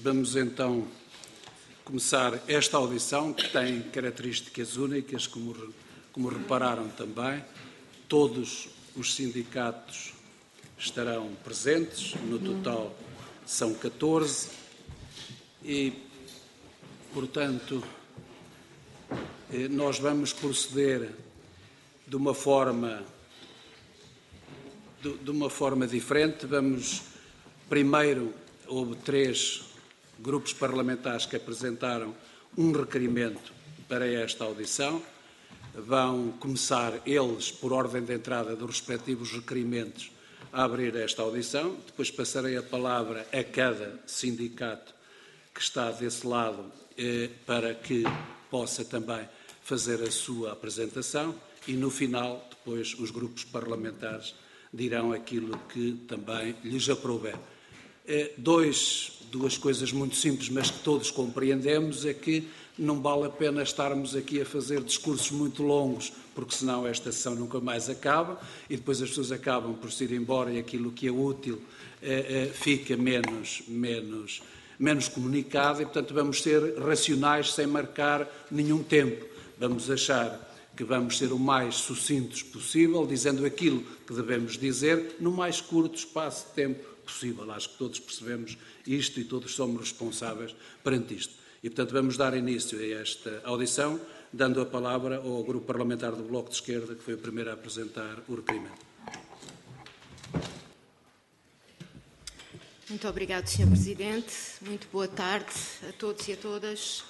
Vamos então começar esta audição, que tem características únicas, como repararam também. Todos os sindicatos estarão presentes, no total são 14, e, portanto, nós vamos proceder de uma forma diferente. Primeiro, houve 3 grupos parlamentares que apresentaram um requerimento para esta audição. Vão começar eles, por ordem de entrada dos respectivos requerimentos, a abrir esta audição. Depois passarei a palavra a cada sindicato que está desse lado para que possa também fazer a sua apresentação e, no final, depois os grupos parlamentares dirão aquilo que também lhes aprouver. Duas coisas muito simples, mas que todos compreendemos, é que não vale a pena estarmos aqui a fazer discursos muito longos, porque senão esta sessão nunca mais acaba e depois as pessoas acabam por se ir embora e aquilo que é útil fica menos comunicado e, portanto, vamos ser racionais sem marcar nenhum tempo. Vamos achar que vamos ser o mais sucintos possível, dizendo aquilo que devemos dizer no mais curto espaço de tempo possível. Acho que todos percebemos isto e todos somos responsáveis perante isto. E, portanto, vamos dar início a esta audição, dando a palavra ao Grupo Parlamentar do Bloco de Esquerda, que foi o primeiro a apresentar o requerimento. Muito obrigado, Sr. Presidente. Muito boa tarde a todos e a todas.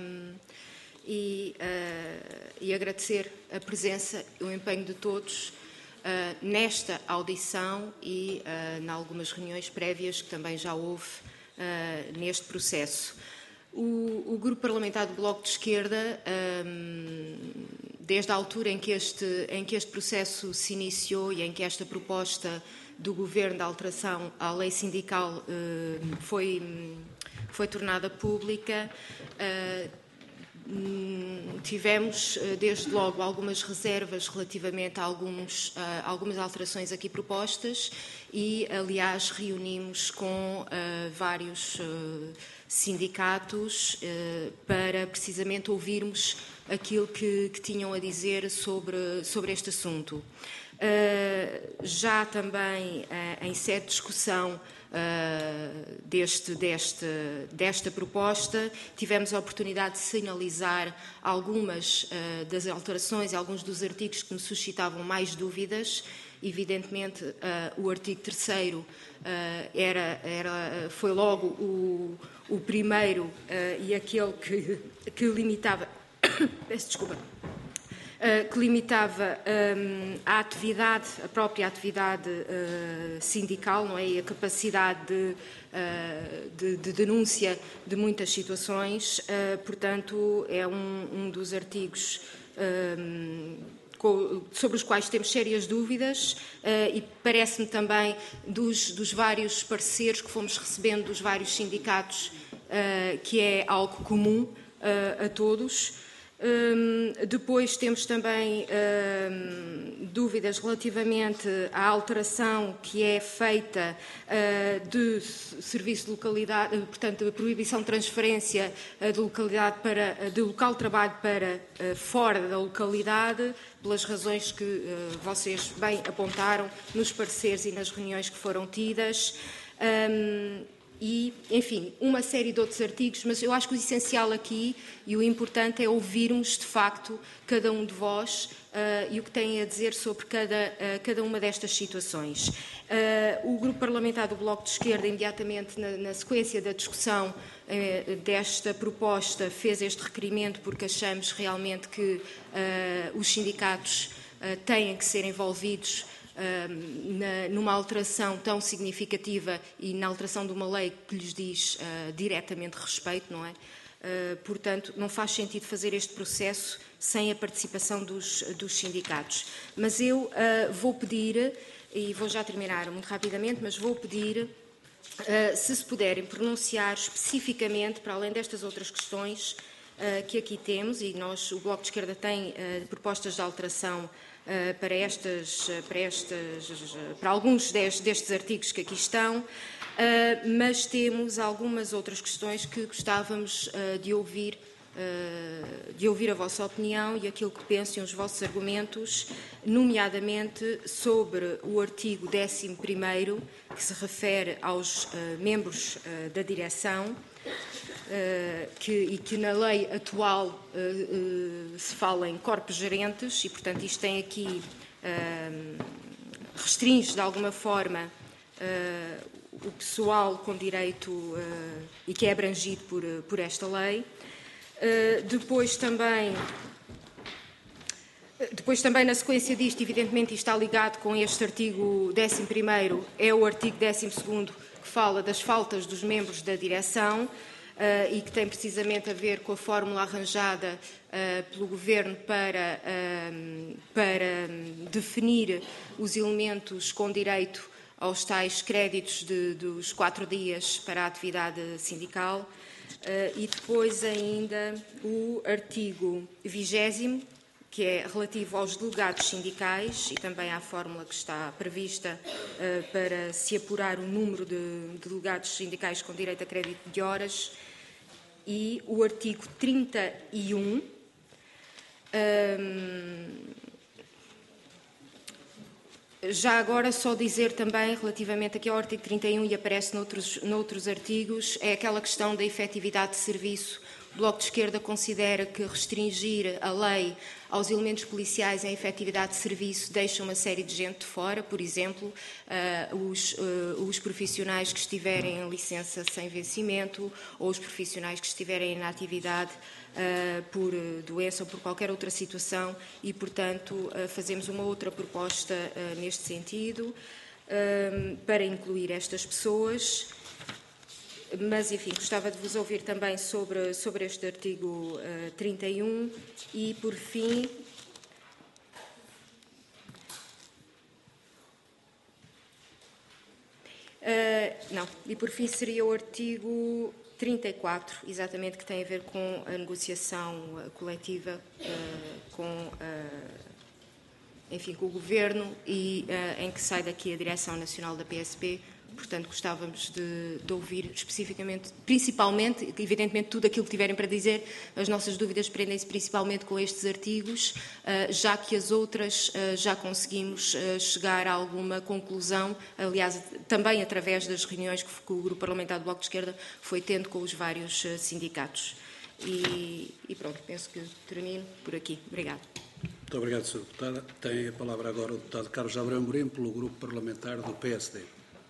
E agradecer a presença e o empenho de todos nesta audição e em algumas reuniões prévias que também já houve neste processo. O Grupo Parlamentar do Bloco de Esquerda, desde a altura em que este processo se iniciou e em que esta proposta do Governo de alteração à lei sindical foi tornada pública, tivemos, desde logo, algumas reservas relativamente a algumas alterações aqui propostas e, aliás, reunimos com vários sindicatos para, precisamente, ouvirmos aquilo que tinham a dizer sobre este assunto. Já também, em sede de discussão desta proposta, tivemos a oportunidade de sinalizar algumas das alterações e alguns dos artigos que nos suscitavam mais dúvidas. Evidentemente, o artigo 3º foi logo o primeiro e aquele que limitava peço desculpa, que limitava a própria atividade sindical, não é? E a capacidade de denúncia de muitas situações. Portanto, é um dos artigos sobre os quais temos sérias dúvidas e parece-me também dos vários pareceres que fomos recebendo dos vários sindicatos que é algo comum a todos. Depois temos também dúvidas relativamente à alteração que é feita de serviço de localidade, portanto, a proibição de transferência de local de trabalho para fora da localidade, pelas razões que vocês bem apontaram nos pareceres e nas reuniões que foram tidas. E, enfim, uma série de outros artigos, mas eu acho que o essencial aqui e o importante é ouvirmos, de facto, cada um de vós e o que têm a dizer sobre cada uma destas situações. O Grupo Parlamentar do Bloco de Esquerda, imediatamente na sequência da discussão desta proposta, fez este requerimento porque achamos realmente que os sindicatos têm que ser envolvidos numa alteração tão significativa e na alteração de uma lei que lhes diz diretamente respeito, não é? Portanto, não faz sentido fazer este processo sem a participação dos sindicatos. Mas eu vou pedir, e vou já terminar muito rapidamente, mas vou pedir, se puderem pronunciar especificamente, para além destas outras questões que aqui temos, e o Bloco de Esquerda tem propostas de alteração para alguns destes artigos que aqui estão, mas temos algumas outras questões que gostávamos de ouvir a vossa opinião e aquilo que pensam os vossos argumentos, nomeadamente sobre o artigo 11º, que se refere aos membros da direção, e que na lei atual se fala em corpos gerentes e, portanto, isto tem aqui, restringe de alguma forma o pessoal com direito e que é abrangido por esta lei. Depois também, na sequência disto, evidentemente, isto está ligado com este artigo 11º, é o artigo 12º que fala das faltas dos membros da direção e que tem precisamente a ver com a fórmula arranjada pelo Governo para definir os elementos com direito aos tais créditos dos 4 dias para a atividade sindical. E depois ainda o artigo 20º, que é relativo aos delegados sindicais e também à fórmula que está prevista para se apurar o número de delegados sindicais com direito a crédito de horas, e o artigo 31, já agora só dizer também, relativamente aqui ao artigo 31, e aparece noutros artigos, é aquela questão da efetividade de serviço. O Bloco de Esquerda considera que restringir a lei aos elementos policiais em efetividade de serviço deixa uma série de gente de fora, por exemplo, os profissionais que estiverem em licença sem vencimento ou os profissionais que estiverem em atividade por doença ou por qualquer outra situação e, portanto, fazemos uma outra proposta neste sentido para incluir estas pessoas. Mas, enfim, gostava de vos ouvir também sobre este artigo 31 e, por fim, seria o artigo 34, exatamente, que tem a ver com a negociação coletiva com o Governo e em que sai daqui a Direção Nacional da PSP. Portanto, gostávamos de ouvir especificamente, principalmente, evidentemente, tudo aquilo que tiverem para dizer. As nossas dúvidas prendem-se principalmente com estes artigos, já que as outras já conseguimos chegar a alguma conclusão, aliás, também através das reuniões que o Grupo Parlamentar do Bloco de Esquerda foi tendo com os vários sindicatos. E pronto, penso que termino por aqui. Obrigada. Muito obrigado, Sra. Deputada. Tem a palavra agora o deputado Carlos Abreu Amorim, pelo Grupo Parlamentar do PSD.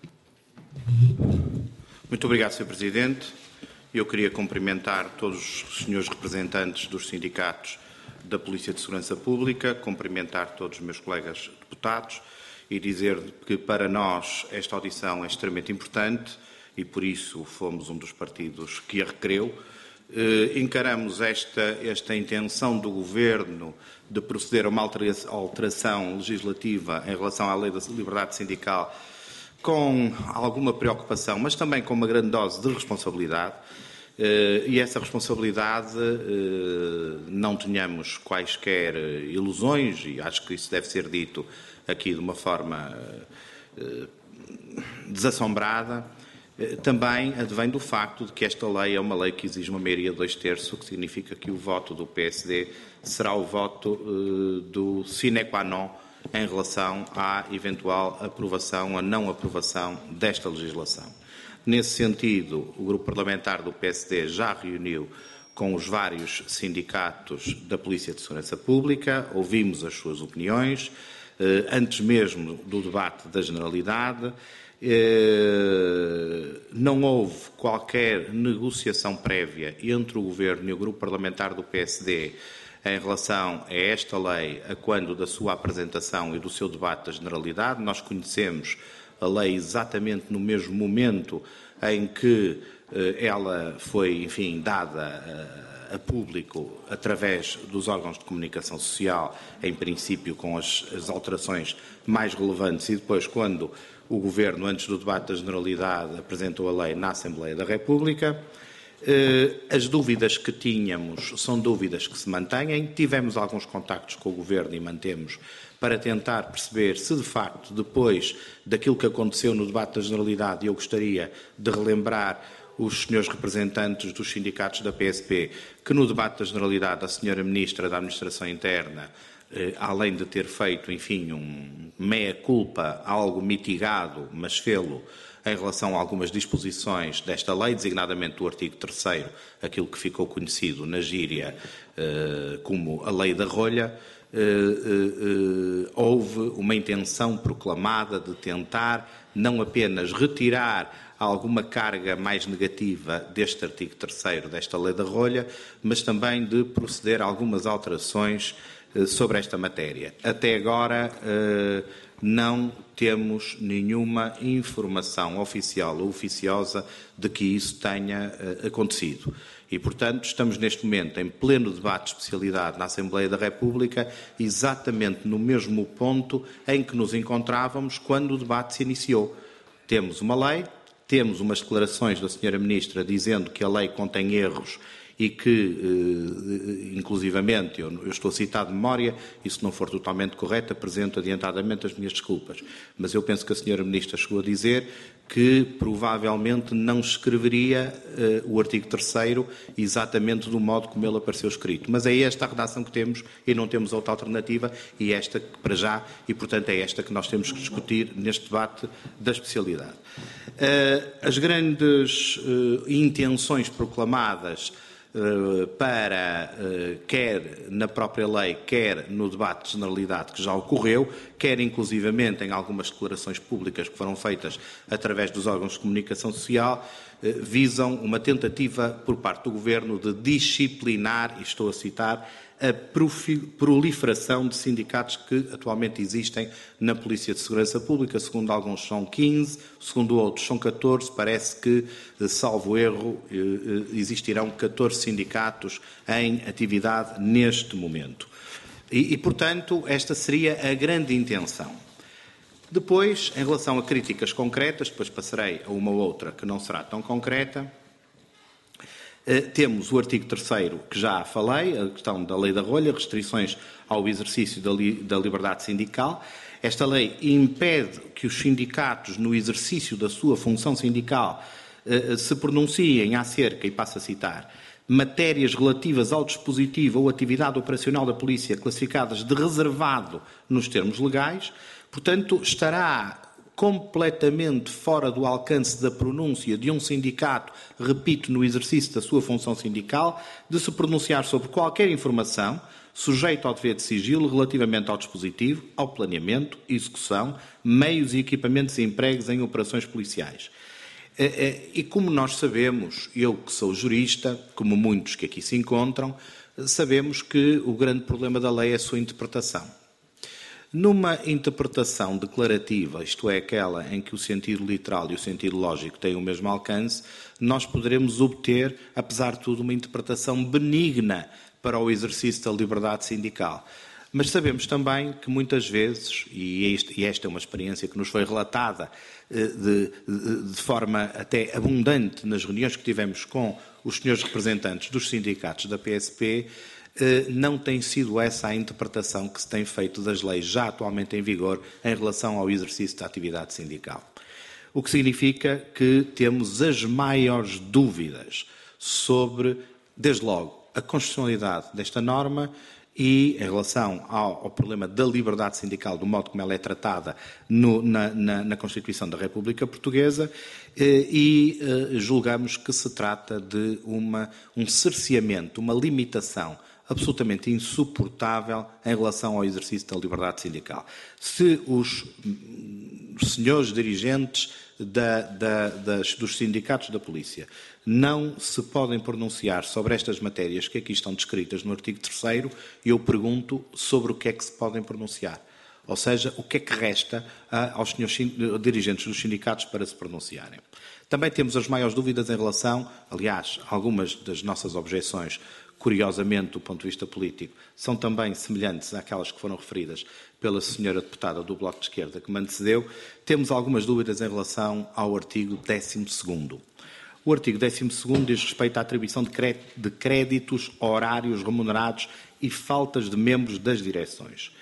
Muito obrigado, Sr. Presidente. Eu queria cumprimentar todos os senhores representantes dos sindicatos da Polícia de Segurança Pública, cumprimentar todos os meus colegas deputados e dizer que para nós esta audição é extremamente importante e por isso fomos um dos partidos que a requereu. Encaramos esta intenção do Governo de proceder a uma alteração legislativa em relação à Lei da Liberdade Sindical com alguma preocupação, mas também com uma grande dose de responsabilidade, e essa responsabilidade não tenhamos quaisquer ilusões, e acho que isso deve ser dito aqui de uma forma desassombrada, também advém do facto de que esta lei é uma lei que exige uma maioria de 2/3, o que significa que o voto do PSD será o voto do sine qua non em relação à eventual aprovação ou não aprovação desta legislação. Nesse sentido, o Grupo Parlamentar do PSD já reuniu com os vários sindicatos da Polícia de Segurança Pública, ouvimos as suas opiniões, antes mesmo do debate da Generalidade. Não houve qualquer negociação prévia entre o Governo e o Grupo Parlamentar do PSD em relação a esta lei, a quando da sua apresentação e do seu debate da Generalidade. Nós conhecemos a lei exatamente no mesmo momento em que ela foi, enfim, dada a público através dos órgãos de comunicação social, em princípio com as alterações mais relevantes, e depois quando o Governo, antes do debate da Generalidade, apresentou a lei na Assembleia da República. As dúvidas que tínhamos são dúvidas que se mantêm. Tivemos alguns contactos com o Governo e mantemos para tentar perceber se, de facto, depois daquilo que aconteceu no debate da Generalidade, eu gostaria de relembrar os senhores representantes dos sindicatos da PSP, que no debate da Generalidade a senhora Ministra da Administração Interna, além de ter feito, enfim, um meia-culpa, algo mitigado, mas fê-lo, em relação a algumas disposições desta lei, designadamente do artigo 3º, aquilo que ficou conhecido na gíria como a Lei da Rolha, houve uma intenção proclamada de tentar não apenas retirar alguma carga mais negativa deste artigo 3º desta Lei da Rolha, mas também de proceder a algumas alterações sobre esta matéria. Até agora não temos nenhuma informação oficial ou oficiosa de que isso tenha acontecido. E, portanto, estamos neste momento em pleno debate de especialidade na Assembleia da República, exatamente no mesmo ponto em que nos encontrávamos quando o debate se iniciou. Temos uma lei, temos umas declarações da Sra. Ministra dizendo que a lei contém erros e que, inclusivamente, eu estou a citar de memória, e se não for totalmente correto, apresento adiantadamente as minhas desculpas. Mas eu penso que a Sra. Ministra chegou a dizer que provavelmente não escreveria o artigo 3º exatamente do modo como ele apareceu escrito. Mas é esta a redação que temos e não temos outra alternativa, e esta para já, e portanto é esta que nós temos que discutir neste debate da especialidade. As grandes intenções proclamadas para, quer na própria lei, quer no debate de generalidade que já ocorreu, quer inclusivamente em algumas declarações públicas que foram feitas através dos órgãos de comunicação social, visam uma tentativa por parte do Governo de disciplinar, e estou a citar, a proliferação de sindicatos que atualmente existem na Polícia de Segurança Pública. Segundo alguns são 15, segundo outros são 14. Parece que, salvo erro, existirão 14 sindicatos em atividade neste momento. E, portanto, esta seria a grande intenção. Depois, em relação a críticas concretas, depois passarei a uma outra que não será tão concreta. Temos o artigo 3º, que já falei, a questão da Lei da Rolha, restrições ao exercício da liberdade sindical. Esta lei impede que os sindicatos, no exercício da sua função sindical, se pronunciem acerca, e passo a citar, matérias relativas ao dispositivo ou atividade operacional da Polícia classificadas de reservado nos termos legais. Portanto, estará completamente fora do alcance da pronúncia de um sindicato, repito, no exercício da sua função sindical, de se pronunciar sobre qualquer informação sujeita ao dever de sigilo relativamente ao dispositivo, ao planeamento, execução, meios e equipamentos empregos em operações policiais. E como nós sabemos, eu que sou jurista, como muitos que aqui se encontram, sabemos que o grande problema da lei é a sua interpretação. Numa interpretação declarativa, isto é, aquela em que o sentido literal e o sentido lógico têm o mesmo alcance, nós poderemos obter, apesar de tudo, uma interpretação benigna para o exercício da liberdade sindical. Mas sabemos também que muitas vezes, e esta é uma experiência que nos foi relatada de forma até abundante nas reuniões que tivemos com os senhores representantes dos sindicatos da PSP, não tem sido essa a interpretação que se tem feito das leis já atualmente em vigor em relação ao exercício da atividade sindical. O que significa que temos as maiores dúvidas sobre, desde logo, a constitucionalidade desta norma e em relação ao problema da liberdade sindical, do modo como ela é tratada na Constituição da República Portuguesa, e julgamos que se trata de um cerceamento, uma limitação absolutamente insuportável em relação ao exercício da liberdade sindical. Se os senhores dirigentes dos sindicatos da Polícia não se podem pronunciar sobre estas matérias que aqui estão descritas no artigo 3º, eu pergunto sobre o que é que se podem pronunciar. Ou seja, o que é que resta aos senhores dirigentes dos sindicatos para se pronunciarem. Também temos as maiores dúvidas em relação, aliás, algumas das nossas objeções, curiosamente, do ponto de vista político, são também semelhantes àquelas que foram referidas pela senhora deputada do Bloco de Esquerda que me antecedeu. Temos algumas dúvidas em relação ao artigo 12º. O artigo 12º diz respeito à atribuição de créditos, horários remunerados e faltas de membros das direções.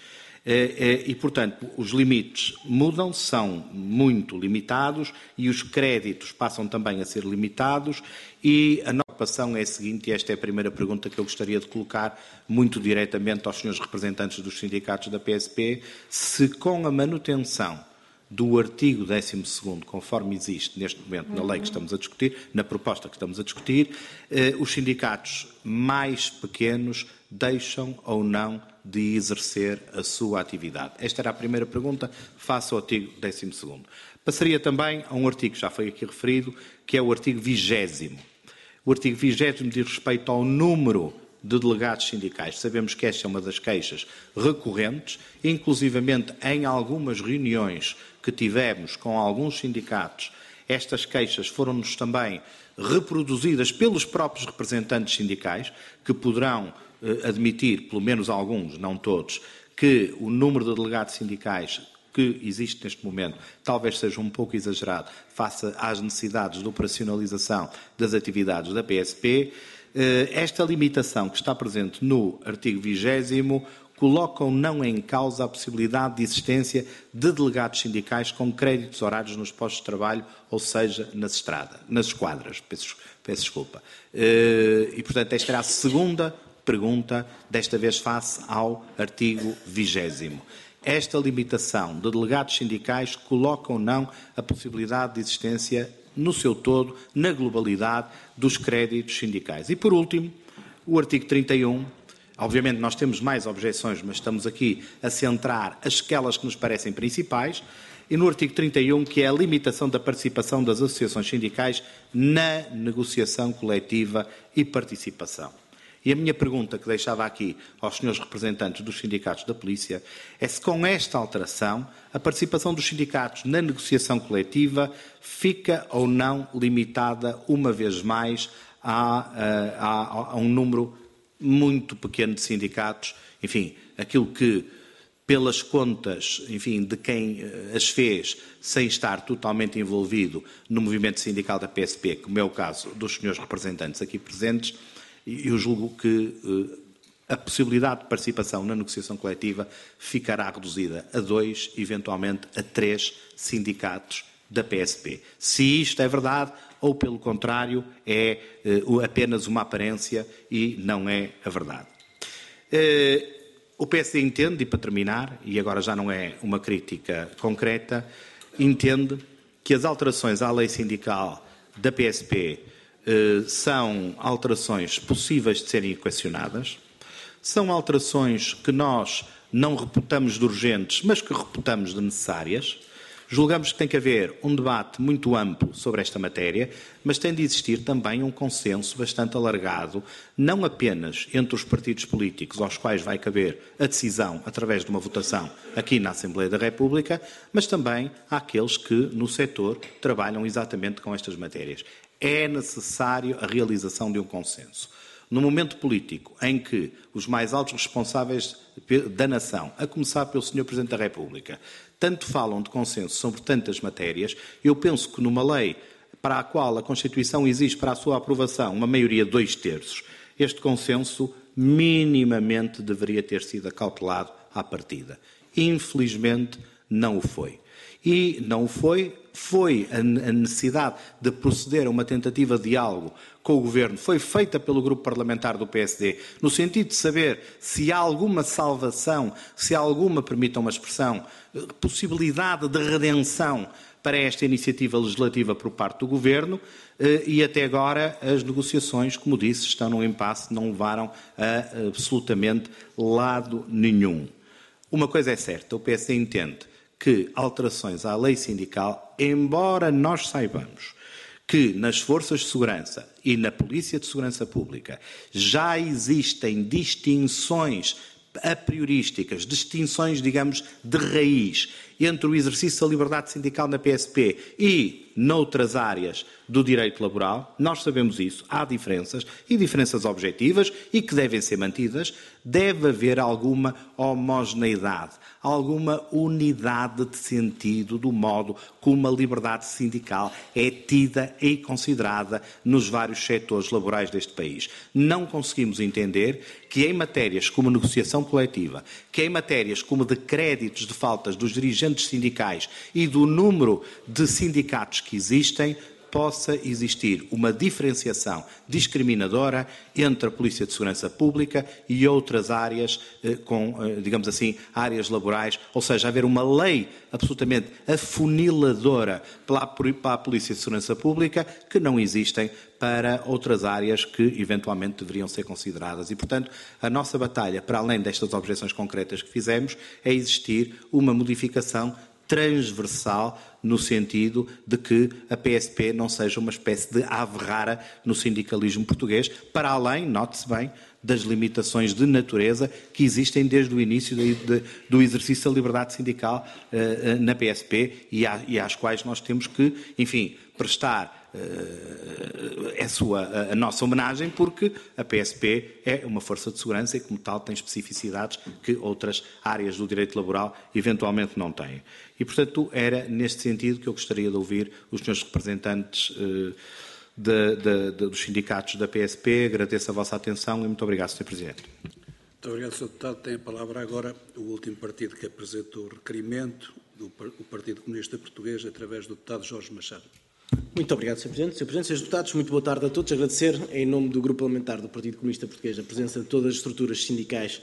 E, portanto, os limites mudam, são muito limitados e os créditos passam também a ser limitados e a nossa preocupação é a seguinte, e esta é a primeira pergunta que eu gostaria de colocar muito diretamente aos senhores representantes dos sindicatos da PSP, se com a manutenção do artigo 12º, conforme existe neste momento na lei que estamos a discutir, na proposta que estamos a discutir, os sindicatos mais pequenos deixam ou não de exercer a sua atividade. Esta era a primeira pergunta, face ao artigo 12º. Passaria também a um artigo que já foi aqui referido, que é o artigo 20º. O artigo 20º diz respeito ao número de delegados sindicais. Sabemos que esta é uma das queixas recorrentes, inclusivamente em algumas reuniões que tivemos com alguns sindicatos, estas queixas foram-nos também reproduzidas pelos próprios representantes sindicais, que poderão admitir, pelo menos alguns, não todos, que o número de delegados sindicais que existe neste momento talvez seja um pouco exagerado face às necessidades de operacionalização das atividades da PSP. Esta limitação que está presente no artigo 20º coloca ou não em causa a possibilidade de existência de delegados sindicais com créditos horários nos postos de trabalho, ou seja, nas esquadras. Peço desculpa. E, portanto, esta era a segunda pergunta, desta vez face ao artigo 20º. Esta limitação de delegados sindicais coloca ou não a possibilidade de existência, no seu todo, na globalidade, dos créditos sindicais. E, por último, o artigo 31, obviamente nós temos mais objeções, mas estamos aqui a centrar aquelas que nos parecem principais, e no artigo 31, que é a limitação da participação das associações sindicais na negociação coletiva e participação. E a minha pergunta que deixava aqui aos senhores representantes dos sindicatos da Polícia é se com esta alteração a participação dos sindicatos na negociação coletiva fica ou não limitada, uma vez mais, a um número muito pequeno de sindicatos, enfim, aquilo que, pelas contas, enfim, de quem as fez, sem estar totalmente envolvido no movimento sindical da PSP, como é o caso dos senhores representantes aqui presentes, eu julgo que a possibilidade de participação na negociação coletiva ficará reduzida a 2, eventualmente a 3 sindicatos da PSP. Se isto é verdade, ou pelo contrário, é apenas uma aparência e não é a verdade. O PSD entende, e para terminar, e agora já não é uma crítica concreta, entende que as alterações à lei sindical da PSP são alterações possíveis de serem equacionadas, são alterações que nós não reputamos de urgentes, mas que reputamos de necessárias. Julgamos que tem que haver um debate muito amplo sobre esta matéria, mas tem de existir também um consenso bastante alargado, não apenas entre os partidos políticos aos quais vai caber a decisão através de uma votação aqui na Assembleia da República, mas também àqueles que no setor trabalham exatamente com estas matérias. É necessário a realização de um consenso. No momento político em que os mais altos responsáveis da nação, a começar pelo Sr. Presidente da República, tanto falam de consenso sobre tantas matérias, eu penso que numa lei para a qual a Constituição exige para a sua aprovação uma maioria de 2/3, este consenso minimamente deveria ter sido acautelado à partida. Infelizmente, não o foi. E não o foi a necessidade de proceder a uma tentativa de diálogo com o Governo, foi feita pelo Grupo Parlamentar do PSD, no sentido de saber se há alguma salvação, se há alguma, permitam uma expressão, possibilidade de redenção para esta iniciativa legislativa por parte do Governo, e até agora as negociações, como disse, estão num impasse, não levaram a absolutamente lado nenhum. Uma coisa é certa, o PSD entende que alterações à lei sindical, embora nós saibamos que nas forças de segurança e na Polícia de Segurança Pública já existem distinções a priorísticas, distinções, digamos, de raiz entre o exercício da liberdade sindical na PSP e noutras áreas do direito laboral, nós sabemos isso, há diferenças, e diferenças objetivas, e que devem ser mantidas, deve haver alguma homogeneidade, alguma unidade de sentido do modo como a liberdade sindical é tida e considerada nos vários setores laborais deste país. Não conseguimos entender que em matérias como negociação coletiva, que em matérias como de créditos de faltas dos dirigentes sindicais e do número de sindicatos que existem, possa existir uma diferenciação discriminadora entre a Polícia de Segurança Pública e outras áreas, digamos assim, áreas laborais, ou seja, haver uma lei absolutamente afuniladora para a Polícia de Segurança Pública que não existem para outras áreas que eventualmente deveriam ser consideradas. E, portanto, a nossa batalha, para além destas objeções concretas que fizemos, é existir uma modificação transversal no sentido de que a PSP não seja uma espécie de ave rara no sindicalismo português, para além, note-se bem, das limitações de natureza que existem desde o início do exercício da liberdade sindical na PSP e às quais nós temos que, enfim, prestar a nossa homenagem, porque a PSP é uma força de segurança e, como tal, tem especificidades que outras áreas do direito laboral eventualmente não têm. E, portanto, era neste sentido que eu gostaria de ouvir os senhores representantes dos sindicatos da PSP. Agradeço a vossa atenção e muito obrigado, Sr. Presidente. Muito obrigado, Sr. Deputado. Tem a palavra agora o último partido que apresentou o requerimento, o Partido Comunista Português, através do deputado Jorge Machado. Muito obrigado, Sr. Presidente. Sr. Presidente, Srs. Deputados, muito boa tarde a todos. Agradecer, em nome do Grupo Parlamentar do Partido Comunista Português, a presença de todas as estruturas sindicais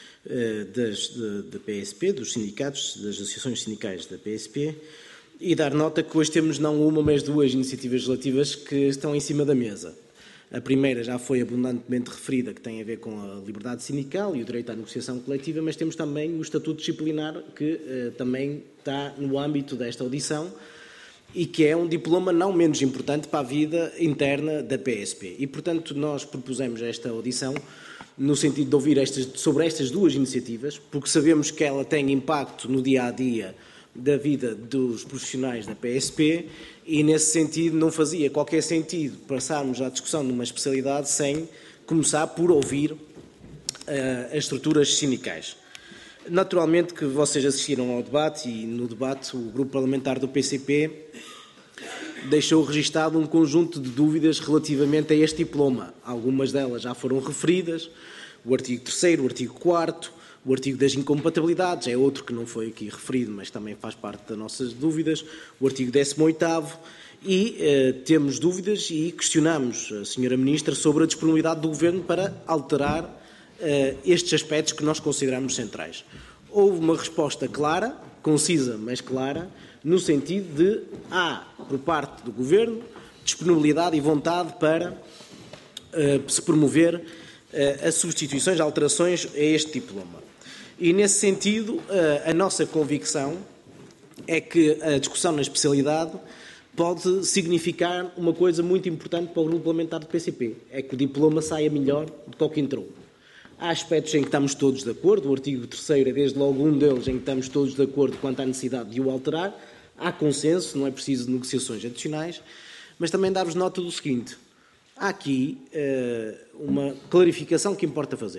da PSP, dos sindicatos, das associações sindicais da PSP, e dar nota que hoje temos não uma, mas duas iniciativas legislativas que estão em cima da mesa. A primeira já foi abundantemente referida, que tem a ver com a liberdade sindical e o direito à negociação coletiva, mas temos também o Estatuto Disciplinar, que também está no âmbito desta audição, e que é um diploma não menos importante para a vida interna da PSP. E, portanto, nós propusemos esta audição no sentido de ouvir sobre estas duas iniciativas, porque sabemos que ela tem impacto no dia-a-dia da vida dos profissionais da PSP e, nesse sentido, não fazia qualquer sentido passarmos à discussão de uma especialidade sem começar por ouvir as estruturas sindicais. Naturalmente que vocês assistiram ao debate e, no debate, o Grupo Parlamentar do PCP deixou registado um conjunto de dúvidas relativamente a este diploma. Algumas delas já foram referidas, o artigo 3º, o artigo 4º, o artigo das incompatibilidades, é outro que não foi aqui referido, mas também faz parte das nossas dúvidas, o artigo 18º, e temos dúvidas e questionamos a Sra. Ministra sobre a disponibilidade do Governo para alterar estes aspectos que nós consideramos centrais. Houve uma resposta clara, concisa, mas clara, no sentido de há, por parte do Governo, disponibilidade e vontade para se promover as substituições, alterações a este diploma. E, nesse sentido, a nossa convicção é que a discussão na especialidade pode significar uma coisa muito importante para o Grupo Parlamentar do PCP, é que o diploma saia melhor do que o que entrou. Há aspectos em que estamos todos de acordo, o artigo 3º é desde logo um deles em que estamos todos de acordo quanto à necessidade de o alterar, há consenso, não é preciso negociações adicionais, mas também dar-vos nota do seguinte, há aqui uma clarificação que importa fazer.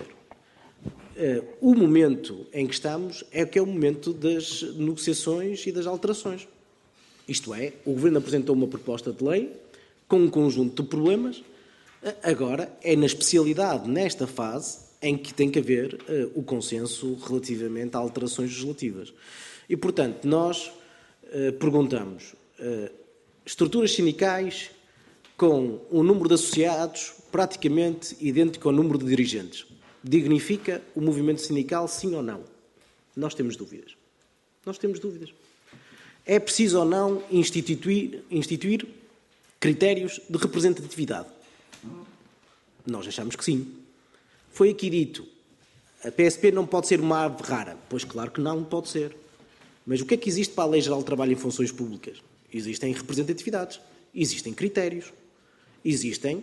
O momento em que estamos é que é o momento das negociações e das alterações. Isto é, o Governo apresentou uma proposta de lei com um conjunto de problemas, agora é na especialidade, nesta fase, em que tem que haver o consenso relativamente a alterações legislativas. E, portanto, nós perguntamos, estruturas sindicais com um número de associados praticamente idêntico ao número de dirigentes, dignifica o movimento sindical, sim ou não? Nós temos dúvidas. Nós temos dúvidas. É preciso ou não instituir critérios de representatividade? Nós achamos que sim. Foi aqui dito, a PSP não pode ser uma ave rara. Pois claro que não pode ser. Mas o que é que existe para a Lei Geral de Trabalho em Funções Públicas? Existem representatividades, existem critérios, existem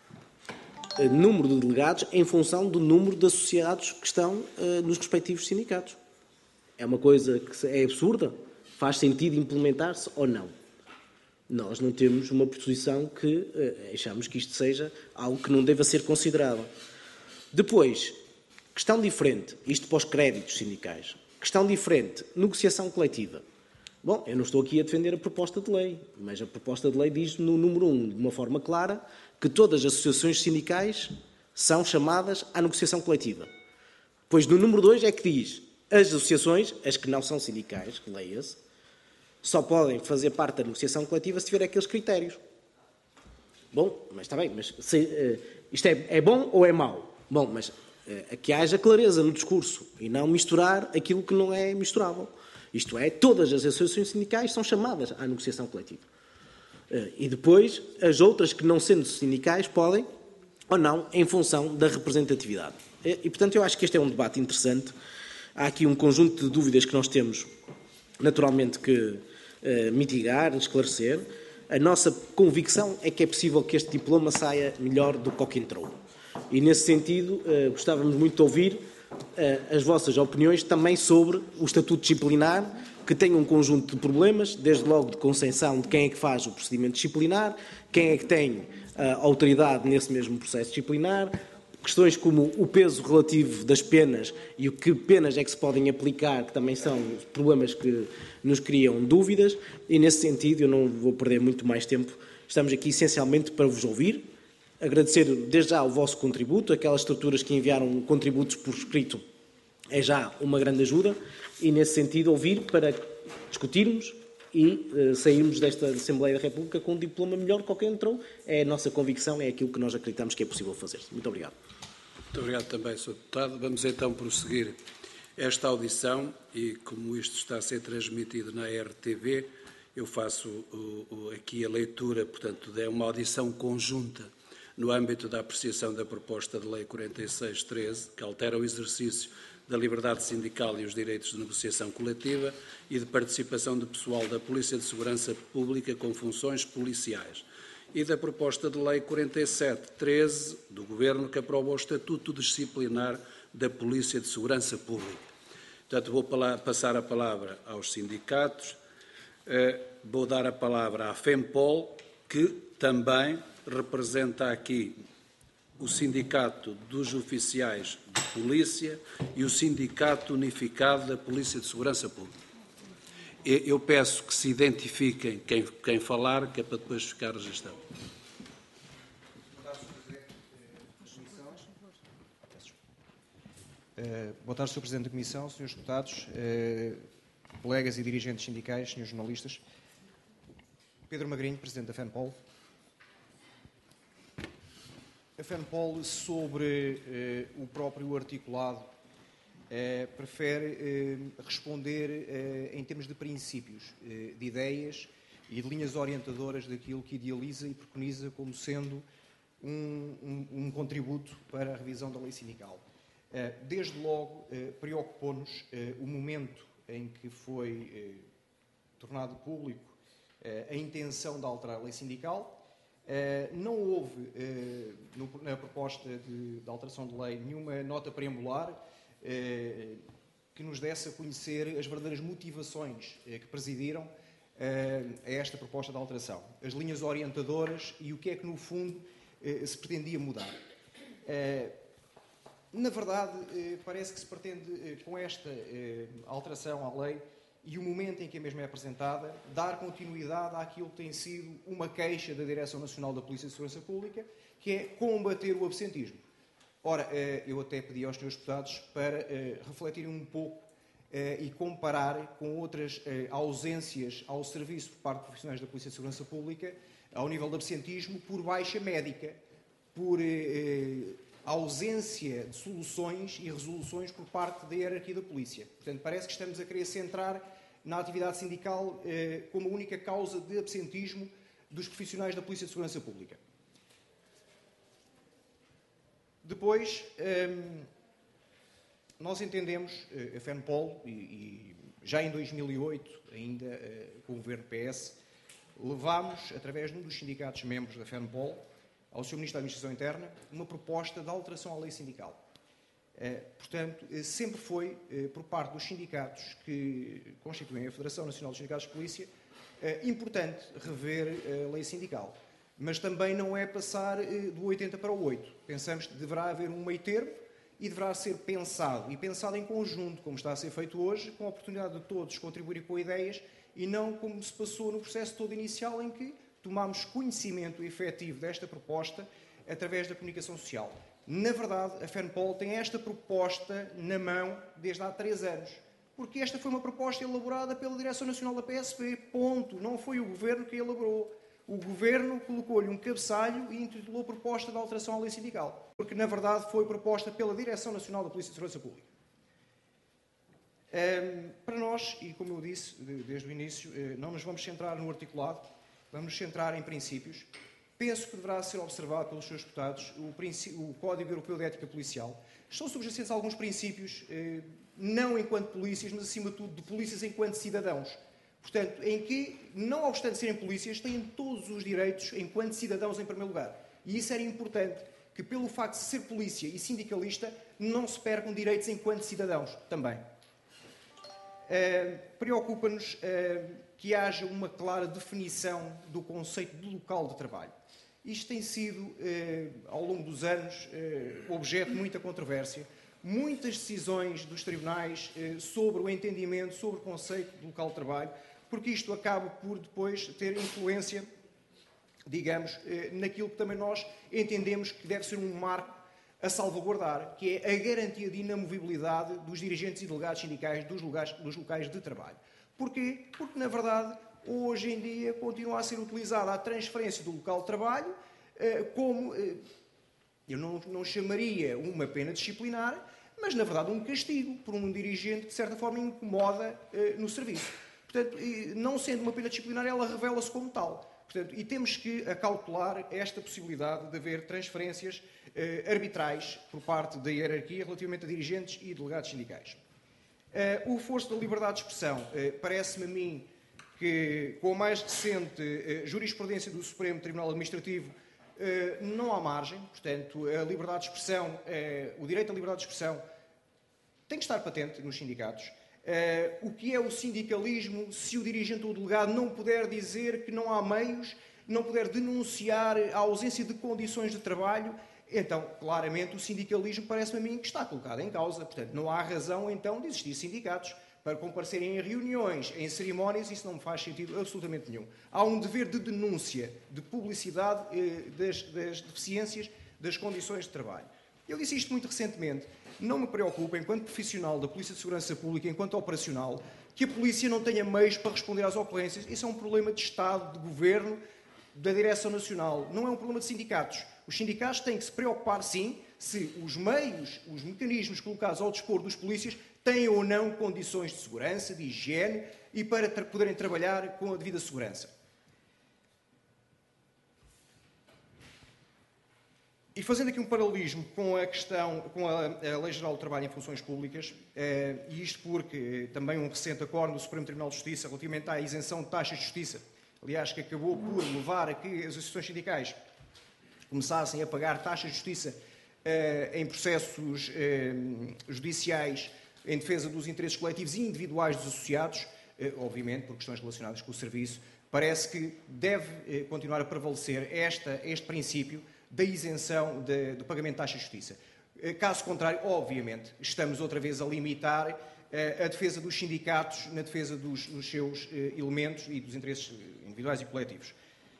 número de delegados em função do número de associados que estão nos respectivos sindicatos. É uma coisa que é absurda? Faz sentido implementar-se ou não? Nós não temos uma posição que achamos que isto seja algo que não deva ser considerado. Depois, questão diferente, isto para os créditos sindicais. Questão diferente, negociação coletiva. Bom, eu não estou aqui a defender a proposta de lei, mas a proposta de lei diz no número 1, de uma forma clara, que todas as associações sindicais são chamadas à negociação coletiva. Pois no número 2 é que diz, as associações, as que não são sindicais, que leia-se, só podem fazer parte da negociação coletiva se tiver aqueles critérios. Bom, mas está bem, mas isto é bom ou é mau? Bom, mas que haja clareza no discurso e não misturar aquilo que não é misturável. Isto é, todas as associações sindicais são chamadas à negociação coletiva. E depois, as outras que não sendo sindicais podem ou não, em função da representatividade. E, portanto, eu acho que este é um debate interessante. Há aqui um conjunto de dúvidas que nós temos, naturalmente, que mitigar, esclarecer. A nossa convicção é que é possível que este diploma saia melhor do que o que entrou. E, nesse sentido, gostávamos muito de ouvir as vossas opiniões também sobre o estatuto disciplinar, que tem um conjunto de problemas, desde logo de concessão de quem é que faz o procedimento disciplinar, quem é que tem autoridade nesse mesmo processo disciplinar, questões como o peso relativo das penas e o que penas é que se podem aplicar, que também são problemas que nos criam dúvidas, e nesse sentido eu não vou perder muito mais tempo, estamos aqui essencialmente para vos ouvir, agradecer desde já o vosso contributo, aquelas estruturas que enviaram contributos por escrito é já uma grande ajuda, e nesse sentido ouvir para discutirmos e sairmos desta Assembleia da República com um diploma melhor que qualquer entrou. É a nossa convicção, é aquilo que nós acreditamos que é possível fazer. Muito obrigado. Muito obrigado também, Sr. Deputado. Vamos então prosseguir esta audição e, como isto está a ser transmitido na RTV, eu faço aqui a leitura, portanto, é uma audição conjunta no âmbito da apreciação da proposta de Lei 4613, que altera o exercício da liberdade sindical e os direitos de negociação coletiva e de participação de pessoal da Polícia de Segurança Pública com funções policiais, e da proposta de Lei 4713 do Governo, que aprova o Estatuto Disciplinar da Polícia de Segurança Pública. Portanto, vou passar a palavra aos sindicatos, vou dar a palavra à FEMPOL, que também representa aqui o Sindicato dos Oficiais de Polícia e o Sindicato Unificado da Polícia de Segurança Pública. Eu peço que se identifiquem quem falar, que é para depois ficar registado. Boa tarde, Sr. Presidente da Comissão, Srs. Deputados, colegas e dirigentes sindicais, Srs. Jornalistas. Pedro Magrinho, Presidente da FENPOL. A FENPOL, sobre o próprio articulado, prefere responder em termos de princípios, de ideias e de linhas orientadoras daquilo que idealiza e preconiza como sendo um contributo para a revisão da lei sindical. Desde logo, preocupou-nos o momento em que foi tornado público a intenção de alterar a lei sindical. Não houve, na proposta de alteração de lei, nenhuma nota preambular que nos desse a conhecer as verdadeiras motivações que presidiram a esta proposta de alteração, as linhas orientadoras e o que é que, no fundo, se pretendia mudar. Na verdade, parece que se pretende, com esta alteração à lei e o momento em que a mesma é apresentada, dar continuidade àquilo que tem sido uma queixa da Direção Nacional da Polícia de Segurança Pública, que é combater o absentismo. Ora, eu até pedi aos senhores deputados para refletirem um pouco e comparar com outras ausências ao serviço por parte de profissionais da Polícia de Segurança Pública, ao nível de absentismo, por baixa médica, por ausência de soluções e resoluções por parte da hierarquia da Polícia. Portanto, parece que estamos a querer centrar na atividade sindical como a única causa de absentismo dos profissionais da Polícia de Segurança Pública. Depois, nós entendemos, a FENPOL, e já em 2008, ainda com o governo PS, levámos, através de um dos sindicatos membros da FENPOL, ao Sr. Ministro da Administração Interna, uma proposta de alteração à lei sindical. Portanto, sempre foi, por parte dos sindicatos que constituem a Federação Nacional dos Sindicatos de Polícia, importante rever a lei sindical. Mas também não é passar do 80 para o 8. Pensamos que deverá haver um meio termo e deverá ser pensado, e pensado em conjunto, como está a ser feito hoje, com a oportunidade de todos contribuírem com ideias e não como se passou no processo todo inicial, em que tomámos conhecimento efetivo desta proposta através da comunicação social. Na verdade, a FENPOL tem esta proposta na mão desde há 3 anos, porque esta foi uma proposta elaborada pela Direção Nacional da PSP, ponto. Não foi o Governo que a elaborou. O Governo colocou-lhe um cabeçalho e intitulou Proposta de Alteração à Lei Sindical, porque, na verdade, foi proposta pela Direção Nacional da Polícia de Segurança Pública. Para nós, e como eu disse desde o início, não nos vamos centrar no articulado, vamos nos centrar em princípios. Penso que deverá ser observado pelos seus deputados o Código Europeu de Ética Policial. Estão subjacentes a alguns princípios, não enquanto polícias, mas, acima de tudo, de polícias enquanto cidadãos. Portanto, em que, não obstante serem polícias, têm todos os direitos enquanto cidadãos em primeiro lugar. E isso era importante, que pelo facto de ser polícia e sindicalista, não se percam direitos enquanto cidadãos também. Preocupa-nos que haja uma clara definição do conceito de local de trabalho. Isto tem sido, ao longo dos anos, objeto de muita controvérsia. Muitas decisões dos tribunais sobre o entendimento, sobre o conceito de local de trabalho, porque isto acaba por depois ter influência, digamos, naquilo que também nós entendemos que deve ser um marco a salvaguardar, que é a garantia de inamovibilidade dos dirigentes e delegados sindicais dos locais de trabalho. Porquê? Porque, na verdade, hoje em dia continua a ser utilizada a transferência do local de trabalho como, eu não chamaria uma pena disciplinar, mas, na verdade, um castigo por um dirigente que, de certa forma, incomoda no serviço. Portanto, não sendo uma pena disciplinar, ela revela-se como tal. Portanto, e temos que acautelar esta possibilidade de haver transferências arbitrais por parte da hierarquia relativamente a dirigentes e delegados sindicais. O reforço da liberdade de expressão parece-me a mim que, com a mais recente jurisprudência do Supremo Tribunal Administrativo, não há margem. Portanto, a liberdade de expressão, o direito à liberdade de expressão tem que estar patente nos sindicatos. O que é o sindicalismo se o dirigente ou o delegado não puder dizer que não há meios, não puder denunciar a ausência de condições de trabalho? Então, claramente, o sindicalismo parece-me a mim que está colocado em causa. Portanto, não há razão, então, de existir sindicatos para comparecerem em reuniões, em cerimónias, isso não me faz sentido absolutamente nenhum. Há um dever de denúncia, de publicidade das deficiências das condições de trabalho. Eu disse isto muito recentemente. Não me preocupa, enquanto profissional da Polícia de Segurança Pública, enquanto operacional, que a polícia não tenha meios para responder às ocorrências. Isso é um problema de Estado, de Governo, da Direção Nacional. Não é um problema de sindicatos. Os sindicatos têm que se preocupar, sim, se os meios, os mecanismos colocados ao dispor dos polícias têm ou não condições de segurança, de higiene e para poderem trabalhar com a devida segurança. E fazendo aqui um paralelismo com a questão, com a Lei Geral do Trabalho em Funções Públicas, e isto porque também um recente acordo do Supremo Tribunal de Justiça relativamente à isenção de taxas de justiça, aliás, que acabou por levar a que as associações sindicais começassem a pagar taxas de justiça em processos judiciais em defesa dos interesses coletivos e individuais dos associados, obviamente por questões relacionadas com o serviço, parece que deve continuar a prevalecer este princípio da isenção do pagamento de taxa de justiça. Caso contrário, obviamente, estamos outra vez a limitar a defesa dos sindicatos na defesa dos seus elementos e dos interesses individuais e coletivos.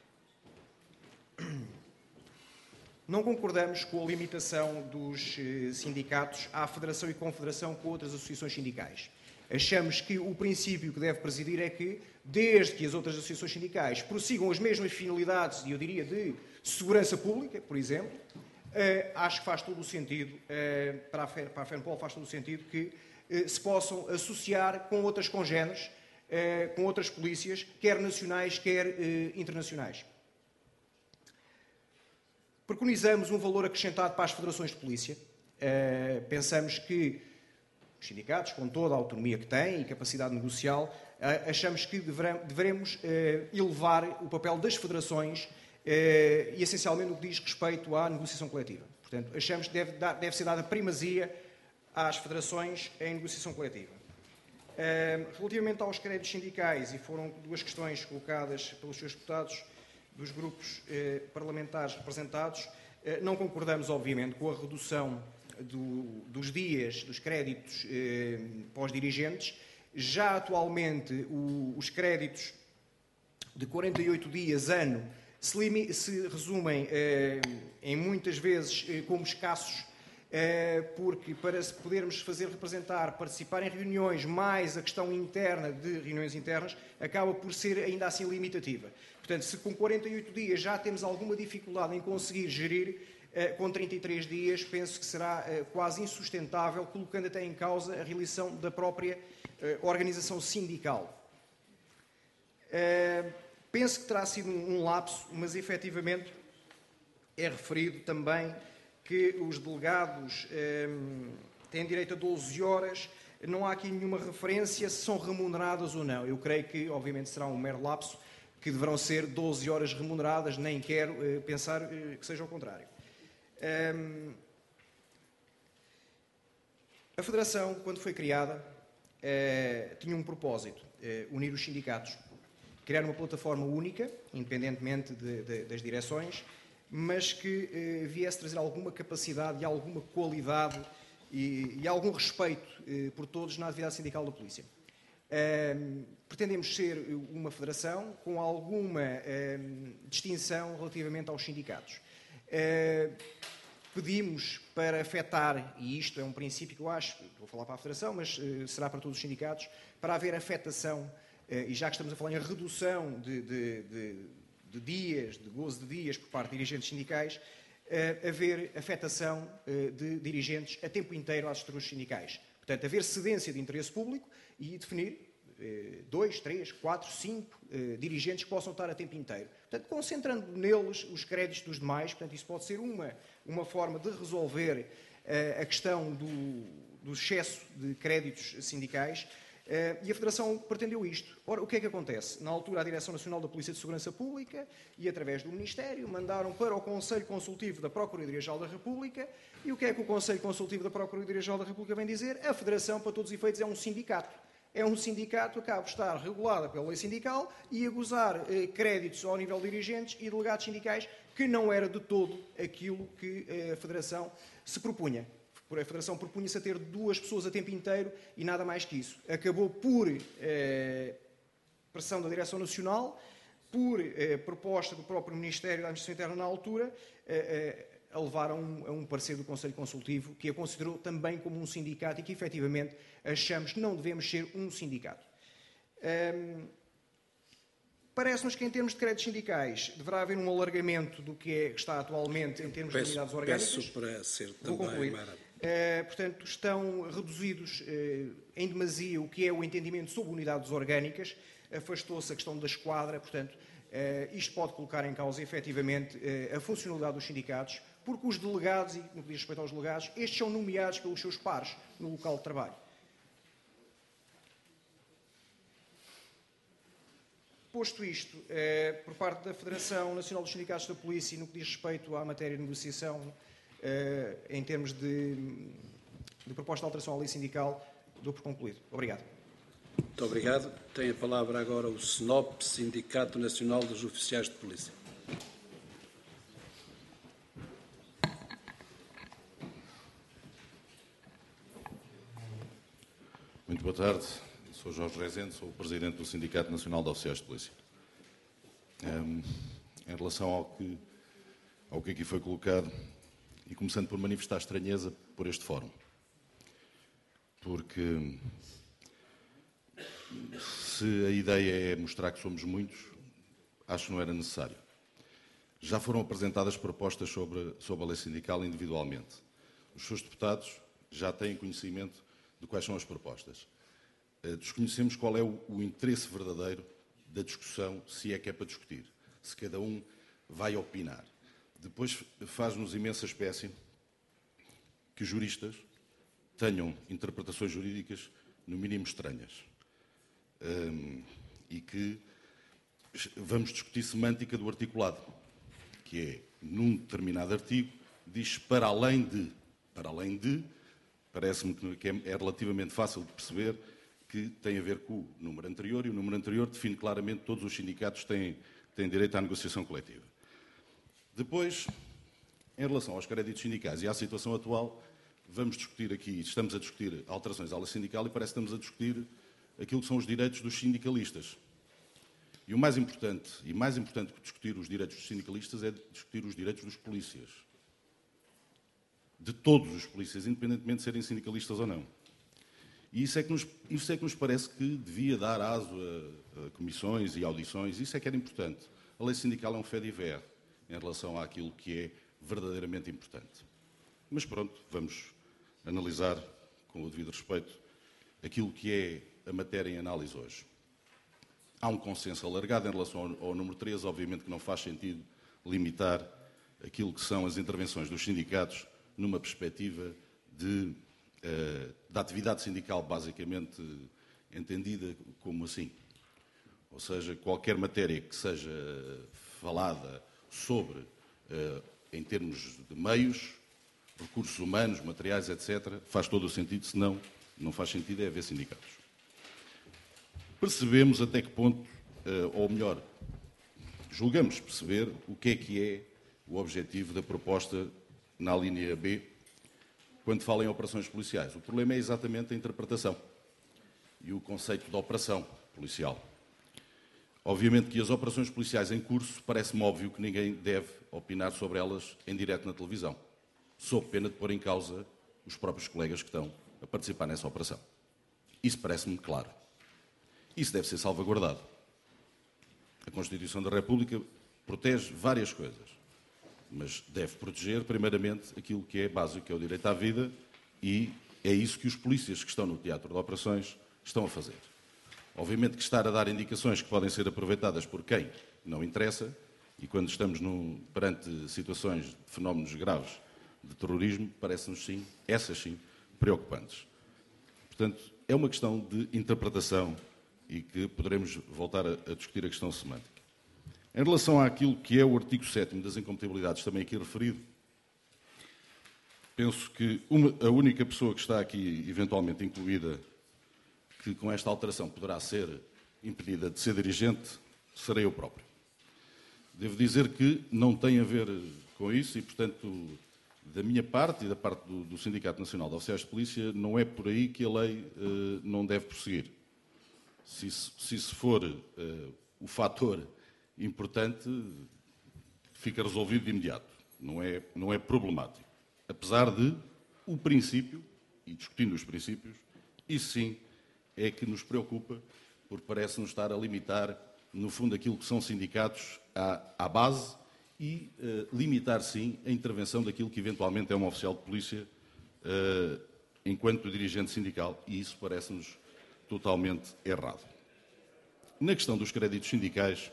Não concordamos com a limitação dos sindicatos à federação e confederação com outras associações sindicais. Achamos que o princípio que deve presidir é que, desde que as outras associações sindicais prossigam as mesmas finalidades, e eu diria de segurança pública, por exemplo, acho que faz todo o sentido, para a FENPOL faz todo o sentido que se possam associar com outras congéneres, com outras polícias, quer nacionais, quer internacionais. Preconizamos um valor acrescentado para as federações de polícia. Pensamos que os sindicatos, com toda a autonomia que têm e capacidade negocial, achamos que devemos elevar o papel das federações e, essencialmente, no que diz respeito à negociação coletiva. Portanto, achamos que deve ser dada primazia às federações em negociação coletiva. Relativamente aos créditos sindicais, e foram duas questões colocadas pelos seus deputados dos grupos parlamentares representados, não concordamos, obviamente, com a redução dos dias dos créditos para os dirigentes. Já atualmente os créditos de 48 dias ano se resumem em muitas vezes como escassos, porque para se podermos fazer representar, participar em reuniões, mais a questão interna de reuniões internas, acaba por ser ainda assim limitativa. Portanto, se com 48 dias já temos alguma dificuldade em conseguir gerir, com 33 dias penso que será quase insustentável, colocando até em causa a realização da própria organização sindical. Penso que terá sido um lapso, mas efetivamente é referido também que os delegados têm direito a 12 horas, não há aqui nenhuma referência se são remuneradas ou não. Eu creio que, obviamente, será um mero lapso, que deverão ser 12 horas remuneradas, nem quero pensar que seja o contrário. A Federação, quando foi criada, tinha um propósito, unir os sindicatos, criar uma plataforma única, independentemente das direções, mas que viesse trazer alguma capacidade e alguma qualidade e algum respeito por todos na atividade sindical da Polícia. Pretendemos ser uma federação com alguma distinção relativamente aos sindicatos. Pedimos para afetar, e isto é um princípio que eu acho, vou falar para a Federação, mas será para todos os sindicatos, para haver afetação, e já que estamos a falar em redução de dias, de gozo de dias por parte de dirigentes sindicais, haver afetação de dirigentes a tempo inteiro às estruturas sindicais. Portanto, haver cedência de interesse público e definir 2, 3, 4, 5 dirigentes que possam estar a tempo inteiro. Portanto, concentrando neles os créditos dos demais, portanto, isso pode ser uma forma de resolver a questão do excesso de créditos sindicais. E a Federação pretendeu isto. Ora, o que é que acontece? Na altura, a Direção Nacional da Polícia de Segurança Pública e, através do Ministério, mandaram para o Conselho Consultivo da Procuradoria-Geral da República. E o que é que o Conselho Consultivo da Procuradoria-Geral da República vem dizer? A Federação, para todos os efeitos, é um sindicato. É um sindicato que acaba de estar regulada pela lei sindical e a gozar créditos ao nível de dirigentes e delegados sindicais, que não era de todo aquilo que a Federação se propunha. A Federação propunha-se a ter 2 pessoas a tempo inteiro e nada mais que isso. Acabou por pressão da Direção Nacional, por proposta do próprio Ministério da Administração Interna na altura, a levar a um parecer do Conselho Consultivo, que a considerou também como um sindicato e que, efetivamente, achamos que não devemos ser um sindicato. Parece-nos que, em termos de créditos sindicais, deverá haver um alargamento do que está atualmente em termos de unidades orgânicas. Peço para ser também... Vou concluir. Portanto, estão reduzidos em demasia o que é o entendimento sobre unidades orgânicas, afastou-se a questão da esquadra, portanto, isto pode colocar em causa, efetivamente, a funcionalidade dos sindicatos, porque os delegados, e no que diz respeito aos delegados, estes são nomeados pelos seus pares no local de trabalho. Posto isto, por parte da Federação Nacional dos Sindicatos da Polícia, no que diz respeito à matéria de negociação, em termos de proposta de alteração à lei sindical, dou por concluído. Obrigado. Muito obrigado. Tem a palavra agora o SNOP, Sindicato Nacional dos Oficiais de Polícia. Muito boa tarde. Sou Jorge Rezende, sou o Presidente do Sindicato Nacional de Oficiais de Polícia. Em relação ao que aqui foi colocado, e começando por manifestar estranheza por este fórum, porque se a ideia é mostrar que somos muitos, acho que não era necessário. Já foram apresentadas propostas sobre a lei sindical individualmente. Os seus deputados já têm conhecimento de quais são as propostas. Desconhecemos qual é o interesse verdadeiro da discussão, se é que é para discutir, se cada um vai opinar. Depois faz-nos imensa espécie que os juristas tenham interpretações jurídicas, no mínimo estranhas, e que vamos discutir semântica do articulado, que é, num determinado artigo, diz para além de, parece-me que é relativamente fácil de perceber que tem a ver com o número anterior, e o número anterior define claramente que todos os sindicatos têm direito à negociação coletiva. Depois, em relação aos créditos sindicais e à situação atual, vamos discutir aqui, estamos a discutir alterações à lei sindical e parece que estamos a discutir aquilo que são os direitos dos sindicalistas. E o mais importante que discutir os direitos dos sindicalistas é discutir os direitos dos polícias. De todos os polícias, independentemente de serem sindicalistas ou não. E isso é que nos parece que devia dar aso a comissões e audições, isso é que era importante. A lei sindical é um fait divers em relação àquilo que é verdadeiramente importante. Mas pronto, vamos analisar, com o devido respeito, aquilo que é a matéria em análise hoje. Há um consenso alargado em relação ao número 3, obviamente que não faz sentido limitar aquilo que são as intervenções dos sindicatos numa perspectiva da atividade sindical, basicamente entendida como assim. Ou seja, qualquer matéria que seja falada sobre, em termos de meios, recursos humanos, materiais, etc., faz todo o sentido, senão não faz sentido é haver sindicatos. Percebemos até que ponto, ou melhor, julgamos perceber o que é o objetivo da proposta na linha B, quando fala em operações policiais. O problema é exatamente a interpretação e o conceito de operação policial. Obviamente que as operações policiais em curso, parece-me óbvio que ninguém deve opinar sobre elas em direto na televisão, sob pena de pôr em causa os próprios colegas que estão a participar nessa operação. Isso parece-me claro. Isso deve ser salvaguardado. A Constituição da República protege várias coisas, mas deve proteger, primeiramente, aquilo que é básico, que é o direito à vida, e é isso que os polícias que estão no teatro de operações estão a fazer. Obviamente que estar a dar indicações que podem ser aproveitadas por quem não interessa, e quando estamos perante situações de fenómenos graves de terrorismo, parece-nos sim, essas sim, preocupantes. Portanto, é uma questão de interpretação e que poderemos voltar a discutir a questão semântica. Em relação àquilo que é o artigo 7º das incompatibilidades, também aqui referido, penso que a única pessoa que está aqui eventualmente incluída, que com esta alteração poderá ser impedida de ser dirigente, serei eu próprio. Devo dizer que não tem a ver com isso e, portanto, da minha parte e da parte do Sindicato Nacional de Oficiais de Polícia, não é por aí que a lei não deve prosseguir. Se isso for o fator importante, fica resolvido de imediato. Não é problemático. Apesar de o princípio, e discutindo os princípios, isso sim é que nos preocupa, porque parece-nos estar a limitar, no fundo, aquilo que são sindicatos à base e limitar, sim, a intervenção daquilo que eventualmente é um oficial de polícia enquanto dirigente sindical, e isso parece-nos totalmente errado. Na questão dos créditos sindicais,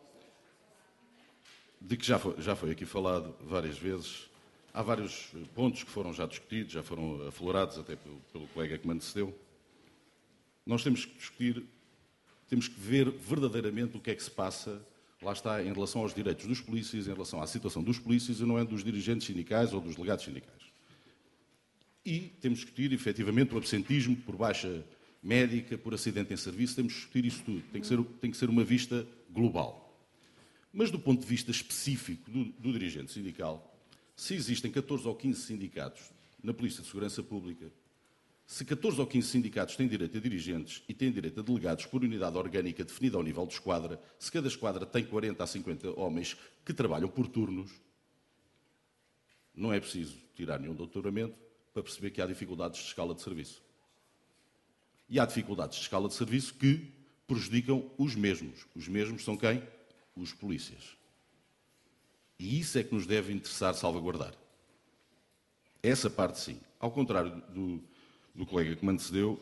de que já foi aqui falado várias vezes, há vários pontos que foram já discutidos, já foram aflorados até pelo colega que me antecedeu. Nós temos que discutir, temos que ver verdadeiramente o que é que se passa, lá está, em relação aos direitos dos polícias, em relação à situação dos polícias e não é dos dirigentes sindicais ou dos delegados sindicais. E temos que discutir, efetivamente, o absentismo por baixa médica, por acidente em serviço, temos que discutir isso tudo. Tem que ser uma vista global. Mas do ponto de vista específico do dirigente sindical, se existem 14 ou 15 sindicatos na Polícia de Segurança Pública, se 14 ou 15 sindicatos têm direito a dirigentes e têm direito a delegados por unidade orgânica definida ao nível de esquadra, se cada esquadra tem 40 a 50 homens que trabalham por turnos, não é preciso tirar nenhum doutoramento para perceber que há dificuldades de escala de serviço. E há dificuldades de escala de serviço que prejudicam os mesmos. Os mesmos são quem? Os polícias. E isso é que nos deve interessar salvaguardar. Essa parte sim. Ao contrário do colega que me antecedeu,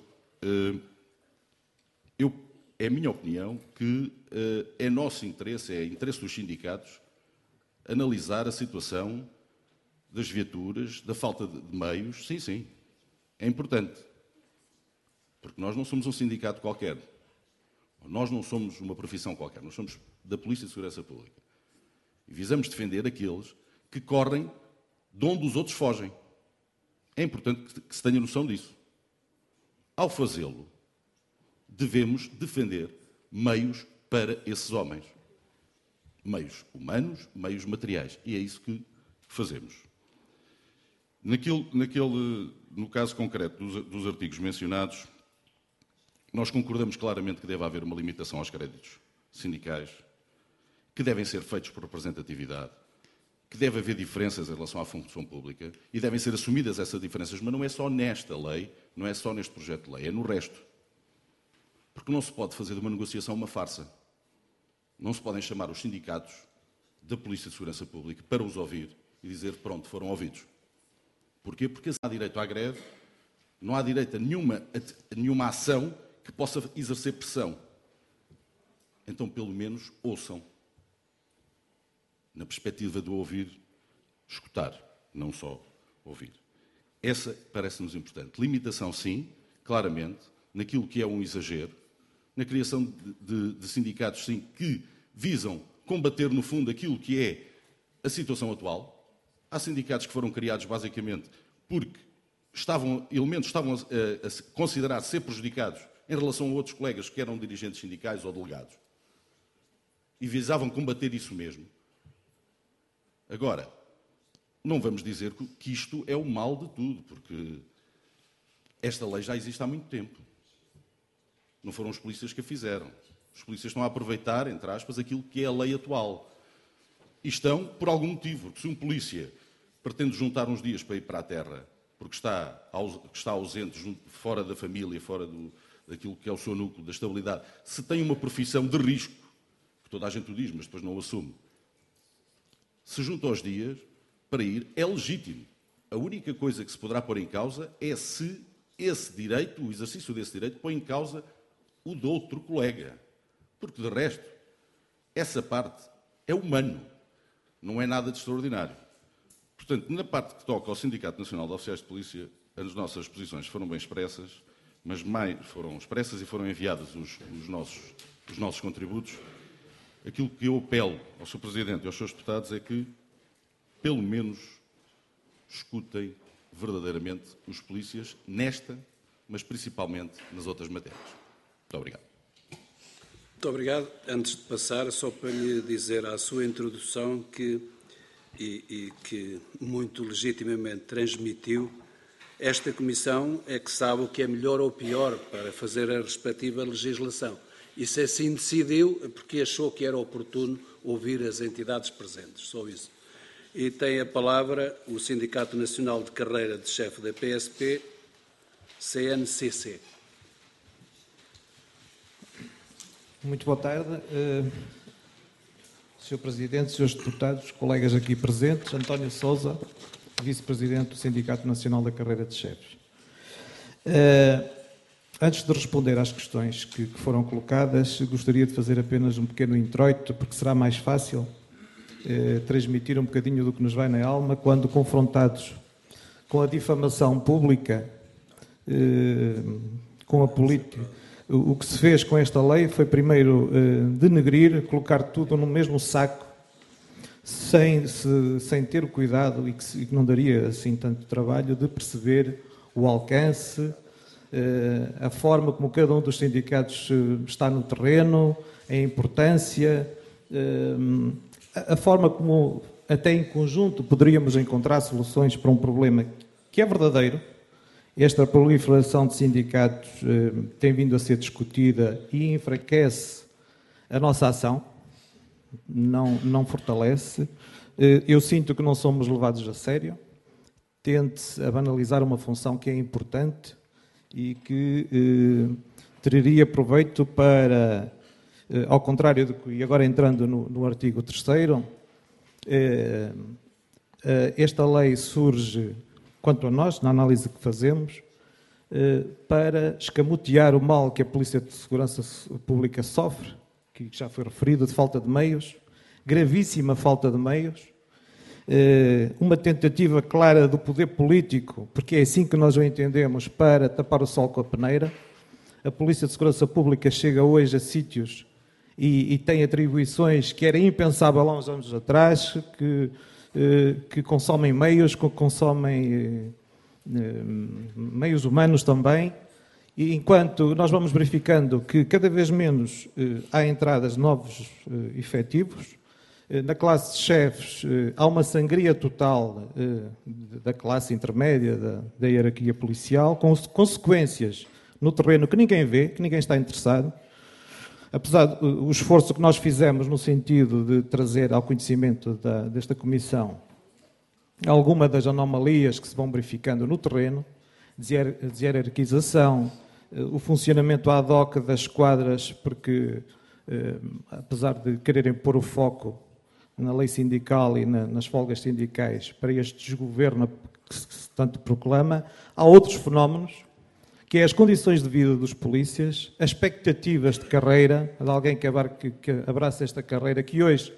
é a minha opinião que é nosso interesse, é interesse dos sindicatos, analisar a situação das viaturas, da falta de meios. Sim, sim. É importante. Porque nós não somos um sindicato qualquer. Nós não somos uma profissão qualquer. Nós somos da Polícia de Segurança Pública. E visamos defender aqueles que correm de onde os outros fogem. É importante que se tenha noção disso. Ao fazê-lo, devemos defender meios para esses homens. Meios humanos, meios materiais. E é isso que fazemos. No caso concreto dos artigos mencionados, nós concordamos claramente que deve haver uma limitação aos créditos sindicais, que devem ser feitos por representatividade, que deve haver diferenças em relação à função pública e devem ser assumidas essas diferenças, mas não é só nesta lei, não é só neste projeto de lei, é no resto. Porque não se pode fazer de uma negociação uma farsa. Não se podem chamar os sindicatos da Polícia de Segurança Pública para os ouvir e dizer, pronto, foram ouvidos. Porquê? Porque se há direito à greve, não há direito a nenhuma ação que possa exercer pressão. Então, pelo menos, ouçam. Na perspectiva de ouvir, escutar, não só ouvir. Essa parece-nos importante. Limitação, sim, claramente, naquilo que é um exagero, na criação de sindicatos, sim, que visam combater, no fundo, aquilo que é a situação atual. Há sindicatos que foram criados, basicamente, porque elementos estavam a considerar ser prejudicados em relação a outros colegas que eram dirigentes sindicais ou delegados. E visavam combater isso mesmo. Agora, não vamos dizer que isto é o mal de tudo, porque esta lei já existe há muito tempo. Não foram os polícias que a fizeram. Os polícias estão a aproveitar, entre aspas, aquilo que é a lei atual. E estão por algum motivo, porque se um polícia pretende juntar uns dias para ir para a terra, porque está ausente, fora da família, fora daquilo que é o seu núcleo, da estabilidade, se tem uma profissão de risco, que toda a gente o diz, mas depois não o assume, se junta aos dias para ir, é legítimo. A única coisa que se poderá pôr em causa é se esse direito, o exercício desse direito, põe em causa o de outro colega. Porque, de resto, essa parte é humano, não é nada de extraordinário. Portanto, na parte que toca ao Sindicato Nacional de Oficiais de Polícia, as nossas posições foram bem expressas, mas mais foram expressas e foram enviados os nossos contributos. Aquilo que eu apelo ao Sr. Presidente e aos seus deputados é que, pelo menos, escutem verdadeiramente os polícias nesta, mas principalmente nas outras matérias. Muito obrigado. Muito obrigado. Antes de passar, só para lhe dizer à sua introdução que muito legitimamente transmitiu, esta Comissão é que sabe o que é melhor ou pior para fazer a respectiva legislação. E se assim decidiu, porque achou que era oportuno ouvir as entidades presentes. Só isso. E tem a palavra o Sindicato Nacional de Carreira de Chefe da PSP, CNCC. Muito boa tarde. Sr. Presidente, Srs. Deputados, colegas aqui presentes, António Sousa, Vice-Presidente do Sindicato Nacional da Carreira de Chefes. Antes de responder às questões que foram colocadas, gostaria de fazer apenas um pequeno introito, porque será mais fácil transmitir um bocadinho do que nos vai na alma quando confrontados com a difamação pública, com a política. O que se fez com esta lei foi primeiro denegrir, colocar tudo no mesmo saco, sem ter o cuidado e que não daria assim tanto trabalho de perceber o alcance, a forma como cada um dos sindicatos está no terreno, a importância, a forma como até em conjunto poderíamos encontrar soluções para um problema que é verdadeiro. Esta proliferação de sindicatos tem vindo a ser discutida e enfraquece a nossa ação, não fortalece. Eu sinto que não somos levados a sério. Tente a banalizar uma função que é importante e que teria proveito para, ao contrário do que, e agora entrando no artigo 3º, esta lei surge, quanto a nós, na análise que fazemos, para escamotear o mal que a Polícia de Segurança Pública sofre, que já foi referido, de falta de meios, gravíssima falta de meios, uma tentativa clara do poder político, porque é assim que nós o entendemos, para tapar o sol com a peneira. A Polícia de Segurança Pública chega hoje a sítios e tem atribuições que era impensável há uns anos atrás, que consomem meios, que consomem meios humanos também, E enquanto nós vamos verificando que cada vez menos há entradas de novos efetivos, na classe de chefes há uma sangria total da classe intermédia, da hierarquia policial, com consequências no terreno que ninguém vê, que ninguém está interessado. Apesar do esforço que nós fizemos no sentido de trazer ao conhecimento desta Comissão alguma das anomalias que se vão verificando no terreno, hierarquização, o funcionamento ad hoc das esquadras, porque, apesar de quererem pôr o foco na lei sindical e nas folgas sindicais para este desgoverno que se tanto proclama, há outros fenómenos, que é as condições de vida dos polícias, as expectativas de carreira, de alguém que abraça esta carreira, que hoje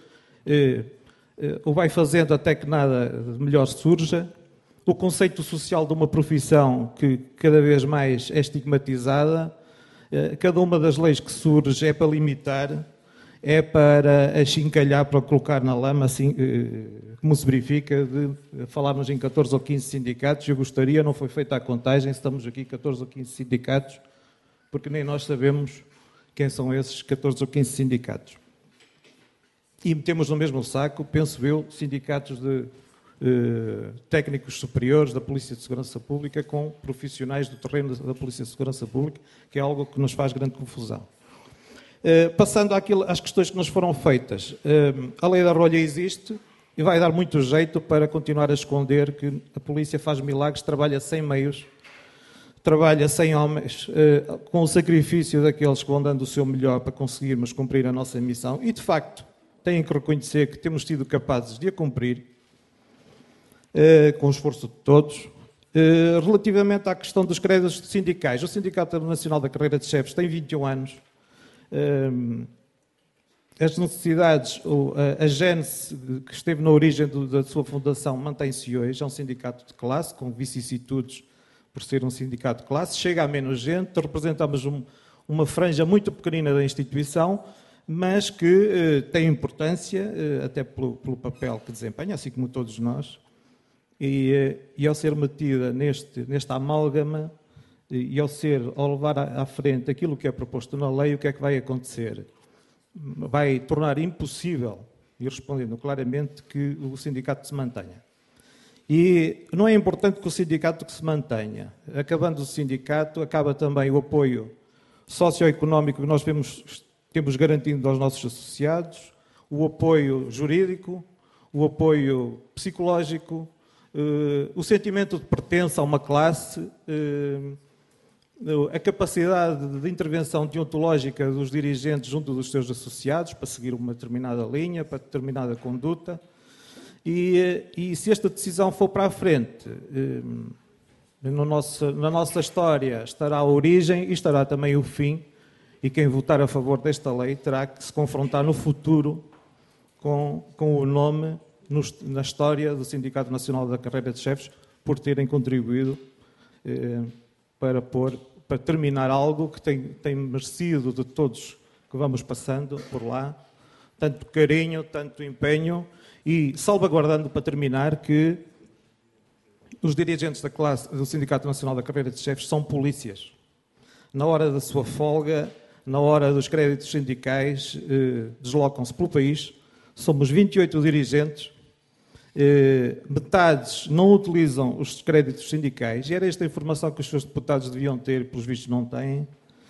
o vai fazendo até que nada de melhor surja, o conceito social de uma profissão que cada vez mais é estigmatizada, cada uma das leis que surge é para limitar, é para achincalhar, para colocar na lama, assim como se verifica, de falarmos em 14 ou 15 sindicatos. Eu gostaria, não foi feita a contagem, estamos aqui 14 ou 15 sindicatos, porque nem nós sabemos quem são esses 14 ou 15 sindicatos. E metemos no mesmo saco, penso eu, sindicatos de técnicos superiores da Polícia de Segurança Pública com profissionais do terreno da Polícia de Segurança Pública, que é algo que nos faz grande confusão. Passando às questões que nos foram feitas, a lei da rolha existe e vai dar muito jeito para continuar a esconder que a polícia faz milagres, trabalha sem meios, trabalha sem homens, com o sacrifício daqueles que vão dando o seu melhor para conseguirmos cumprir a nossa missão e, de facto, têm que reconhecer que temos sido capazes de a cumprir, com o esforço de todos. Relativamente à questão dos créditos sindicais, o Sindicato Nacional da Carreira de Chefes tem 21 anos, as necessidades, a gênese que esteve na origem da sua fundação mantém-se hoje, é um sindicato de classe, com vicissitudes por ser um sindicato de classe, chega a menos gente, representamos uma franja muito pequenina da instituição, mas que tem importância, até pelo papel que desempenha, assim como todos nós, e ao ser metida nesta amálgama, e ao levar à frente aquilo que é proposto na lei, o que é que vai acontecer? Vai tornar impossível, e respondendo claramente, que o sindicato se mantenha. E não é importante que o sindicato se mantenha. Acabando o sindicato, acaba também o apoio socioeconómico que nós temos garantido aos nossos associados, o apoio jurídico, o apoio psicológico, o sentimento de pertença a uma classe, a capacidade de intervenção deontológica dos dirigentes junto dos seus associados para seguir uma determinada linha, para determinada conduta. E se esta decisão for para a frente, na nossa história estará a origem e estará também o fim, e quem votar a favor desta lei terá que se confrontar no futuro com o nome na história do Sindicato Nacional da Carreira de Chefes por terem contribuído para terminar algo que tem merecido de todos que vamos passando por lá, tanto carinho, tanto empenho, e salvaguardando, para terminar, que os dirigentes da classe do Sindicato Nacional da Carreira de Chefes são polícias. Na hora da sua folga, na hora dos créditos sindicais, deslocam-se pelo país. Somos 28 dirigentes, metades não utilizam os créditos sindicais, e era esta a informação que os seus deputados deviam ter, pelos vistos não têm,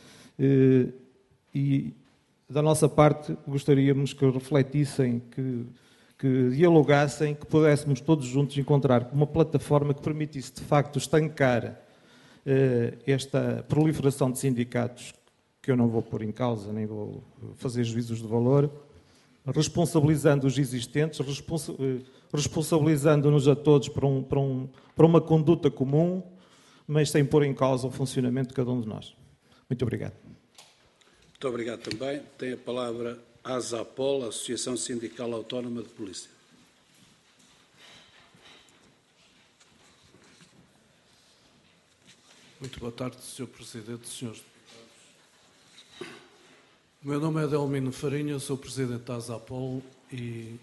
e da nossa parte gostaríamos que refletissem, que dialogassem, que pudéssemos todos juntos encontrar uma plataforma que permitisse de facto estancar esta proliferação de sindicatos, que eu não vou pôr em causa, nem vou fazer juízos de valor, responsabilizando os existentes, responsabilizando-nos a todos para uma conduta comum, mas sem pôr em causa o funcionamento de cada um de nós. Muito obrigado. Muito obrigado também. Tem a palavra a ASAPOL, Associação Sindical Autónoma de Polícia. Muito boa tarde, Sr. Presidente, Srs. Deputados. O meu nome é Adelmino Farinha, sou Presidente da ASAPOL e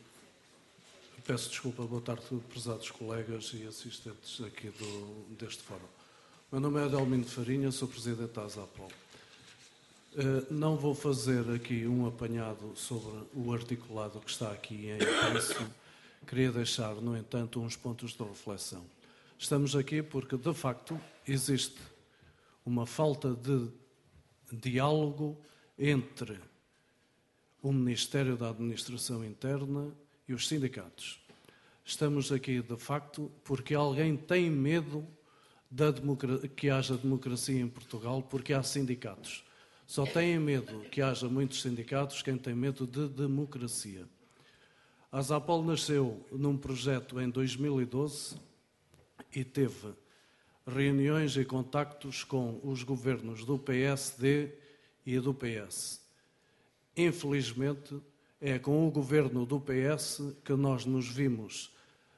peço desculpa, boa tarde, prezados colegas e assistentes aqui deste fórum. Meu nome é Adelmino Farinha, sou presidente da ASAPOL. Não vou fazer aqui um apanhado sobre o articulado que está aqui em início. Queria deixar, no entanto, uns pontos de reflexão. Estamos aqui porque, de facto, existe uma falta de diálogo entre o Ministério da Administração Interna e os sindicatos. Estamos aqui, de facto, porque alguém tem medo que haja democracia em Portugal, porque há sindicatos. Só têm medo que haja muitos sindicatos quem tem medo de democracia. A ASAPOL nasceu num projeto em 2012 e teve reuniões e contactos com os governos do PSD e do PS. Infelizmente, é com o governo do PS que nós nos vimos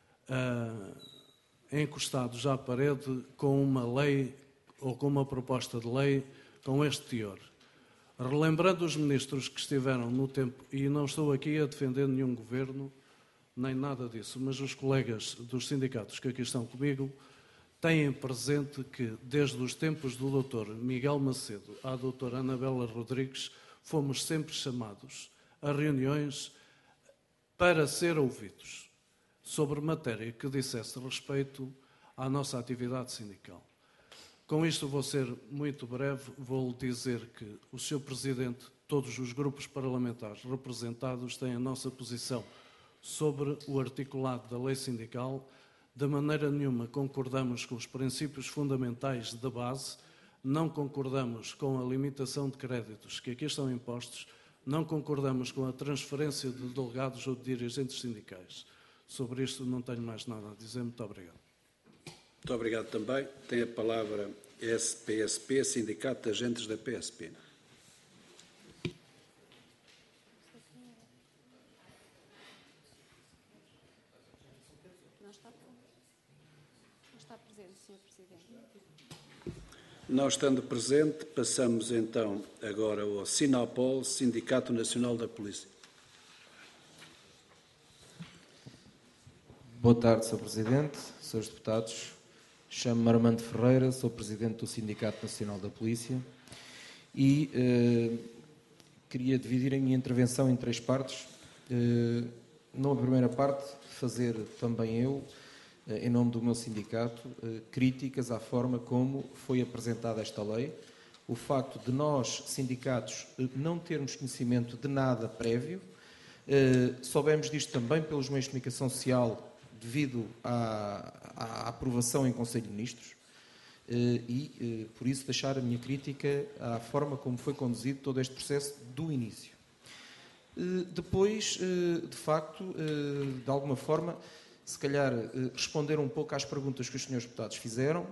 encostados à parede com uma lei ou com uma proposta de lei com este teor. Relembrando os ministros que estiveram no tempo, e não estou aqui a defender nenhum governo, nem nada disso, mas os colegas dos sindicatos que aqui estão comigo têm presente que, desde os tempos do Dr. Miguel Macedo à Dra. Anabela Rodrigues, fomos sempre chamados a reuniões para ser ouvidos sobre matéria que dissesse respeito à nossa atividade sindical. Com isto vou ser muito breve, vou dizer que o Sr. Presidente, todos os grupos parlamentares representados têm a nossa posição sobre o articulado da lei sindical. De maneira nenhuma concordamos com os princípios fundamentais da base, não concordamos com a limitação de créditos que aqui estão impostos, não concordamos com a transferência de delegados ou de dirigentes sindicais. Sobre isto não tenho mais nada a dizer. Muito obrigado. Muito obrigado também. Tem a palavra PSP, Sindicato de Agentes da PSP. Não está presente, Sr. Presidente. Não estando presente, passamos então agora ao Sinopol, Sindicato Nacional da Polícia. Boa tarde, Sr. Presidente, Srs. Deputados. Chamo-me Armando Ferreira, sou Presidente do Sindicato Nacional da Polícia e queria dividir a minha intervenção em 3 partes. Na primeira parte, fazer também eu, em nome do meu sindicato, críticas à forma como foi apresentada esta lei. O facto de nós, sindicatos, não termos conhecimento de nada prévio. Soubemos disto também pelos meios de comunicação social devido à aprovação em Conselho de Ministros e, por isso, deixar a minha crítica à forma como foi conduzido todo este processo do início. Depois, de facto, de alguma forma, se calhar responder um pouco às perguntas que os senhores deputados fizeram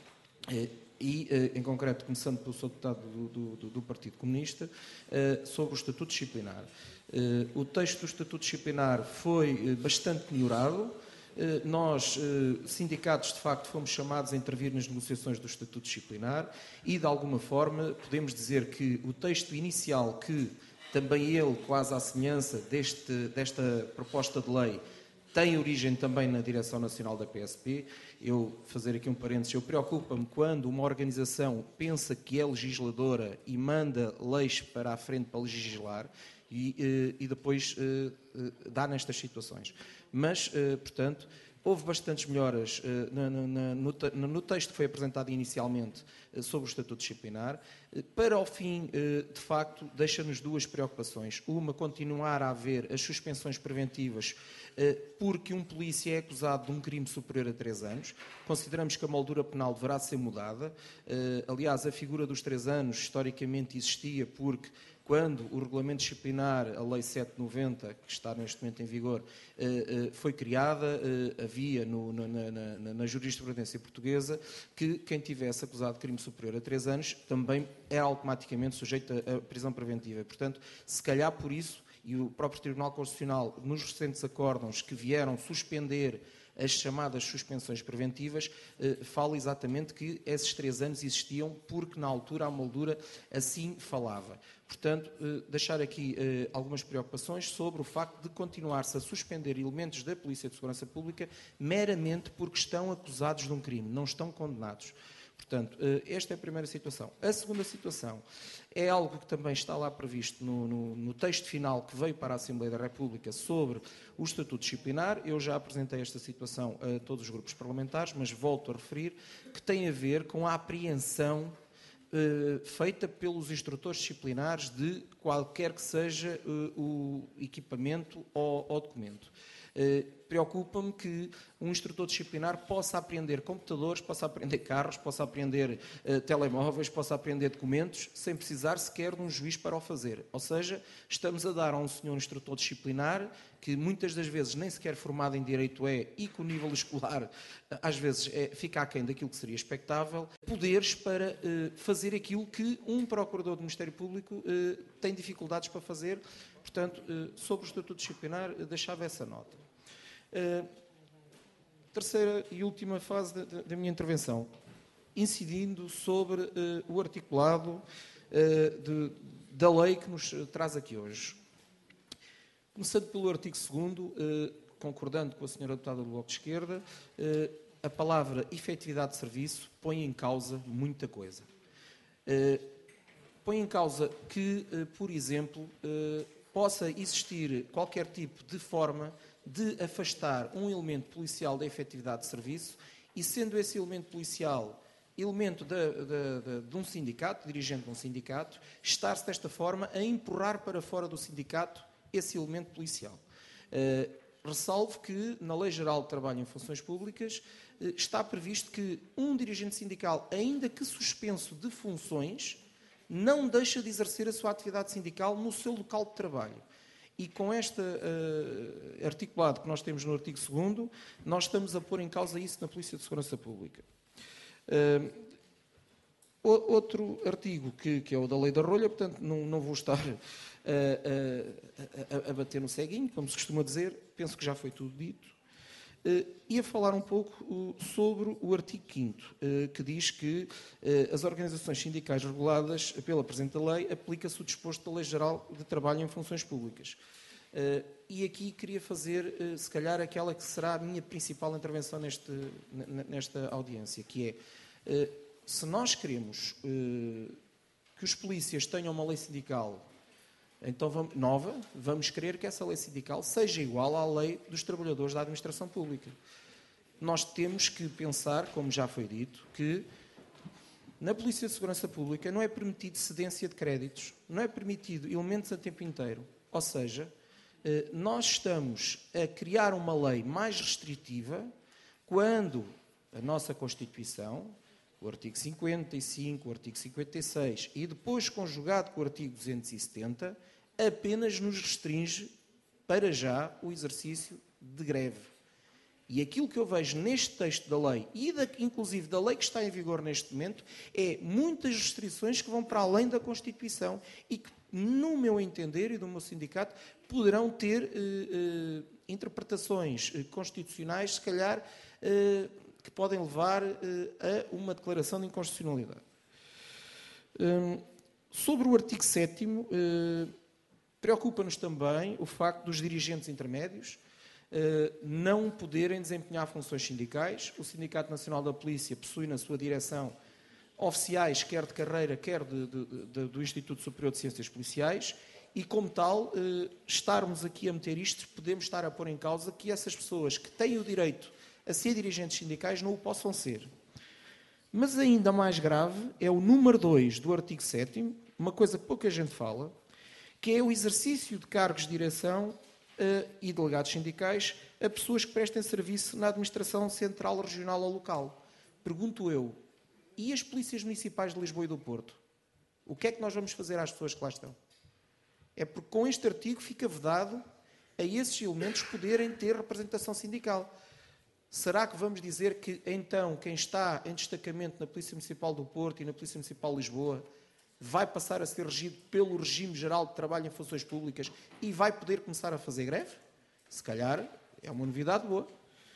e, em concreto, começando pelo Sr. Deputado do Partido Comunista, sobre o Estatuto Disciplinar. O texto do Estatuto Disciplinar foi bastante melhorado. Nós, sindicatos, de facto, fomos chamados a intervir nas negociações do Estatuto Disciplinar e, de alguma forma, podemos dizer que o texto inicial, que também ele, quase à semelhança desta proposta de lei, tem origem também na Direção Nacional da PSP. Eu, fazer aqui um parênteses, eu preocupo-me quando uma organização pensa que é legisladora e manda leis para a frente para legislar e depois dá nestas situações. Mas, portanto, houve bastantes melhoras no texto que foi apresentado inicialmente sobre o Estatuto Disciplinar. Para o fim, de facto, deixa-nos 2 preocupações. Uma, continuar a haver as suspensões preventivas porque um polícia é acusado de um crime superior a 3 anos. Consideramos que a moldura penal deverá ser mudada. Aliás, a figura dos 3 anos historicamente existia porque quando o regulamento disciplinar, a Lei 790, que está neste momento em vigor, foi criada, havia na jurisprudência portuguesa que quem tivesse acusado de crime superior a 3 anos também era automaticamente sujeito a prisão preventiva. Portanto, se calhar por isso, e o próprio Tribunal Constitucional, nos recentes acórdãos que vieram suspender as chamadas suspensões preventivas, fala exatamente que esses 3 anos existiam porque na altura a moldura assim falava. Portanto, deixar aqui algumas preocupações sobre o facto de continuar-se a suspender elementos da Polícia de Segurança Pública meramente porque estão acusados de um crime, não estão condenados. Portanto, esta é a primeira situação. A segunda situação é algo que também está lá previsto no texto final que veio para a Assembleia da República sobre o Estatuto Disciplinar. Eu já apresentei esta situação a todos os grupos parlamentares, mas volto a referir que tem a ver com a apreensão feita pelos instrutores disciplinares de qualquer que seja o equipamento ou documento. Preocupa-me que um instrutor disciplinar possa apreender computadores, possa apreender carros, possa apreender telemóveis, possa apreender documentos, sem precisar sequer de um juiz para o fazer. Ou seja, estamos a dar a um senhor instrutor disciplinar, que muitas das vezes nem sequer formado em Direito é, e que o nível escolar às vezes fica aquém daquilo que seria expectável, poderes para fazer aquilo que um procurador do Ministério Público tem dificuldades para fazer. Portanto, sobre o Estatuto Disciplinar, deixava essa nota. Terceira e última fase da minha intervenção, incidindo sobre o articulado da lei que nos traz aqui hoje. Começando pelo artigo 2º, concordando com a senhora deputada do Bloco de Esquerda, a palavra efetividade de serviço põe em causa muita coisa. Põe em causa que, por exemplo, possa existir qualquer tipo de forma de afastar um elemento policial da efetividade de serviço e, sendo esse elemento policial elemento de um sindicato, dirigente de um sindicato, estar-se desta forma a empurrar para fora do sindicato esse elemento policial. Ressalvo que, na Lei Geral de Trabalho em Funções Públicas, está previsto que um dirigente sindical, ainda que suspenso de funções, não deixa de exercer a sua atividade sindical no seu local de trabalho. E com este articulado que nós temos no artigo 2º, nós estamos a pôr em causa isso na Polícia de Segurança Pública. Outro artigo, que é o da Lei da Rolha, portanto não vou estar a bater no ceguinho, como se costuma dizer, penso que já foi tudo dito. Ia falar um pouco sobre o artigo 5º, que diz que as organizações sindicais reguladas pela presente lei aplica-se o disposto da Lei Geral de Trabalho em Funções Públicas. E aqui queria fazer, se calhar, aquela que será a minha principal intervenção nesta audiência, que é, se nós queremos que os polícias tenham uma lei sindical então, vamos querer que essa lei sindical seja igual à lei dos trabalhadores da administração pública. Nós temos que pensar, como já foi dito, que na Polícia de Segurança Pública não é permitido cedência de créditos, não é permitido elementos a tempo inteiro. Ou seja, nós estamos a criar uma lei mais restritiva quando a nossa Constituição, o artigo 55, o artigo 56 e depois conjugado com o artigo 270, apenas nos restringe, para já, o exercício de greve. E aquilo que eu vejo neste texto da lei, e inclusive da lei que está em vigor neste momento, é muitas restrições que vão para além da Constituição e que, no meu entender e do meu sindicato, poderão ter interpretações constitucionais, se calhar, que podem levar a uma declaração de inconstitucionalidade. Sobre o artigo 7º, preocupa-nos também o facto dos dirigentes intermédios não poderem desempenhar funções sindicais. O Sindicato Nacional da Polícia possui na sua direção oficiais, quer de carreira, quer do Instituto Superior de Ciências Policiais, e como tal, estarmos aqui a meter isto, podemos estar a pôr em causa que essas pessoas que têm o direito a ser dirigentes sindicais não o possam ser. Mas ainda mais grave é o número 2 do artigo 7º, uma coisa que pouca gente fala, que é o exercício de cargos de direção e delegados sindicais a pessoas que prestem serviço na administração central, regional ou local. Pergunto eu, e as polícias municipais de Lisboa e do Porto? O que é que nós vamos fazer às pessoas que lá estão? É porque com este artigo fica vedado a esses elementos poderem ter representação sindical. Será que vamos dizer que, então, quem está em destacamento na Polícia Municipal do Porto e na Polícia Municipal de Lisboa vai passar a ser regido pelo regime geral de trabalho em funções públicas e vai poder começar a fazer greve? Se calhar é uma novidade boa.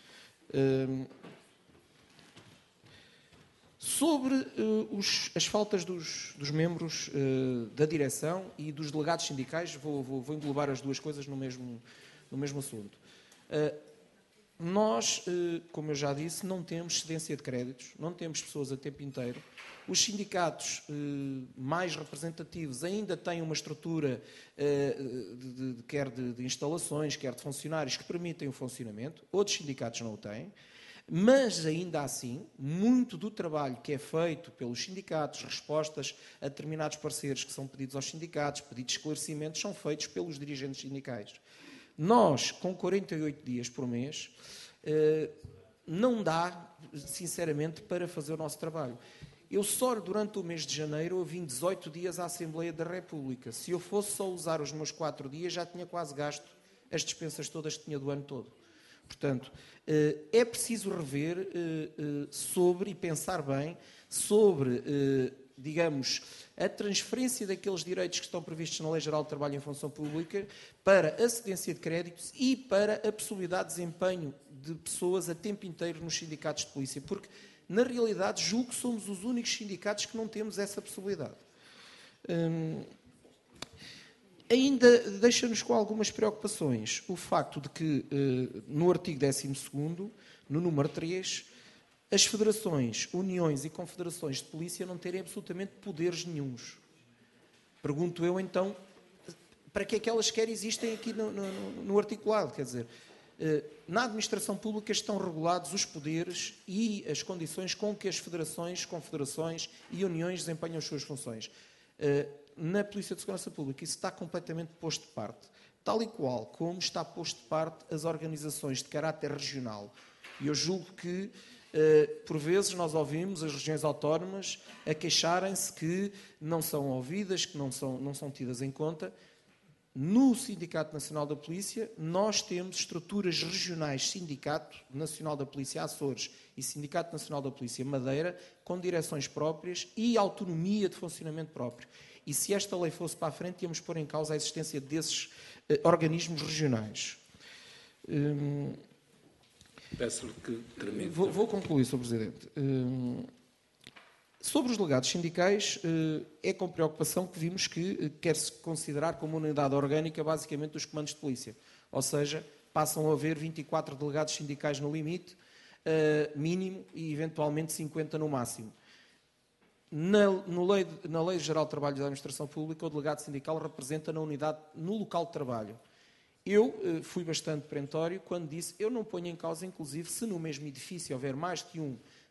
Sobre as faltas dos membros da direção e dos delegados sindicais, vou englobar as duas coisas no mesmo assunto. Nós, como eu já disse, não temos cedência de créditos, não temos pessoas a tempo inteiro. Os sindicatos mais representativos ainda têm uma estrutura quer de instalações, quer de funcionários, que permitem o funcionamento. Outros sindicatos não o têm. Mas, ainda assim, muito do trabalho que é feito pelos sindicatos, respostas a determinados parceiros que são pedidos aos sindicatos, pedidos de esclarecimentos, são feitos pelos dirigentes sindicais. Nós, com 48 dias por mês, não dá, sinceramente, para fazer o nosso trabalho. Eu só, durante o mês de janeiro, eu vim 18 dias à Assembleia da República. Se eu fosse só usar os meus 4 dias, já tinha quase gasto as despensas todas que tinha do ano todo. Portanto, é preciso rever sobre e pensar bem sobre, digamos, a transferência daqueles direitos que estão previstos na Lei Geral de Trabalho em Função Pública para a cedência de créditos e para a possibilidade de desempenho de pessoas a tempo inteiro nos sindicatos de polícia, porque, na realidade, julgo que somos os únicos sindicatos que não temos essa possibilidade. Ainda deixa-nos com algumas preocupações o facto de que, no artigo 12º, no número 3, as federações, uniões e confederações de polícia não terem absolutamente poderes nenhuns. Pergunto eu, então, para que é que elas sequer existem aqui no articulado? Quer dizer, na administração pública estão regulados os poderes e as condições com que as federações, confederações e uniões desempenham as suas funções. Na Polícia de Segurança Pública isso está completamente posto de parte, tal e qual como está posto de parte as organizações de caráter regional. E eu julgo que, por vezes, nós ouvimos as regiões autónomas a queixarem-se que não são ouvidas, que não são tidas em conta. No Sindicato Nacional da Polícia, nós temos estruturas regionais, Sindicato Nacional da Polícia Açores e Sindicato Nacional da Polícia Madeira, com direções próprias e autonomia de funcionamento próprio. E se esta lei fosse para a frente, íamos pôr em causa a existência desses organismos regionais. Peço-lhe que termine. Vou concluir, Sr. Presidente. Sobre os delegados sindicais, é com preocupação que vimos que quer-se considerar como unidade orgânica basicamente os comandos de polícia. Ou seja, passam a haver 24 delegados sindicais no limite, mínimo, e eventualmente 50 no máximo. Na Lei Geral de Trabalho da Administração Pública, o delegado sindical representa na unidade, no local de trabalho. Eu fui bastante perentório quando disse, eu não ponho em causa, inclusive, se no mesmo edifício houver mais de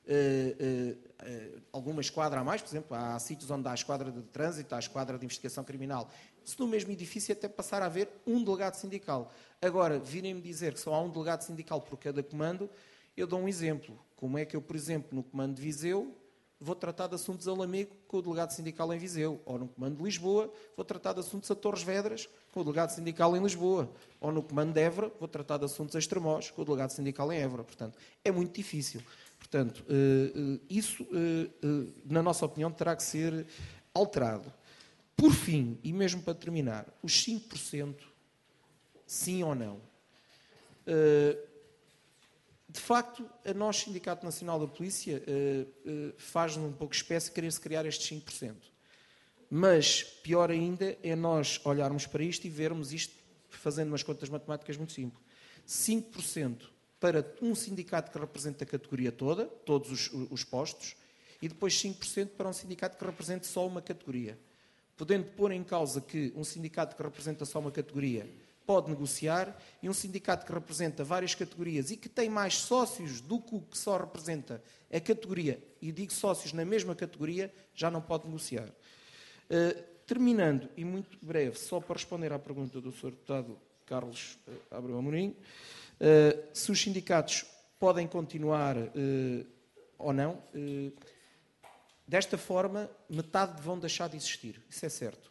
alguma esquadra a mais, por exemplo, há sítios onde há a esquadra de trânsito, há a esquadra de investigação criminal, se no mesmo edifício até passar a haver um delegado sindical. Agora, virem-me dizer que só há um delegado sindical por cada comando, eu dou um exemplo. Como é que eu, por exemplo, no comando de Viseu, vou tratar de assuntos a Lamego com o delegado sindical em Viseu. Ou no comando de Lisboa, vou tratar de assuntos a Torres Vedras com o delegado sindical em Lisboa. Ou no comando de Évora, vou tratar de assuntos a Estremoz com o delegado sindical em Évora. Portanto, é muito difícil. Portanto, isso, na nossa opinião, terá que ser alterado. Por fim, e mesmo para terminar, os 5%, sim ou não? De facto, a nós, Sindicato Nacional da Polícia, faz-nos um pouco espécie querer-se criar estes 5%. Mas, pior ainda, é nós olharmos para isto e vermos isto fazendo umas contas matemáticas muito simples. 5% para um sindicato que representa a categoria toda, todos os postos, e depois 5% para um sindicato que represente só uma categoria. Podendo pôr em causa que um sindicato que representa só uma categoria pode negociar, e um sindicato que representa várias categorias e que tem mais sócios do que o que só representa a categoria, e digo sócios na mesma categoria, já não pode negociar. Terminando, e muito breve, só para responder à pergunta do Sr. Deputado Carlos Abreu Amorim, se os sindicatos podem continuar ou não, desta forma, metade vão deixar de existir, isso é certo.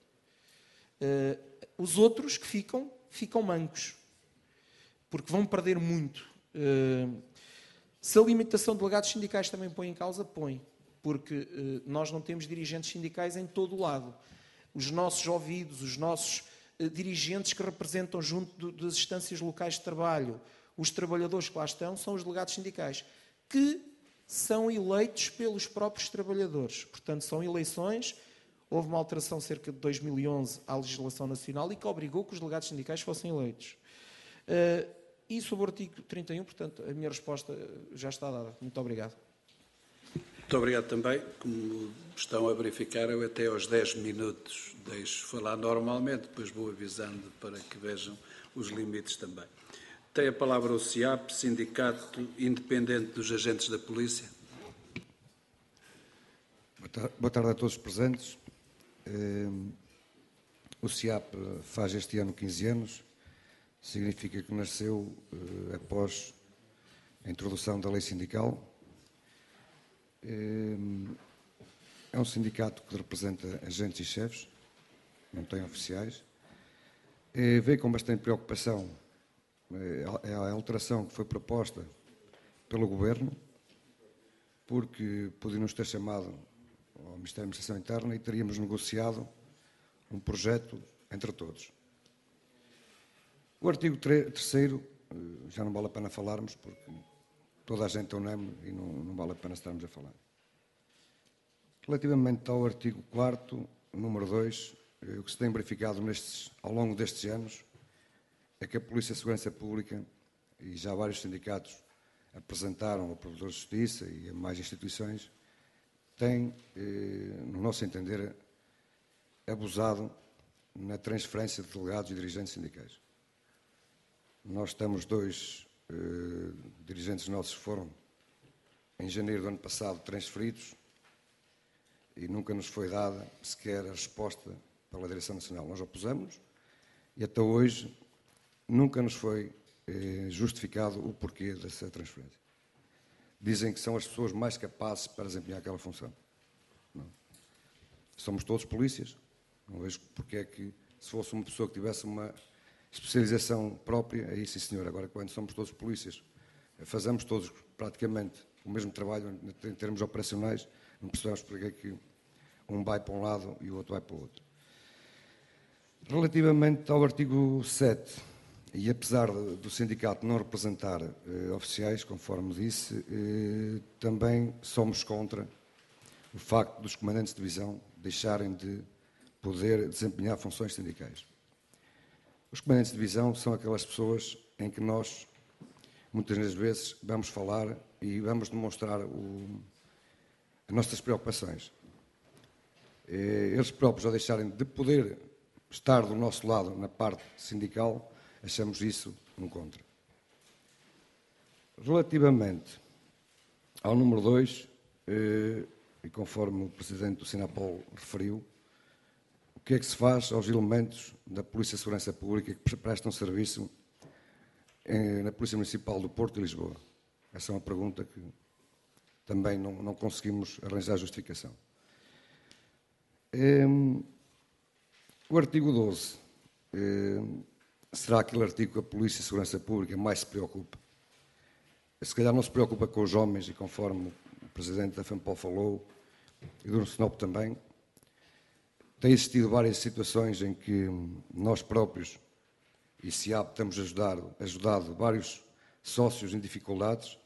Os outros que ficam mancos, porque vão perder muito. Se a limitação de delegados sindicais também põe em causa, põe, porque nós não temos dirigentes sindicais em todo o lado. Os nossos ouvidos, os nossos dirigentes que representam junto das instâncias locais de trabalho, os trabalhadores que lá estão, são os delegados sindicais, que são eleitos pelos próprios trabalhadores. Portanto, são eleições. Houve uma alteração cerca de 2011 à legislação nacional e que obrigou que os delegados sindicais fossem eleitos. E sobre o artigo 31, portanto, a minha resposta já está dada. Muito obrigado. Muito obrigado também. Como estão a verificar, eu até aos 10 minutos deixo falar normalmente, depois vou avisando para que vejam os limites também. Tem a palavra o SIAP, Sindicato Independente dos Agentes da Polícia. Boa tarde a todos os presentes. O SIAP faz este ano 15 anos, significa que nasceu após a introdução da lei sindical. É um sindicato que representa agentes e chefes, não tem oficiais. Veio com bastante preocupação a alteração que foi proposta pelo Governo, porque podíamos ter chamado ao Ministério da Administração Interna e teríamos negociado um projeto entre todos. O artigo 3º, já não vale a pena falarmos, porque toda a gente é unânime e não vale a pena estarmos a falar. Relativamente ao artigo 4º, número 2, o que se tem verificado ao longo destes anos é que a Polícia de Segurança Pública, e já vários sindicatos apresentaram ao Provedor de Justiça e a mais instituições, tem, no nosso entender, abusado na transferência de delegados e dirigentes sindicais. Nós temos 2 dirigentes nossos que foram, em janeiro do ano passado, transferidos e nunca nos foi dada sequer a resposta pela Direção Nacional. Nós opusemos e até hoje nunca nos foi justificado o porquê dessa transferência. Dizem que são as pessoas mais capazes para desempenhar aquela função. Não. Somos todos polícias. Não vejo porque é que, se fosse uma pessoa que tivesse uma especialização própria, aí sim senhor. Agora, quando somos todos polícias, fazemos todos praticamente o mesmo trabalho em termos operacionais, não percebemos porque é que um vai para um lado e o outro vai para o outro. Relativamente ao artigo 7, e apesar do sindicato não representar oficiais, conforme disse, também somos contra o facto dos comandantes de divisão deixarem de poder desempenhar funções sindicais. Os comandantes de divisão são aquelas pessoas em que nós, muitas das vezes, vamos falar e vamos demonstrar as nossas preocupações. Eles próprios, ao deixarem de poder estar do nosso lado na parte sindical, achamos isso um contra. Relativamente ao número 2, e conforme o Presidente do Sinapol referiu, o que é que se faz aos elementos da Polícia de Segurança Pública que prestam serviço na Polícia Municipal do Porto e Lisboa? Essa é uma pergunta que também não conseguimos arranjar justificação. O artigo 12 será aquele artigo que a Polícia de Segurança Pública mais se preocupa. Se calhar não se preocupa com os homens, e conforme o Presidente da FEMPOL falou, e do SNOP também, tem existido várias situações em que nós próprios, e SIAP, temos ajudado vários sócios em dificuldades.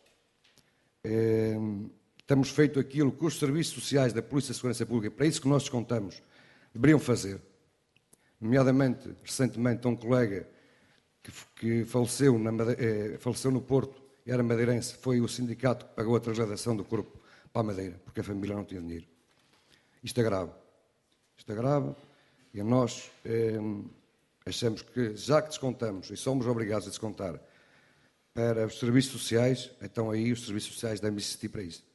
Temos feito aquilo que os serviços sociais da Polícia de Segurança Pública, para isso que nós descontamos, deveriam fazer. Nomeadamente, recentemente, um colega que faleceu no Porto, era madeirense, foi o sindicato que pagou a trasladação do corpo para a Madeira, porque a família não tinha dinheiro. Isto é grave. Isto é grave e nós achamos que, já que descontamos, e somos obrigados a descontar, para os serviços sociais, então aí os serviços sociais devem existir para isso.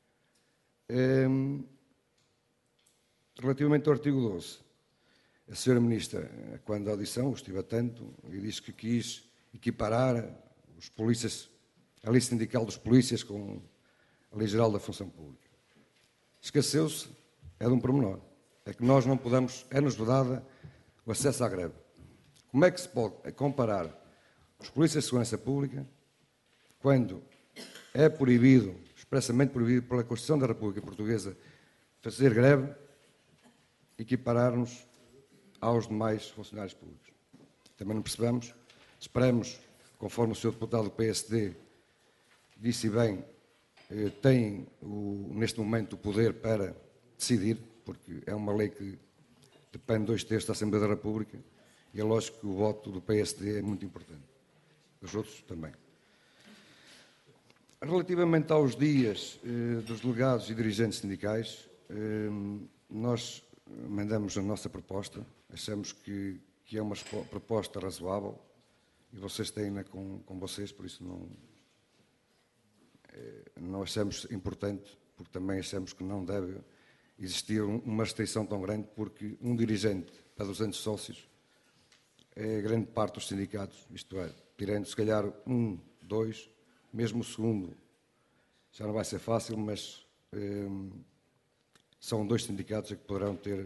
Relativamente ao artigo 12, a Sra. Ministra, quando a audição, estive atento, e disse que quis equiparar os polícias, a lei sindical dos polícias com a lei geral da função pública. Esqueceu-se, é de um pormenor, é que nós não podemos, é-nos vedada o acesso à greve. Como é que se pode comparar os polícias de segurança pública quando é proibido, expressamente proibido pela Constituição da República Portuguesa, fazer greve, equiparar-nos aos demais funcionários públicos? Também não percebemos. Esperamos, conforme o Sr. Deputado do PSD disse bem, tem neste momento o poder para decidir, porque é uma lei que depende de 2/3 da Assembleia da República, e é lógico que o voto do PSD é muito importante. dos outros também. Relativamente aos dias dos delegados e dirigentes sindicais, nós mandamos a nossa proposta, achamos que é uma proposta razoável e vocês têm-na com vocês, por isso não achamos importante, porque também achamos que não deve existir uma restrição tão grande, porque um dirigente para 200 sócios é grande parte dos sindicatos, isto é, tirando se calhar 1, 2, mesmo o segundo já não vai ser fácil, mas são 2 sindicatos que poderão ter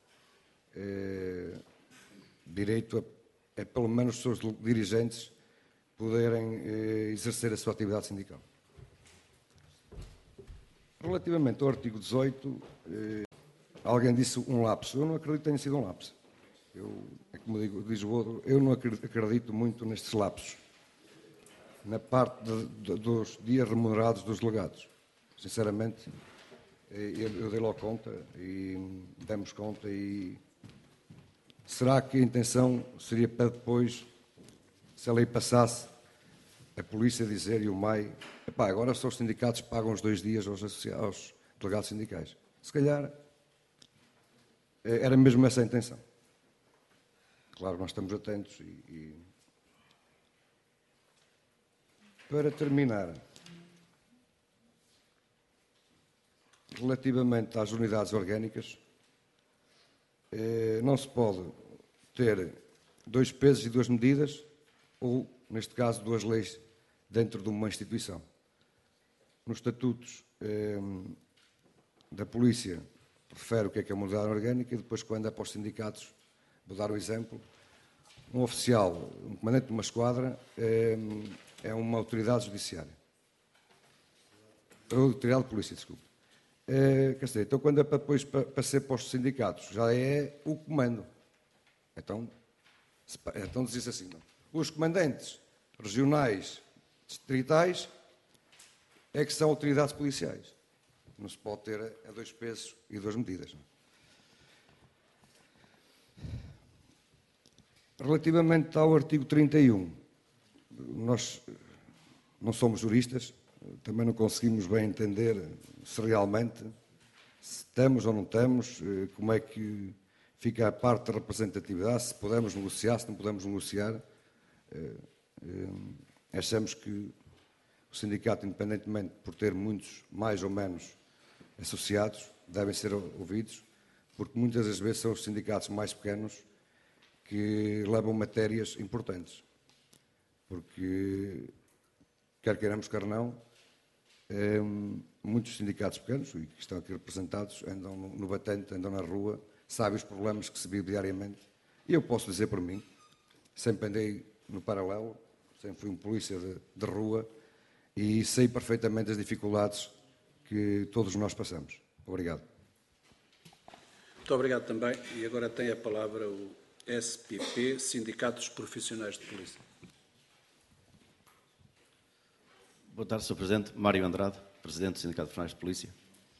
direito a pelo menos os seus dirigentes poderem exercer a sua atividade sindical. Relativamente ao artigo 18, alguém disse um lapso. Eu não acredito que tenha sido um lapso. É como diz o outro, eu não acredito muito nestes lapsos, na parte dos dias remunerados dos delegados. Sinceramente, eu dei logo conta e demos conta e será que a intenção seria para depois, se a lei passasse, a polícia dizer e o MAI, epá, agora só os sindicatos pagam os 2 dias aos delegados sindicais. Se calhar era mesmo essa a intenção. Claro, nós estamos atentos e... Para terminar, relativamente às unidades orgânicas, não se pode ter 2 pesos e 2 medidas, ou, neste caso, 2 leis dentro de uma instituição. Nos estatutos da polícia, refere o que é uma unidade orgânica e depois, quando é para os sindicatos, vou dar o exemplo, um oficial, um comandante de uma esquadra, é uma autoridade judiciária. Autoridade de polícia, desculpe. Quer dizer, então, quando é para depois para ser para os sindicatos, já é o comando. Então diz-se assim, não. Os comandantes regionais, distritais, é que são autoridades policiais. Não se pode ter a 2 pesos e 2 medidas. Não? Relativamente ao artigo 31, nós não somos juristas, também não conseguimos bem entender se realmente se estamos ou não estamos, como é que fica a parte da representatividade, se podemos negociar, se não podemos negociar. Achamos que o sindicato, independentemente por ter muitos, mais ou menos, associados, devem ser ouvidos, porque muitas das vezes são os sindicatos mais pequenos que levam matérias importantes. Porque, quer queiramos, quer não, muitos sindicatos pequenos, e que estão aqui representados, andam no batente, andam na rua, sabem os problemas que se vivem diariamente. E eu posso dizer por mim, sempre andei no paralelo, sempre fui um polícia de rua e sei perfeitamente as dificuldades que todos nós passamos. Obrigado. Muito obrigado também. E agora tem a palavra o SPP, Sindicato dos Profissionais de Polícia. Boa tarde, Sr. Presidente. Mário Andrade, Presidente do Sindicato de Profissionais de Polícia.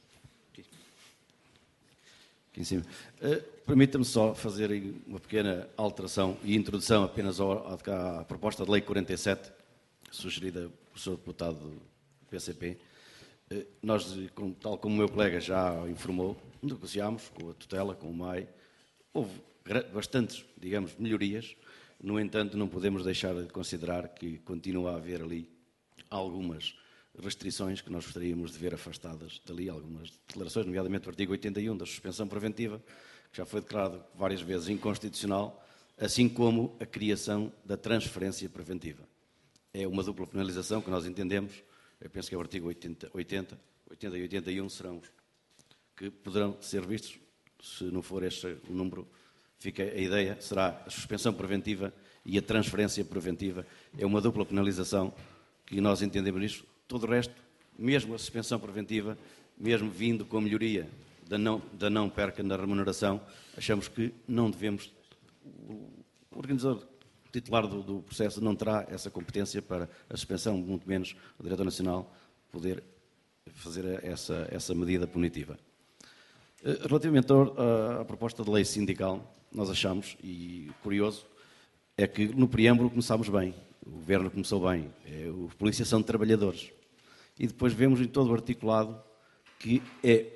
Aqui em cima. Permita-me só fazer uma pequena alteração e introdução apenas à proposta de lei 47, sugerida pelo Sr. Deputado do PCP. Nós, tal como o meu colega já informou, negociámos com a tutela, com o MAI. Houve bastantes, digamos, melhorias. No entanto, não podemos deixar de considerar que continua a haver ali algumas restrições que nós gostaríamos de ver afastadas dali, algumas declarações, nomeadamente o artigo 81 da suspensão preventiva, que já foi declarado várias vezes inconstitucional, assim como a criação da transferência preventiva. É uma dupla penalização que nós entendemos, eu penso que é o artigo 80 e 81 serão que poderão ser vistos, se não for este o número, fica a ideia, será a suspensão preventiva e a transferência preventiva. É uma dupla penalização que nós entendemos nisto. Todo o resto, mesmo a suspensão preventiva, mesmo vindo com a melhoria da não perca na remuneração, achamos que não devemos... O organizador titular do processo não terá essa competência para a suspensão, muito menos o Diretor Nacional poder fazer essa medida punitiva. Relativamente à proposta de lei sindical, nós achamos, e curioso, é que no preâmbulo começámos bem, o Governo começou bem, os polícias são trabalhadores. E depois vemos em todo o articulado que é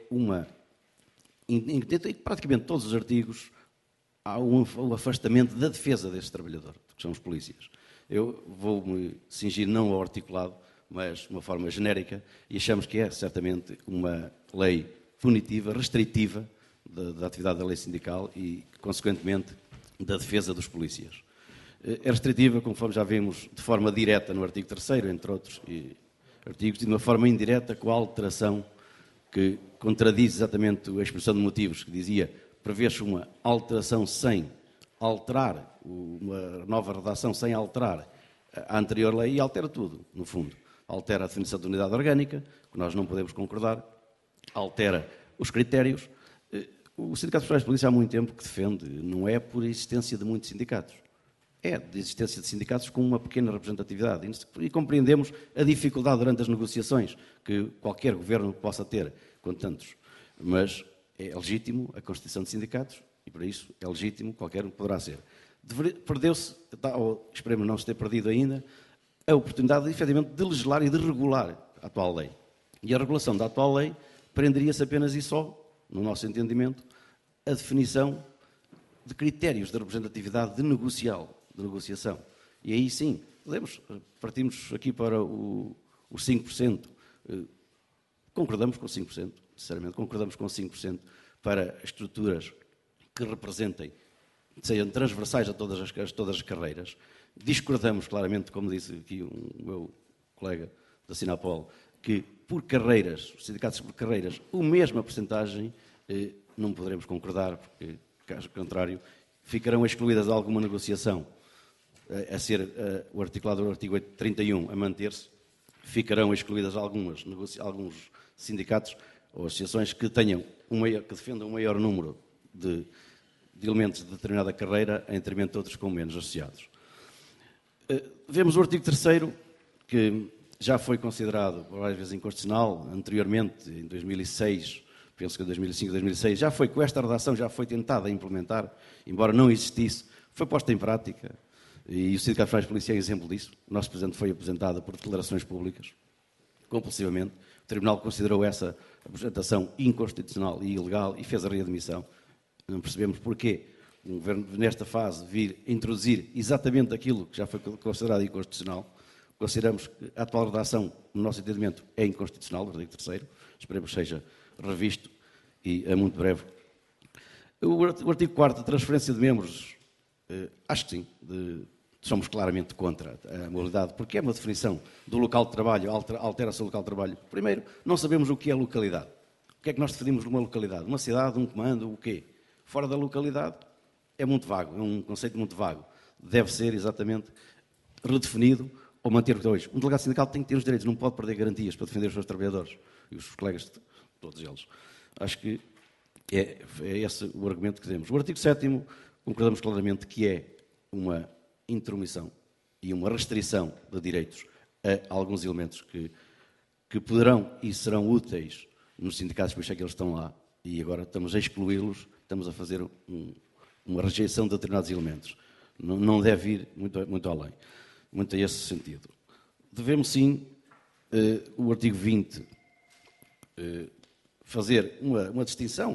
em praticamente todos os artigos, há um afastamento da defesa desse trabalhador, que são os polícias. Eu vou-me cingir não ao articulado, mas de uma forma genérica, e achamos que é certamente uma lei punitiva, restritiva da atividade da lei sindical e, consequentemente, da defesa dos polícias. É restritiva, conforme já vimos, de forma direta no artigo 3º, entre outros artigos, e de uma forma indireta com a alteração que contradiz exatamente a expressão de motivos, que dizia prevê-se uma alteração sem alterar, uma nova redação sem alterar a anterior lei, e altera tudo, no fundo. Altera a definição de unidade orgânica, que nós não podemos concordar, altera os critérios. O Sindicato Profissionais de Polícia há muito tempo que defende, não é por existência de muitos sindicatos, é de existência de sindicatos com uma pequena representatividade. E compreendemos a dificuldade durante as negociações que qualquer governo possa ter com tantos. Mas é legítimo a constituição de sindicatos e, para isso, é legítimo, qualquer um poderá ser. Perdeu-se, ou esperemos não se ter perdido ainda, a oportunidade, efetivamente, de legislar e de regular a atual lei. E a regulação da atual lei prenderia-se apenas e só, no nosso entendimento, a definição de critérios de representatividade de negociação. E aí sim, partimos aqui para os 5%. Concordamos com 5%, sinceramente, concordamos com 5% para estruturas que representem, sejam transversais a todas as carreiras. Discordamos claramente, como disse aqui o meu colega da Sinapol, que por carreiras, os sindicatos por carreiras, a mesma percentagem, não poderemos concordar, porque, caso contrário, ficarão excluídas de alguma negociação, a ser o articulado do artigo 31 a manter-se, ficarão excluídas alguns sindicatos ou associações que defendam um maior número de elementos de determinada carreira, em detrimento de outros com menos associados. Vemos o artigo 3º, que já foi considerado várias vezes inconstitucional, anteriormente, em 2006, penso que em 2005, 2006, já foi com esta redação, já foi tentada implementar, embora não existisse, foi posta em prática, e o Sindicato Profissionais de Polícia é exemplo disso. O nosso Presidente foi apresentado por declarações públicas, compulsivamente. O Tribunal considerou essa apresentação inconstitucional e ilegal e fez a readmissão. Não percebemos porquê o Governo, nesta fase, vir introduzir exatamente aquilo que já foi considerado inconstitucional. Consideramos que a atual redação, no nosso entendimento, é inconstitucional, o artigo 3º. Esperemos que seja revisto e é muito breve. O artigo 4º, transferência de membros, acho que sim, somos claramente contra a mobilidade, porque é uma definição do local de trabalho, altera-se o local de trabalho. Primeiro, não sabemos o que é localidade. O que é que nós definimos numa localidade? Uma cidade, um comando, o quê? Fora da localidade é muito vago, é um conceito muito vago. Deve ser exatamente redefinido ou manter o que é hoje. Um delegado sindical tem que ter os direitos, não pode perder garantias para defender os seus trabalhadores e os colegas, todos eles. Acho que é esse o argumento que temos. O artigo 7º, concordamos claramente que é uma intromissão e uma restrição de direitos a alguns elementos que poderão e serão úteis nos sindicatos, por isso é que eles estão lá, e agora estamos a excluí-los, estamos a fazer uma rejeição de determinados elementos. Não deve ir muito além, muito a esse sentido. Devemos sim, o artigo 20, fazer uma distinção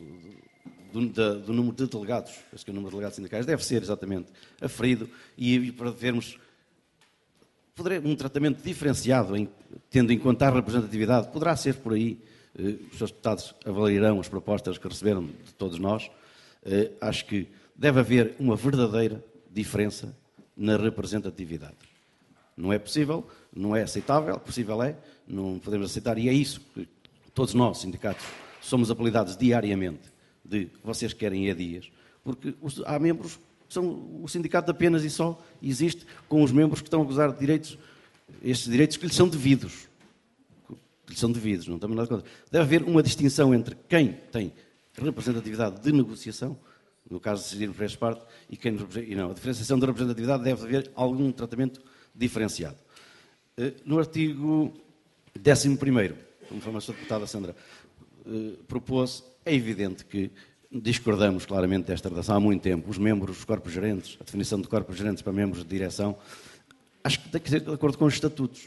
do número de delegados, acho que o número de delegados sindicais deve ser exatamente aferido e para vermos um tratamento diferenciado, tendo em conta a representatividade, poderá ser por aí, os seus deputados avaliarão as propostas que receberam de todos nós. Acho que deve haver uma verdadeira diferença na representatividade. Não é possível, não é aceitável, possível é, não podemos aceitar, e é isso que todos nós, sindicatos, somos apelidados diariamente de vocês querem dias, porque há membros que o sindicato apenas e só existe com os membros que estão a gozar de direitos, estes direitos que lhes são devidos. Que lhes são devidos, não estamos nada contra. Deve haver uma distinção entre quem tem representatividade de negociação, no caso de decidir por esta parte, e quem não. A diferenciação da representatividade deve haver algum tratamento diferenciado. No artigo 11º, como foi a sua deputada Sandra, propôs, é evidente que discordamos claramente desta redação há muito tempo. Os membros, os corpos gerentes, a definição de corpos gerentes para membros de direção, acho que tem que ser de acordo com os estatutos.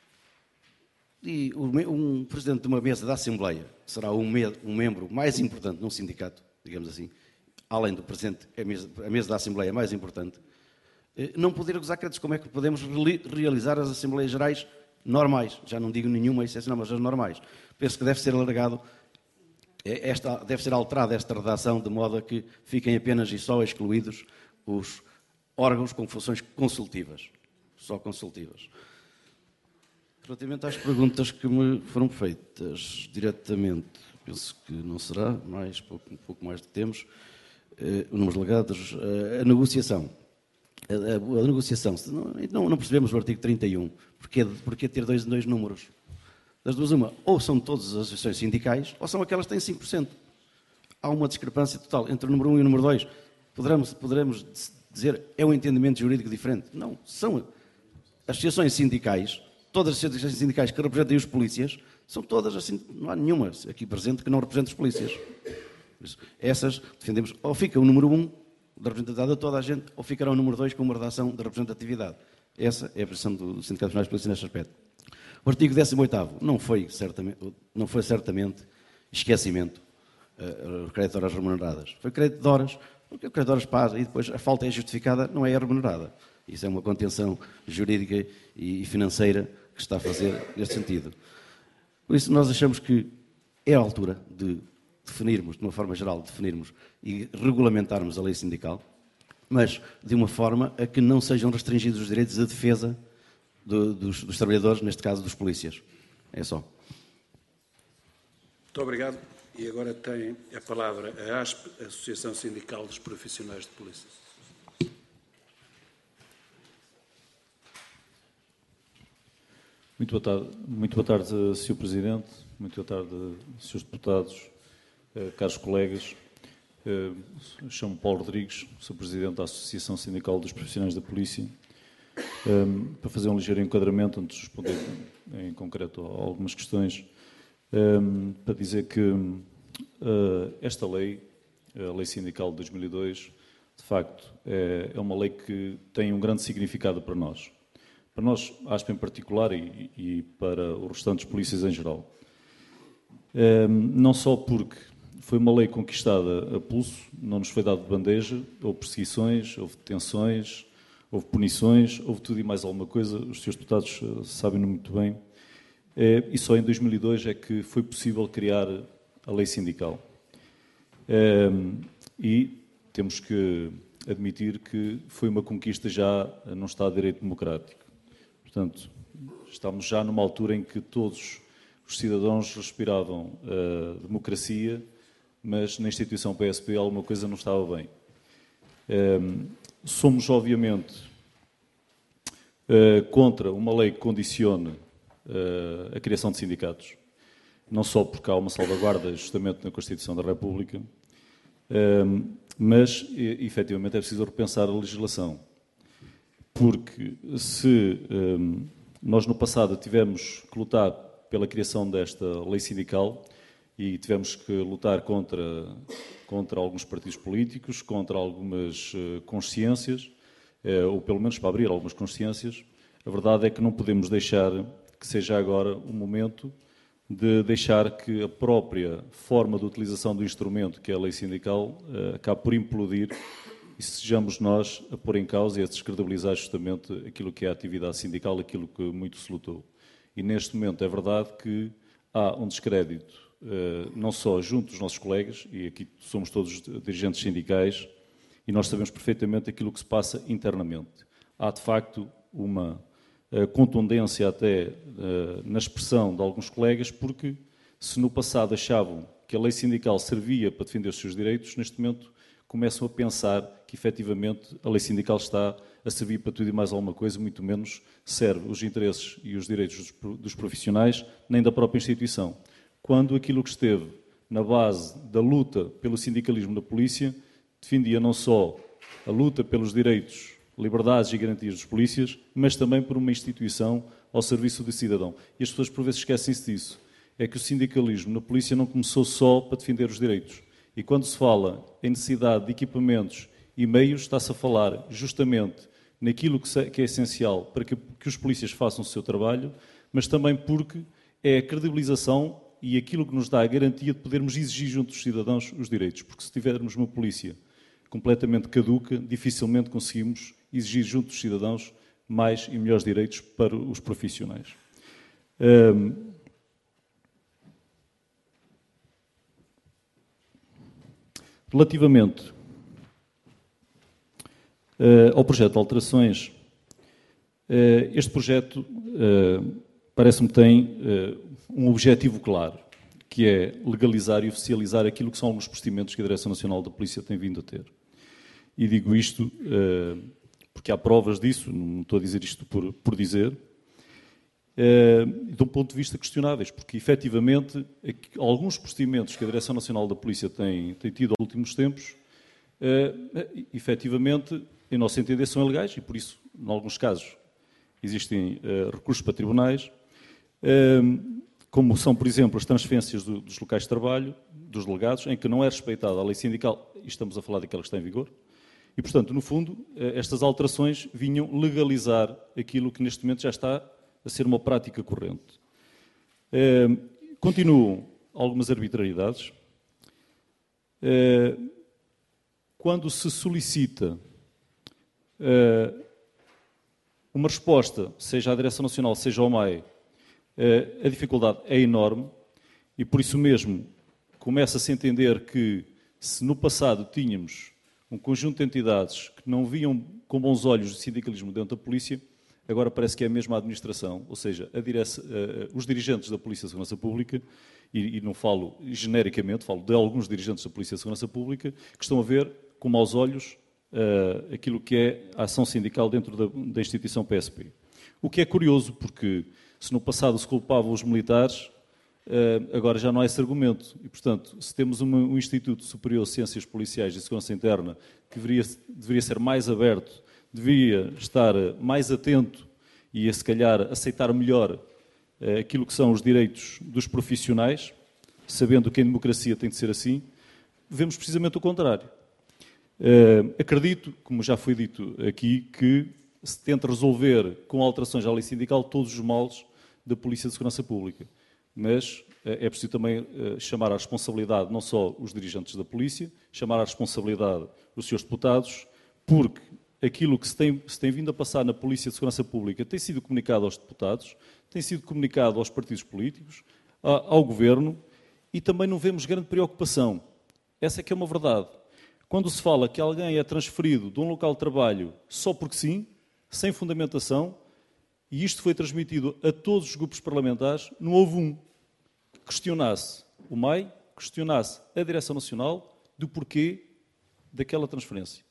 E um presidente de uma mesa da Assembleia será um membro mais importante num sindicato, digamos assim, além do presidente, a mesa da Assembleia mais importante, não poder gozar créditos. Como é que podemos realizar as Assembleias Gerais normais? Já não digo nenhuma exceção, mas as normais. Penso que deve ser alargado, deve ser alterada esta redação de modo a que fiquem apenas e só excluídos os órgãos com funções consultivas. Só consultivas. Relativamente às perguntas que me foram feitas diretamente, penso que não será, um pouco mais do que temos, números legados, a negociação. A negociação, não percebemos o artigo 31, porque ter dois números? Das duas, uma, ou são todas as associações sindicais, ou são aquelas que têm 5%. Há uma discrepância total entre o número 1 e o número 2. Poderemos dizer, é um entendimento jurídico diferente? Não, são associações sindicais. Todas as associações sindicais que representem os polícias são todas assim, não há nenhuma aqui presente que não represente os polícias. Essas defendemos, ou fica o número 1 da representatividade a toda a gente, ou ficará o número 2 com uma redação de representatividade. Essa é a posição do Sindicato Nacional de Polícia neste aspecto. O artigo 18º não foi certamente esquecimento, o crédito de horas remuneradas. Foi crédito de horas, porque o crédito de horas passa e depois a falta é justificada, não é remunerada. Isso é uma contenção jurídica e financeira que está a fazer neste sentido. Por isso, nós achamos que é a altura de definirmos, de uma forma geral, e regulamentarmos a lei sindical, mas de uma forma a que não sejam restringidos os direitos de defesa dos trabalhadores, neste caso dos polícias. É só. Muito obrigado. E agora tem a palavra a ASP, Associação Sindical dos Profissionais de Polícia. Muito boa tarde, Sr. Presidente, muito boa tarde, Srs. Deputados, caros colegas. Chamo-me Paulo Rodrigues, sou Presidente da Associação Sindical dos Profissionais da Polícia. Para fazer um ligeiro enquadramento, antes de responder em concreto a algumas questões, para dizer que esta lei, a Lei Sindical de 2002, de facto, é uma lei que tem um grande significado para nós. Para nós, a ASP em particular e para os restantes polícias em geral. Não só porque foi uma lei conquistada a pulso, não nos foi dado de bandeja, houve perseguições, houve detenções, houve punições, houve tudo e mais alguma coisa, os senhores deputados sabem-no muito bem, e só em 2002 é que foi possível criar a lei sindical. E temos que admitir que foi uma conquista já num Estado de Direito Democrático. Portanto, estamos já numa altura em que todos os cidadãos respiravam democracia, mas na instituição PSP alguma coisa não estava bem. Somos, obviamente, contra uma lei que condicione a criação de sindicatos, não só porque há uma salvaguarda justamente na Constituição da República, mas, efetivamente, é preciso repensar a legislação. Porque se nós no passado tivemos que lutar pela criação desta lei sindical e tivemos que lutar contra alguns partidos políticos, contra algumas consciências, ou pelo menos para abrir algumas consciências, a verdade é que não podemos deixar que seja agora o momento de deixar que a própria forma de utilização do instrumento, que é a lei sindical, acabe por implodir e sejamos nós a pôr em causa e a descredibilizar justamente aquilo que é a atividade sindical, aquilo que muito se lutou. E neste momento é verdade que há um descrédito, não só junto dos nossos colegas, e aqui somos todos dirigentes sindicais, e nós sabemos perfeitamente aquilo que se passa internamente. Há, de facto, uma contundência até na expressão de alguns colegas, porque se no passado achavam que a lei sindical servia para defender os seus direitos, neste momento começam a pensar que, efetivamente, a lei sindical está a servir para tudo e mais alguma coisa, muito menos serve os interesses e os direitos dos profissionais, nem da própria instituição. Quando aquilo que esteve na base da luta pelo sindicalismo da polícia defendia não só a luta pelos direitos, liberdades e garantias dos polícias, mas também por uma instituição ao serviço do cidadão. E as pessoas, por vezes, esquecem-se disso. É que o sindicalismo na polícia não começou só para defender os direitos. E quando se fala em necessidade de equipamentos e meios, está-se a falar justamente naquilo que é essencial para que os polícias façam o seu trabalho, mas também porque é a credibilização e aquilo que nos dá a garantia de podermos exigir junto dos cidadãos os direitos. Porque se tivermos uma polícia completamente caduca, dificilmente conseguimos exigir junto dos cidadãos mais e melhores direitos para os profissionais. Relativamente ao projeto de alterações, este projeto parece-me tem um objetivo claro, que é legalizar e oficializar aquilo que são alguns procedimentos que a Direção Nacional da Polícia tem vindo a ter. E digo isto porque há provas disso, não estou a dizer isto por dizer, de um ponto de vista questionáveis, porque efetivamente alguns procedimentos que a Direção Nacional da Polícia tem tido nos últimos tempos, efetivamente, em nosso entender, são ilegais e por isso, em alguns casos, existem recursos para tribunais, como são, por exemplo, as transferências dos locais de trabalho, dos delegados, em que não é respeitada a lei sindical, e estamos a falar daquela que está em vigor, e, portanto, no fundo, estas alterações vinham legalizar aquilo que neste momento já está a ser uma prática corrente. Continuam algumas arbitrariedades. Quando se solicita uma resposta, seja à Direção Nacional, seja ao MAE, a dificuldade é enorme e, por isso mesmo, começa-se a entender que, se no passado tínhamos um conjunto de entidades que não viam com bons olhos o sindicalismo dentro da polícia, agora parece que é a mesma administração, ou seja, os dirigentes da Polícia de Segurança Pública, e não falo genericamente, falo de alguns dirigentes da Polícia de Segurança Pública, que estão a ver com maus olhos aquilo que é a ação sindical dentro da instituição PSP. O que é curioso, porque se no passado se culpavam os militares, agora já não há esse argumento. E, portanto, se temos um Instituto Superior de Ciências Policiais e Segurança Interna que deveria ser mais aberto, deveria estar mais atento e, se calhar, aceitar melhor aquilo que são os direitos dos profissionais, sabendo que em democracia tem de ser assim, vemos precisamente o contrário. Acredito, como já foi dito aqui, que se tenta resolver com alterações à lei sindical todos os males da Polícia de Segurança Pública. Mas é preciso também chamar à responsabilidade não só os dirigentes da polícia, chamar à responsabilidade os seus deputados, porque aquilo que se tem vindo a passar na Polícia de Segurança Pública tem sido comunicado aos deputados, tem sido comunicado aos partidos políticos, ao Governo, e também não vemos grande preocupação. Essa é que é uma verdade. Quando se fala que alguém é transferido de um local de trabalho só porque sim, sem fundamentação, e isto foi transmitido a todos os grupos parlamentares, não houve um que questionasse o MAI, questionasse a Direção Nacional do porquê daquela transferência.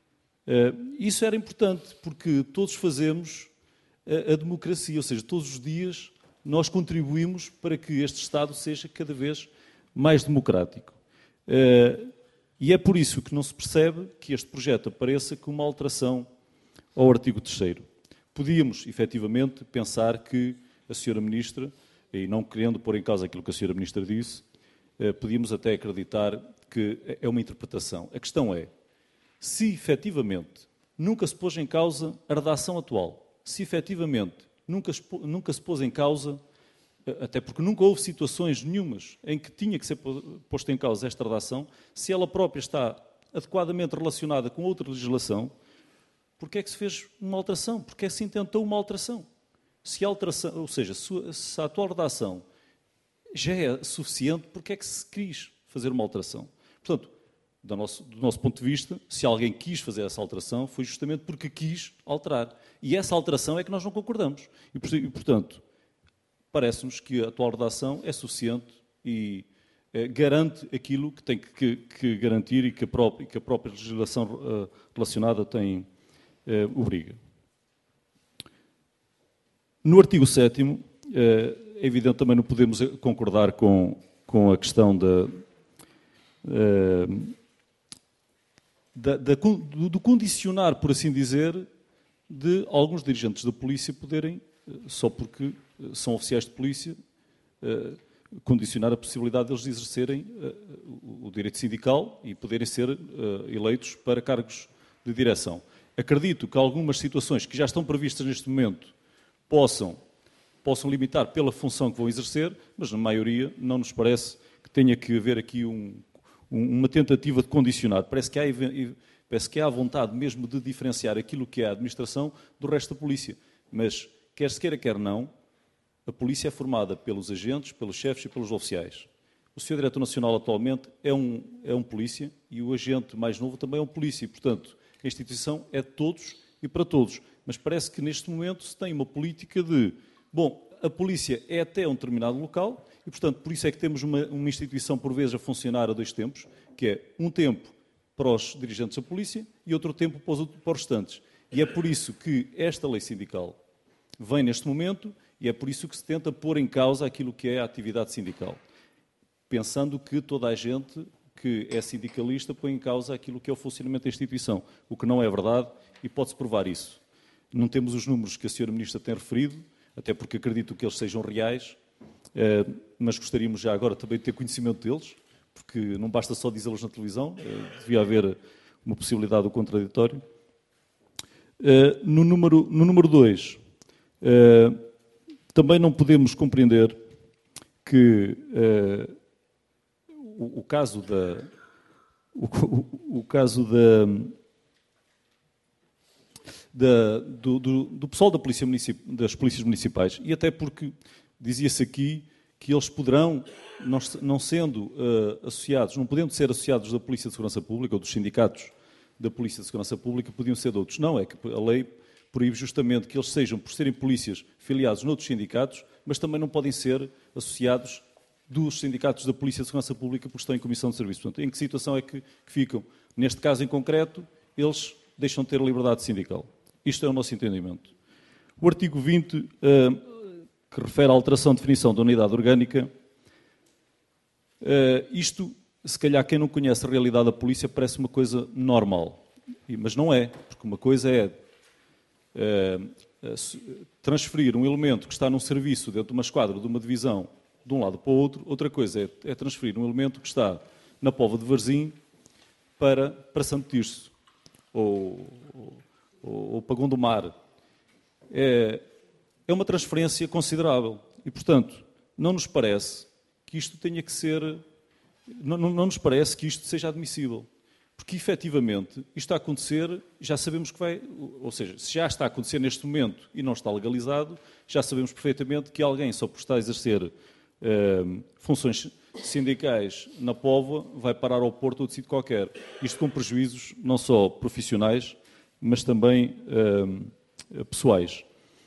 Isso era importante, porque todos fazemos a democracia, ou seja, todos os dias nós contribuímos para que este Estado seja cada vez mais democrático. E é por isso que não se percebe que este projeto apareça como uma alteração ao artigo 3º. Podíamos, efetivamente, pensar que a Sra. Ministra, e não querendo pôr em causa aquilo que a Sra. Ministra disse, podíamos até acreditar que é uma interpretação. A questão é, se efetivamente nunca se pôs em causa a redação atual, se efetivamente nunca se pôs em causa, até porque nunca houve situações nenhumas em que tinha que ser posta em causa esta redação, se ela própria está adequadamente relacionada com outra legislação, porque é que se fez uma alteração? Porque é que se intentou uma alteração? Se a alteração, ou seja, se a atual redação já é suficiente, porque é que se quis fazer uma alteração? Portanto, do nosso ponto de vista, se alguém quis fazer essa alteração, foi justamente porque quis alterar. E essa alteração é que nós não concordamos. E portanto, parece-nos que a atual redação é suficiente e garante aquilo que tem que garantir e que a própria legislação relacionada tem obriga. No artigo 7º, é evidente também não podemos concordar com a questão do condicionar, por assim dizer, de alguns dirigentes da polícia poderem, só porque são oficiais de polícia, condicionar a possibilidade deles exercerem o direito sindical e poderem ser eleitos para cargos de direção. Acredito que algumas situações que já estão previstas neste momento possam limitar pela função que vão exercer, mas na maioria não nos parece que tenha que haver aqui uma tentativa de condicionar. Parece que há vontade mesmo de diferenciar aquilo que é a administração do resto da polícia. Mas, quer se queira, quer não, a polícia é formada pelos agentes, pelos chefes e pelos oficiais. O Sr. Diretor Nacional atualmente é um polícia e o agente mais novo também é um polícia. E, portanto, a instituição é de todos e para todos. Mas parece que neste momento se tem uma política de, a polícia é até um determinado local e, portanto, por isso é que temos uma instituição por vezes a funcionar a dois tempos, que é um tempo para os dirigentes da polícia e outro tempo para os restantes. E é por isso que esta lei sindical vem neste momento e é por isso que se tenta pôr em causa aquilo que é a atividade sindical, pensando que toda a gente que é sindicalista põe em causa aquilo que é o funcionamento da instituição, o que não é verdade e pode-se provar isso. Não temos os números que a Sra. Ministra tem referido, até porque acredito que eles sejam reais, mas gostaríamos já agora também de ter conhecimento deles, porque não basta só dizê-los na televisão, devia haver uma possibilidade do contraditório. No número 2, também não podemos compreender que o caso do pessoal das polícias municipais, e até porque dizia-se aqui que eles poderão, não sendo associados, não podendo ser associados da Polícia de Segurança Pública ou dos sindicatos da Polícia de Segurança Pública, podiam ser de outros. Não, é que a lei proíbe justamente que eles sejam, por serem polícias, filiados noutros sindicatos, mas também não podem ser associados dos sindicatos da Polícia de Segurança Pública porque estão em comissão de serviço. Portanto, em que situação é que ficam? Neste caso em concreto, eles deixam de ter a liberdade sindical. Isto é o nosso entendimento. O artigo 20, que refere à alteração de definição da unidade orgânica, isto, se calhar, quem não conhece a realidade da polícia parece uma coisa normal, mas não é, porque uma coisa é transferir um elemento que está num serviço dentro de uma esquadra, de uma divisão, de um lado para o outro. Outra coisa é transferir um elemento que está na Póvoa de Varzim para Santo Tirso ou para Gondomar. É uma transferência considerável e, portanto, não nos parece que isto tenha que ser... Não nos parece que isto seja admissível. Porque, efetivamente, isto está a acontecer, já sabemos que vai... Ou seja, se já está a acontecer neste momento e não está legalizado, já sabemos perfeitamente que alguém, só por estar a exercer funções sindicais na Póvoa, vai parar ao Porto ou de sítio qualquer. Isto com prejuízos não só profissionais, mas também pessoais.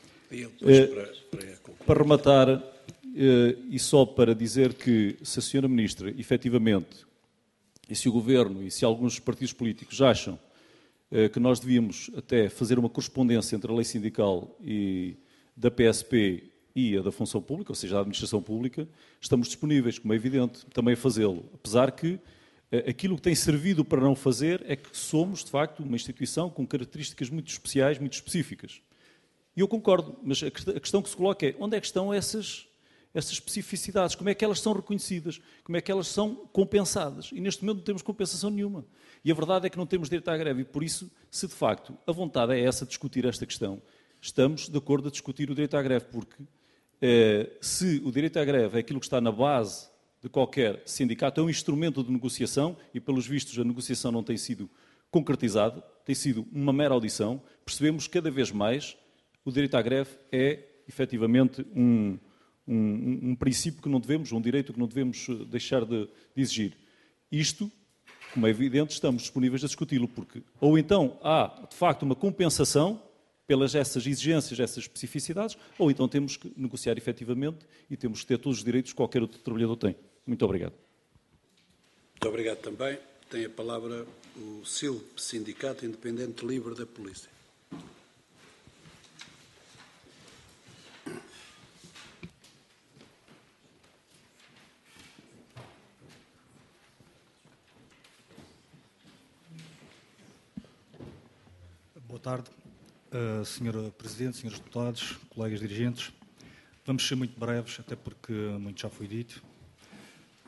Para rematar, e só para dizer que se a Sra. Ministra, efetivamente, e se o Governo e se alguns partidos políticos acham que nós devíamos até fazer uma correspondência entre a lei sindical e da PSP e a da função pública, ou seja, a administração pública, estamos disponíveis, como é evidente, também a fazê-lo. Apesar que aquilo que tem servido para não fazer é que somos, de facto, uma instituição com características muito especiais, muito específicas. E eu concordo, mas a questão que se coloca é onde é que estão essas especificidades, como é que elas são reconhecidas, como é que elas são compensadas. E neste momento não temos compensação nenhuma. E a verdade é que não temos direito à greve. E por isso, se de facto a vontade é essa de discutir esta questão, estamos de acordo a discutir o direito à greve, porque se o direito à greve é aquilo que está na base de qualquer sindicato, é um instrumento de negociação e, pelos vistos, a negociação não tem sido concretizada, tem sido uma mera audição, percebemos que cada vez mais o direito à greve é, efetivamente, um princípio que não devemos, um direito que não devemos deixar de exigir. Isto, como é evidente, estamos disponíveis a discuti-lo, porque ou então há, de facto, uma compensação pelas essas exigências, essas especificidades, ou então temos que negociar efetivamente e temos que ter todos os direitos que qualquer outro trabalhador tem. Muito obrigado. Muito obrigado também. Tem a palavra o SILP, Sindicato Independente Livre da Polícia. Boa tarde, Sra. Presidente, Srs. Deputados, colegas dirigentes. Vamos ser muito breves, até porque muito já foi dito.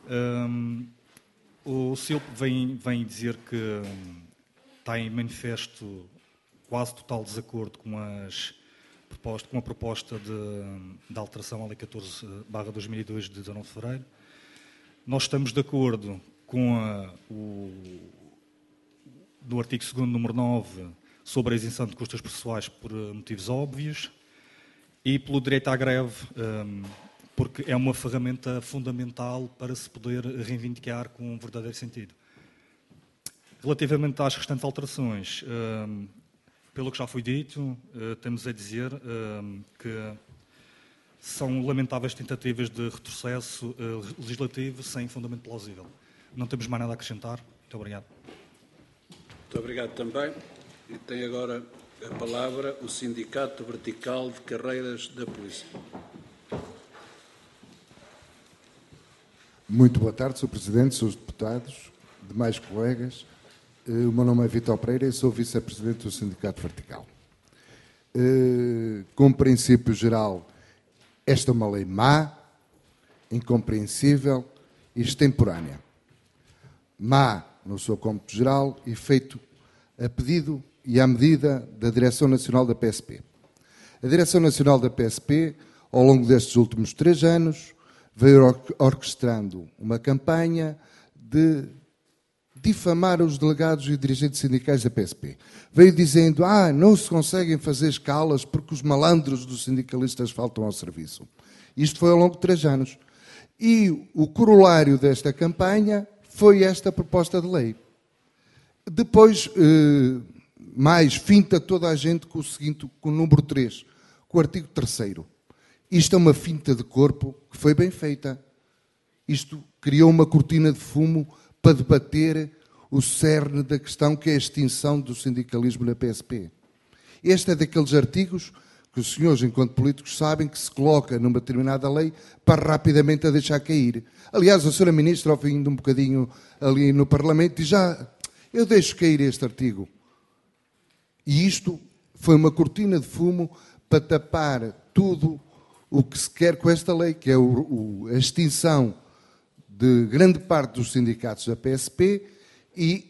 O CILP vem dizer que está em manifesto quase total desacordo com a proposta de alteração à Lei 14/2002 de 19 de fevereiro. Nós estamos de acordo com do artigo 2º, número 9, sobre a isenção de custos processuais por motivos óbvios e pelo direito à greve, porque é uma ferramenta fundamental para se poder reivindicar com um verdadeiro sentido. Relativamente às restantes alterações, pelo que já foi dito, temos a dizer que são lamentáveis tentativas de retrocesso legislativo sem fundamento plausível. Não temos mais nada a acrescentar. Muito obrigado. Muito obrigado também. E tem agora a palavra o Sindicato Vertical de Carreiras da Polícia. Muito boa tarde, Sr. Presidente, Srs. Deputados, demais colegas. O meu nome é Vítor Pereira e sou Vice-Presidente do Sindicato Vertical. Como princípio geral, esta é uma lei má, incompreensível e extemporânea. Má, no seu cômputo geral, e feito a pedido e à medida da Direção Nacional da PSP. A Direção Nacional da PSP, ao longo destes últimos 3 anos, veio orquestrando uma campanha de difamar os delegados e dirigentes sindicais da PSP. Veio dizendo, não se conseguem fazer escalas porque os malandros dos sindicalistas faltam ao serviço. Isto foi ao longo de 3 anos. E o corolário desta campanha foi esta proposta de lei. Depois, mais finta toda a gente com o seguinte, com o número 3, com o artigo 3º. Isto é uma finta de corpo que foi bem feita. Isto criou uma cortina de fumo para debater o cerne da questão que é a extinção do sindicalismo na PSP. Este é daqueles artigos que os senhores, enquanto políticos, sabem que se coloca numa determinada lei para rapidamente a deixar cair. Aliás, a senhora Ministra, ao fim de um bocadinho ali no Parlamento, diz eu deixo cair este artigo. E isto foi uma cortina de fumo para tapar tudo o que se quer com esta lei, que é a extinção de grande parte dos sindicatos da PSP e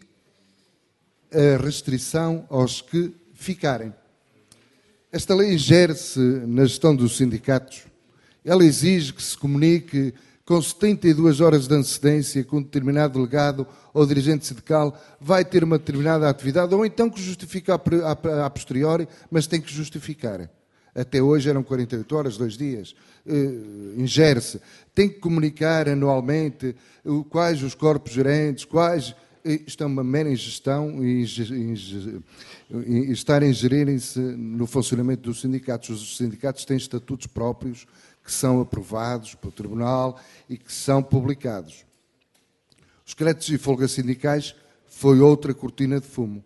a restrição aos que ficarem. Esta lei ingere-se na gestão dos sindicatos. Ela exige que se comunique com 72 horas de antecedência que um determinado delegado ou dirigente sindical vai ter uma determinada atividade, ou então que justifica a posteriori, mas tem que justificar. Até hoje eram 48 horas, 2 dias. Ingere-se. Tem que comunicar anualmente quais os corpos gerentes, quais... Isto é uma mera ingestão e estar a ingerirem-se no funcionamento dos sindicatos. Os sindicatos têm estatutos próprios que são aprovados pelo Tribunal e que são publicados. Os créditos e folgas sindicais foi outra cortina de fumo.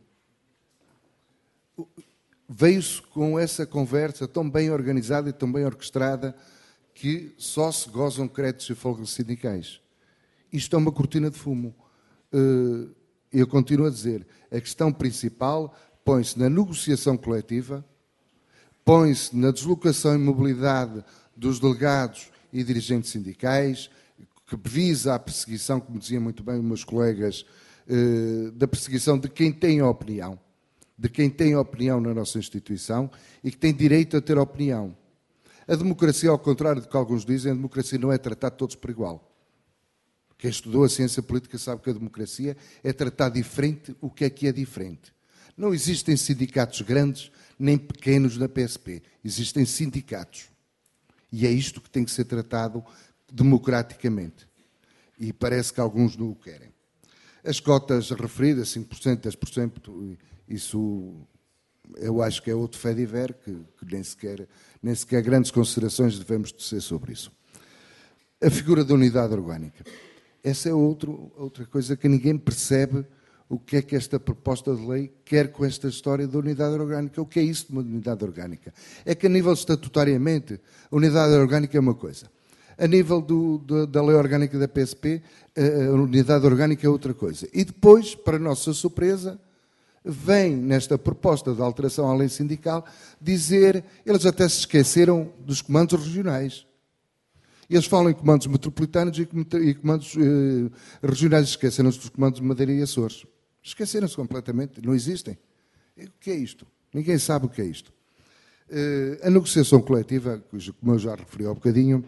Veio-se com essa conversa tão bem organizada e tão bem orquestrada que só se gozam créditos e folgas sindicais. Isto é uma cortina de fumo. Eu continuo a dizer, a questão principal põe-se na negociação coletiva, põe-se na deslocação e mobilidade dos delegados e dirigentes sindicais, que visa a perseguição, como diziam muito bem os meus colegas, da perseguição de quem tem opinião, na nossa instituição e que tem direito a ter opinião. A democracia, ao contrário do que alguns dizem, a democracia não é tratar todos por igual. Quem estudou a ciência política sabe que a democracia é tratar diferente o que é diferente. Não existem sindicatos grandes nem pequenos na PSP. Existem sindicatos. E é isto que tem que ser tratado democraticamente. E parece que alguns não o querem. As cotas referidas, 5%, 10%, isso eu acho que é outro fediver, que nem sequer grandes considerações devemos tecer sobre isso. A figura da unidade orgânica. Essa é outra coisa que ninguém percebe o que é que esta proposta de lei quer com esta história da unidade orgânica. O que é isso de uma unidade orgânica? É que a nível estatutariamente, a unidade orgânica é uma coisa. A nível da lei orgânica da PSP, a unidade orgânica é outra coisa. E depois, para nossa surpresa, vem nesta proposta de alteração à lei sindical dizer, eles até se esqueceram dos comandos regionais. Eles falam em comandos metropolitanos e comandos regionais. Esqueceram-se dos comandos de Madeira e Açores. Esqueceram-se completamente. Não existem. O que é isto? Ninguém sabe o que é isto. A negociação coletiva, como eu já referi há um bocadinho,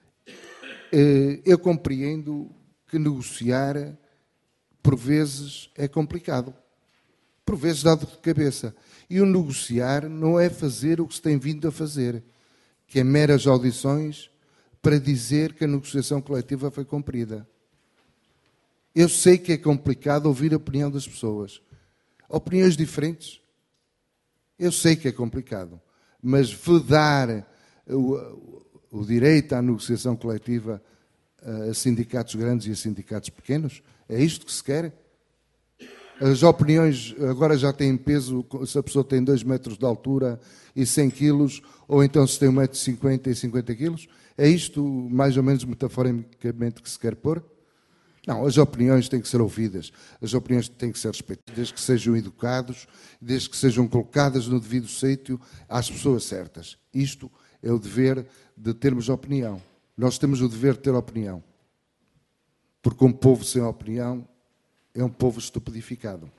eu compreendo que negociar, por vezes, é complicado. Por vezes dá dor de cabeça. E o negociar não é fazer o que se tem vindo a fazer, que é meras audições para dizer que a negociação coletiva foi cumprida. Eu sei que é complicado ouvir a opinião das pessoas. Opiniões diferentes. Eu sei que é complicado. Mas vedar o direito à negociação coletiva a sindicatos grandes e a sindicatos pequenos, é isto que se quer? As opiniões agora já têm peso se a pessoa tem 2 metros de altura e 100 quilos, ou então se tem 1,50 m e 50 quilos. É isto, mais ou menos metaforicamente, que se quer pôr? Não, as opiniões têm que ser ouvidas, as opiniões têm que ser respeitadas, desde que sejam educados, desde que sejam colocadas no devido sítio às pessoas certas. Isto é o dever de termos opinião. Nós temos o dever de ter opinião. Porque um povo sem opinião é um povo estupidificado.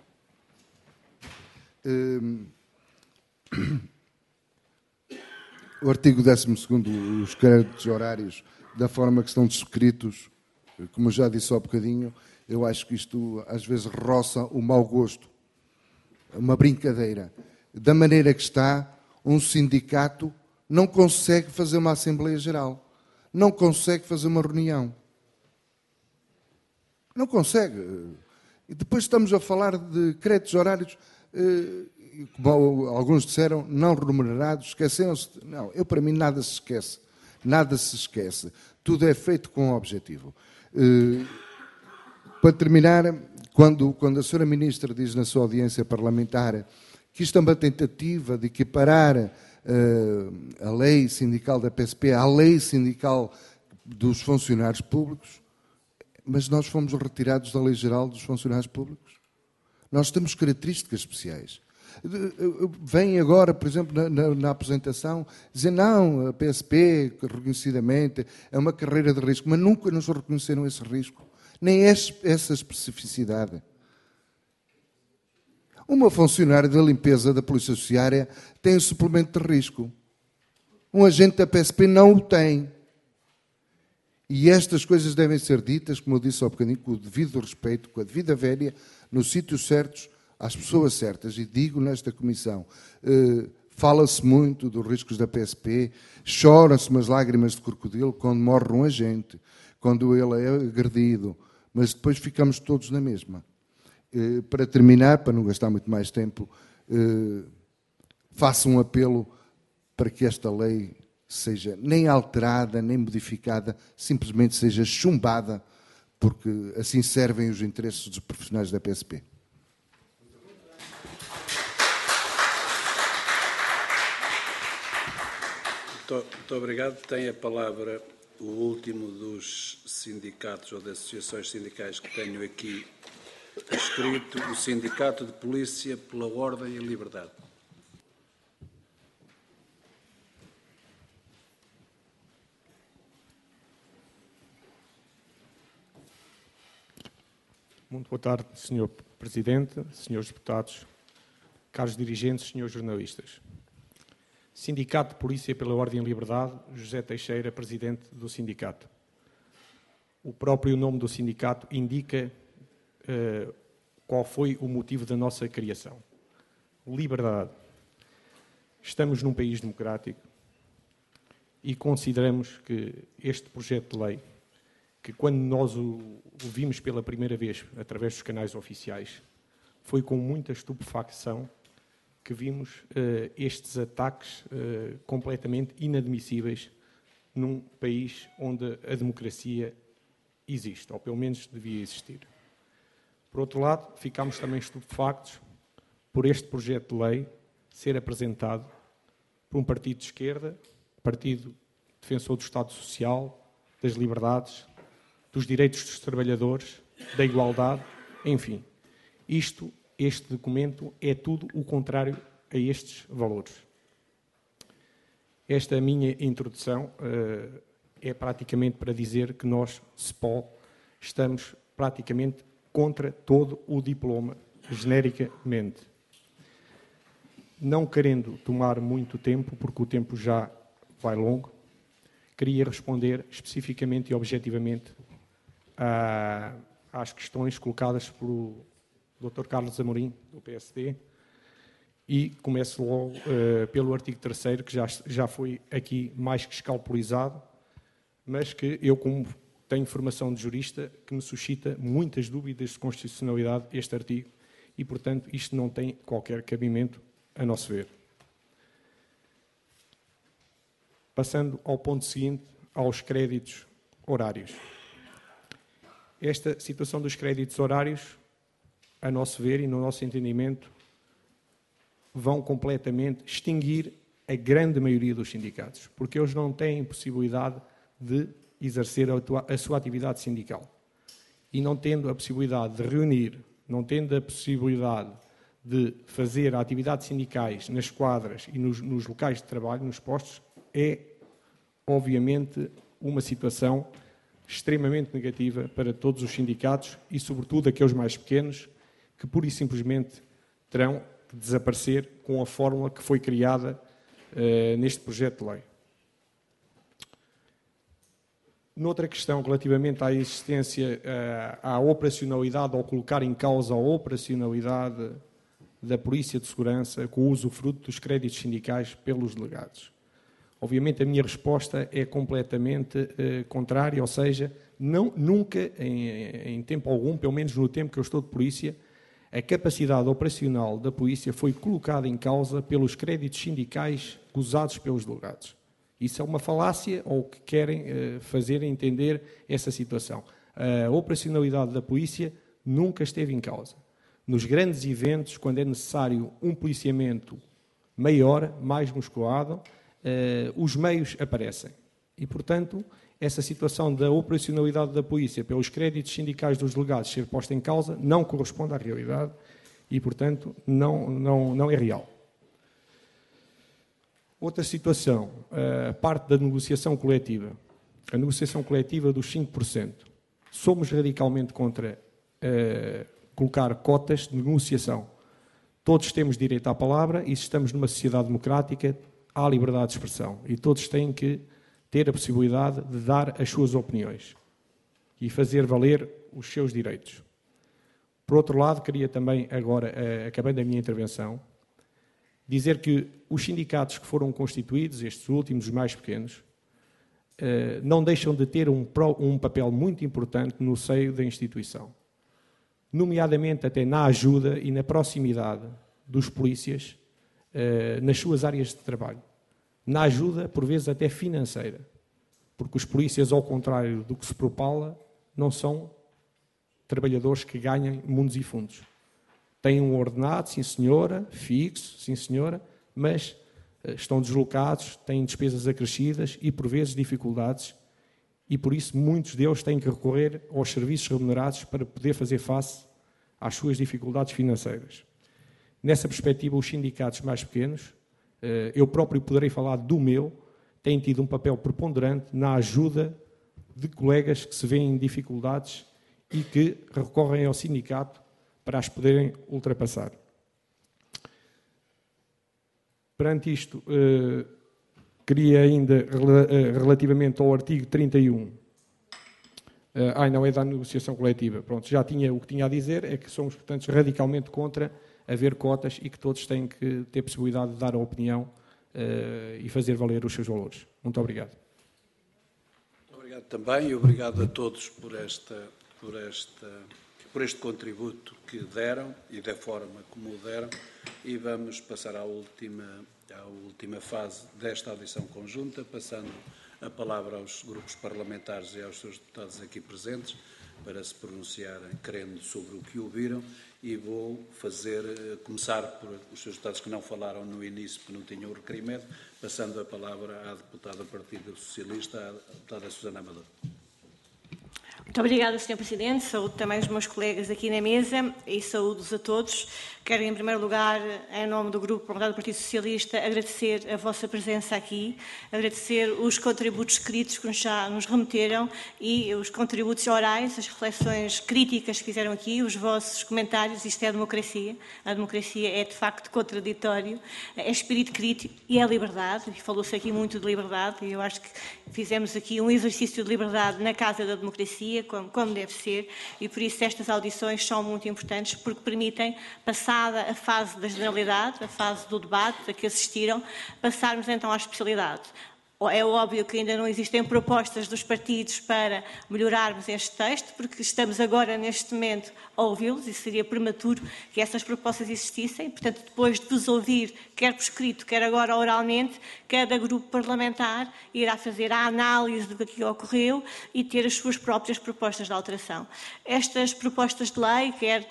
O artigo 12º, os créditos horários, da forma que estão descritos, como eu já disse há um bocadinho, eu acho que isto às vezes roça o mau gosto. Uma brincadeira. Da maneira que está, um sindicato não consegue fazer uma Assembleia Geral. Não consegue fazer uma reunião. Não consegue. E depois estamos a falar de créditos horários, como alguns disseram, não remunerados, esqueceram-se. Não, para mim nada se esquece. Nada se esquece. Tudo é feito com um objetivo. Para terminar, quando a Sra. Ministra diz na sua audiência parlamentar que isto é uma tentativa de equiparar a lei sindical da PSP à lei sindical dos funcionários públicos, mas nós fomos retirados da Lei Geral dos Funcionários Públicos. Nós temos características especiais. Vem agora, por exemplo, na apresentação, dizer não, a PSP, reconhecidamente, é uma carreira de risco, mas nunca nos reconheceram esse risco, nem essa especificidade. Uma funcionária da limpeza da Polícia Judiciária tem um suplemento de risco. Um agente da PSP não o tem. E estas coisas devem ser ditas, como eu disse há bocadinho, com o devido respeito, com a devida vénia, nos sítios certos, às pessoas certas. E digo nesta comissão, fala-se muito dos riscos da PSP, choram-se umas lágrimas de crocodilo quando morre um agente, quando ele é agredido, mas depois ficamos todos na mesma. Para terminar, para não gastar muito mais tempo, faço um apelo para que esta lei seja nem alterada, nem modificada, simplesmente seja chumbada, porque assim servem os interesses dos profissionais da PSP. Muito obrigado. Tem a palavra o último dos sindicatos ou das associações sindicais que tenho aqui escrito, o Sindicato de Polícia pela Ordem e Liberdade. Muito boa tarde, Sr. Presidente, Srs. Deputados, caros dirigentes, Srs. Jornalistas. Sindicato de Polícia pela Ordem e Liberdade, José Teixeira, Presidente do Sindicato. O próprio nome do sindicato indica qual foi o motivo da nossa criação. Liberdade. Estamos num país democrático e consideramos que este projeto de lei, que quando nós o vimos pela primeira vez através dos canais oficiais, foi com muita estupefacção que vimos estes ataques completamente inadmissíveis num país onde a democracia existe, ou pelo menos devia existir. Por outro lado, ficámos também estupefactos por este projeto de lei ser apresentado por um partido de esquerda, partido defensor do Estado Social, das liberdades, dos direitos dos trabalhadores, da igualdade, enfim. Este documento é tudo o contrário a estes valores. Esta minha introdução é praticamente para dizer que nós, SPO, estamos praticamente contra todo o diploma, genericamente. Não querendo tomar muito tempo, porque o tempo já vai longo, queria responder especificamente e objetivamente às questões colocadas pelo Dr. Carlos Amorim, do PSD, e começo logo pelo artigo 3º, que já foi aqui mais que escalpelizado, mas que eu, como tenho formação de jurista, que me suscita muitas dúvidas de constitucionalidade este artigo, e, portanto, isto não tem qualquer cabimento, a nosso ver. Passando ao ponto seguinte, aos créditos horários. Esta situação dos créditos horários, a nosso ver e no nosso entendimento, vão completamente extinguir a grande maioria dos sindicatos, porque eles não têm possibilidade de exercer a sua atividade sindical. E não tendo a possibilidade de reunir, não tendo a possibilidade de fazer atividades sindicais nas quadras e nos locais de trabalho, nos postos, é, obviamente, uma situação extremamente negativa para todos os sindicatos e, sobretudo, aqueles mais pequenos, que pura e simplesmente terão que desaparecer com a fórmula que foi criada neste projeto de lei. Noutra questão, relativamente à existência, à operacionalidade, ou colocar em causa a operacionalidade da Polícia de Segurança com o usufruto dos créditos sindicais pelos delegados. Obviamente, a minha resposta é completamente contrária, ou seja, nunca, em tempo algum, pelo menos no tempo que eu estou de polícia, a capacidade operacional da polícia foi colocada em causa pelos créditos sindicais gozados pelos delegados. Isso é uma falácia, ou que querem fazer entender essa situação. A operacionalidade da polícia nunca esteve em causa. Nos grandes eventos, quando é necessário um policiamento maior, mais musculado, os meios aparecem. E, portanto, essa situação da operacionalidade da polícia pelos créditos sindicais dos delegados ser posta em causa não corresponde à realidade e, portanto, não é real. Outra situação, a parte da negociação coletiva. A negociação coletiva dos 5%. Somos radicalmente contra colocar cotas de negociação. Todos temos direito à palavra e, se estamos numa sociedade democrática, há liberdade de expressão. E todos têm que ter a possibilidade de dar as suas opiniões e fazer valer os seus direitos. Por outro lado, queria também, agora, acabando a minha intervenção, dizer que os sindicatos que foram constituídos, estes últimos, os mais pequenos, não deixam de ter um papel muito importante no seio da instituição, nomeadamente até na ajuda e na proximidade dos polícias nas suas áreas de trabalho. Na ajuda, por vezes, até financeira, porque os polícias, ao contrário do que se propala, não são trabalhadores que ganhem mundos e fundos. Têm um ordenado, sim senhora, fixo, sim senhora, mas estão deslocados, têm despesas acrescidas e, por vezes, dificuldades, e por isso muitos deles têm que recorrer aos serviços remunerados para poder fazer face às suas dificuldades financeiras. Nessa perspectiva, os sindicatos mais pequenos, eu próprio poderei falar do meu, têm tido um papel preponderante na ajuda de colegas que se veem em dificuldades e que recorrem ao sindicato para as poderem ultrapassar. Perante isto, queria ainda, relativamente ao artigo 31, não é da negociação coletiva, pronto, já tinha o que tinha a dizer, é que somos, portanto, radicalmente contra haver cotas e que todos têm que ter possibilidade de dar a opinião e fazer valer os seus valores. Muito obrigado. Muito obrigado também e obrigado a todos por este contributo que deram e da forma como o deram, e vamos passar à última fase desta audição conjunta, passando a palavra aos grupos parlamentares e aos seus deputados aqui presentes para se pronunciarem, querendo, sobre o que ouviram, e vou começar por os seus deputados que não falaram no início porque não tinham o requerimento, passando a palavra à deputada do Partido Socialista, a deputada Susana Amador. Muito obrigada, Sr. Presidente. Saúdo também os meus colegas aqui na mesa e saúdo-os a todos. Quero, em primeiro lugar, em nome do Grupo Parlamentar do Partido Socialista, agradecer a vossa presença aqui, agradecer os contributos escritos que já nos remeteram e os contributos orais, as reflexões críticas que fizeram aqui, os vossos comentários. Isto é a democracia. A democracia é, de facto, contraditório, é espírito crítico e é liberdade. Falou-se aqui muito de liberdade e eu acho que fizemos aqui um exercício de liberdade na Casa da Democracia, como deve ser, e por isso estas audições são muito importantes porque permitem, passada a fase da generalidade, a fase do debate a que assistiram, passarmos então à especialidade. É óbvio que ainda não existem propostas dos partidos para melhorarmos este texto, porque estamos agora, neste momento, a ouvi-los e seria prematuro que essas propostas existissem. Portanto, depois de vos ouvir, quer por escrito, quer agora oralmente, cada grupo parlamentar irá fazer a análise do que aqui ocorreu e ter as suas próprias propostas de alteração. Estas propostas de lei, quer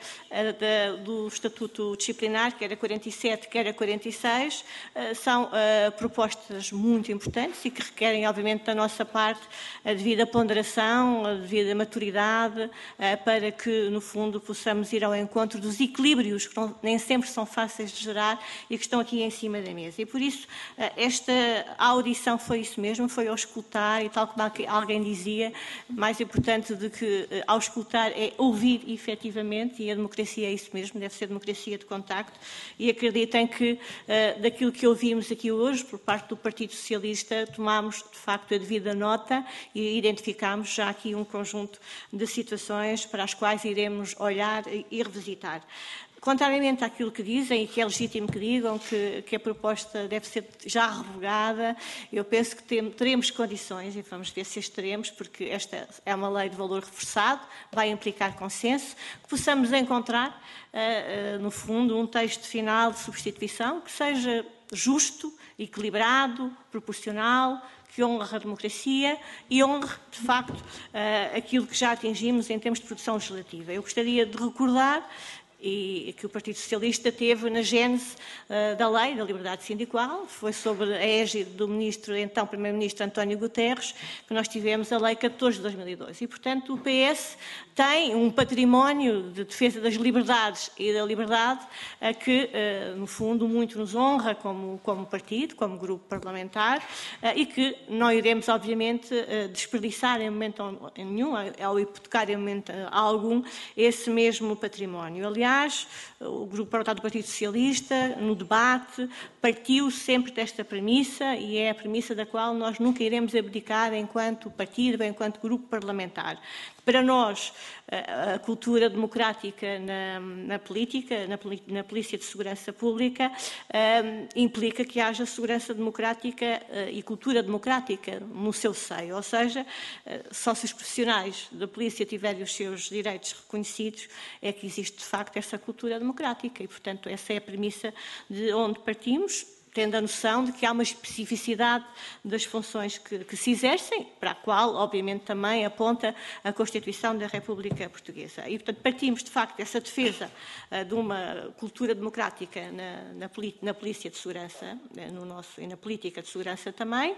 do Estatuto Disciplinar, quer a 47, quer a 46, são propostas muito importantes e que requerem, obviamente, da nossa parte, a devida ponderação, a devida maturidade, para que, no fundo, possamos ir ao encontro dos equilíbrios que nem sempre são fáceis de gerar e que estão aqui em cima da mesa. E, por isso, esta audição foi isso mesmo, foi ao escutar, e tal como alguém dizia, mais importante do que ao escutar é ouvir efetivamente, e a democracia é isso mesmo, deve ser democracia de contacto, e acreditem que daquilo que ouvimos aqui hoje, por parte do Partido Socialista, tomámos, de facto, a devida nota e identificámos já aqui um conjunto de situações para as quais iremos olhar e revisitar. Contrariamente àquilo que dizem, e que é legítimo que digam, que a proposta deve ser já revogada, eu penso que teremos condições, e vamos ver se as teremos, porque esta é uma lei de valor reforçado, vai implicar consenso, que possamos encontrar, no fundo, um texto final de substituição que seja justo, equilibrado, proporcional, que honre a democracia e honre, de facto, aquilo que já atingimos em termos de produção legislativa. Eu gostaria de recordar e que o Partido Socialista teve na gênese da lei da liberdade sindical, foi sobre a égide do então Primeiro-Ministro António Guterres, que nós tivemos a Lei 14 de 2002. E, portanto, o PS tem um património de defesa das liberdades e da liberdade que, no fundo, muito nos honra como partido, como grupo parlamentar, e que não iremos, obviamente, desperdiçar em momento nenhum, ao hipotecar em momento algum, esse mesmo património. Aliás, o Grupo Parlamentar do Partido Socialista, no debate, partiu sempre desta premissa, e é a premissa da qual nós nunca iremos abdicar enquanto partido, enquanto grupo parlamentar. Para nós, a cultura democrática na política, na Polícia de Segurança Pública, implica que haja segurança democrática e cultura democrática no seu seio. Ou seja, só se os profissionais da Polícia tiverem os seus direitos reconhecidos é que existe, de facto, essa cultura democrática. E, portanto, essa é a premissa de onde partimos, tendo a noção de que há uma especificidade das funções que se exercem, para a qual, obviamente, também aponta a Constituição da República Portuguesa. E, portanto, partimos, de facto, dessa defesa de uma cultura democrática na Polícia de Segurança, e na política de segurança também,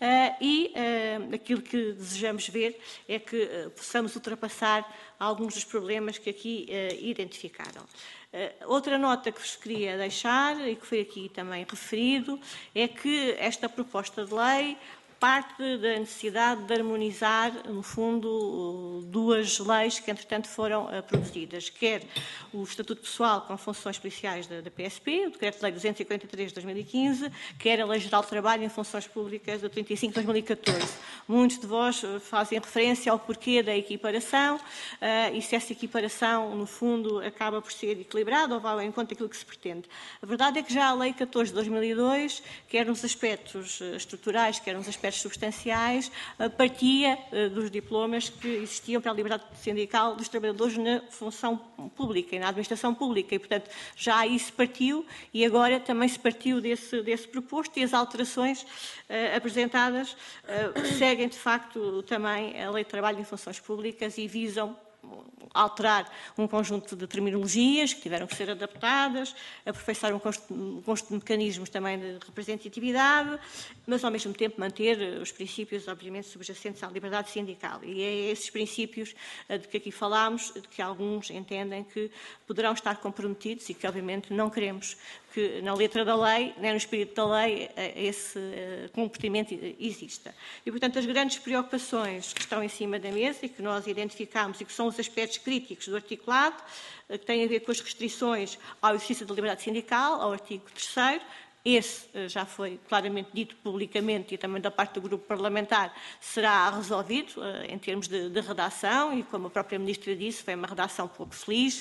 e aquilo que desejamos ver é que possamos ultrapassar alguns dos problemas que aqui identificaram. Outra nota que vos queria deixar, e que foi aqui também referido, é que esta proposta de lei parte da necessidade de harmonizar, no fundo, duas leis que, entretanto, foram produzidas, quer o Estatuto Pessoal com Funções Policiais da PSP, o Decreto-Lei 243 de 2015, quer a Lei Geral de Trabalho em Funções Públicas do 35 de 2014. Muitos de vós fazem referência ao porquê da equiparação e se essa equiparação, no fundo, acaba por ser equilibrada ou vai ao encontro daquilo que se pretende. A verdade é que já a Lei 14 de 2002, quer nos aspectos estruturais, quer nos aspectos substanciais, partia dos diplomas que existiam para a liberdade sindical dos trabalhadores na função pública e na administração pública e, portanto, já aí se partiu e agora também se partiu desse proposto e as alterações apresentadas seguem, de facto, também a Lei de Trabalho em Funções Públicas e visam alterar um conjunto de terminologias que tiveram que ser adaptadas, aperfeiçoar um conjunto de mecanismos também de representatividade, mas ao mesmo tempo manter os princípios, obviamente, subjacentes à liberdade sindical. E é esses princípios de que aqui falámos, de que alguns entendem que poderão estar comprometidos e que, obviamente, não queremos que na letra da lei, nem no espírito da lei, esse cumprimento exista. E, portanto, as grandes preocupações que estão em cima da mesa e que nós identificamos e que são os aspectos críticos do articulado, que têm a ver com as restrições ao exercício da liberdade sindical, ao artigo 3º, esse já foi claramente dito publicamente e também da parte do grupo parlamentar será resolvido em termos de redação e, como a própria Ministra disse, foi uma redação pouco feliz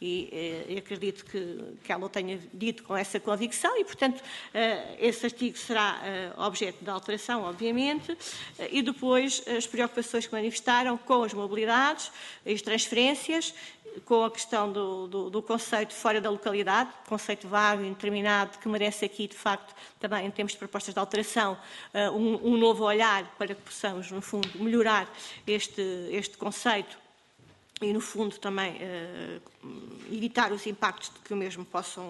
e acredito que ela o tenha dito com essa convicção e, portanto, esse artigo será objeto de alteração, obviamente, e depois as preocupações que manifestaram com as mobilidades e as transferências, com a questão do conceito fora da localidade, conceito vago e indeterminado, que merece aqui, de facto, também em termos de propostas de alteração, um novo olhar para que possamos, no fundo, melhorar este conceito e, no fundo, também evitar os impactos de que o mesmo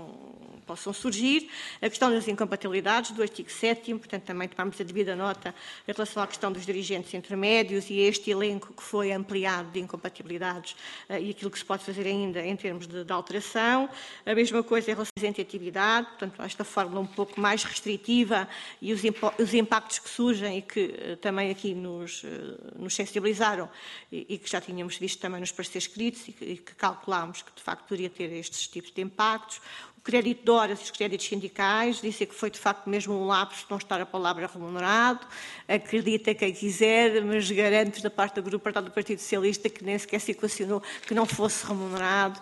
possam surgir. A questão das incompatibilidades do artigo 7º, portanto, também tomamos a devida nota em relação à questão dos dirigentes intermédios e este elenco que foi ampliado de incompatibilidades e aquilo que se pode fazer ainda em termos de alteração. A mesma coisa em relação à representatividade, portanto, esta fórmula um pouco mais restritiva e os impactos que surgem e que também aqui nos sensibilizaram e que já tínhamos visto também nos pareceres escritos e que calculámos que, de facto, poderia ter estes tipos de impactos. O crédito de horas e os créditos sindicais, disse que foi, de facto, mesmo um lapso não estar a palavra remunerado. Acredita quem quiser, mas garanto da parte do Grupo Parlamentar do Partido Socialista que nem sequer se equacionou que não fosse remunerado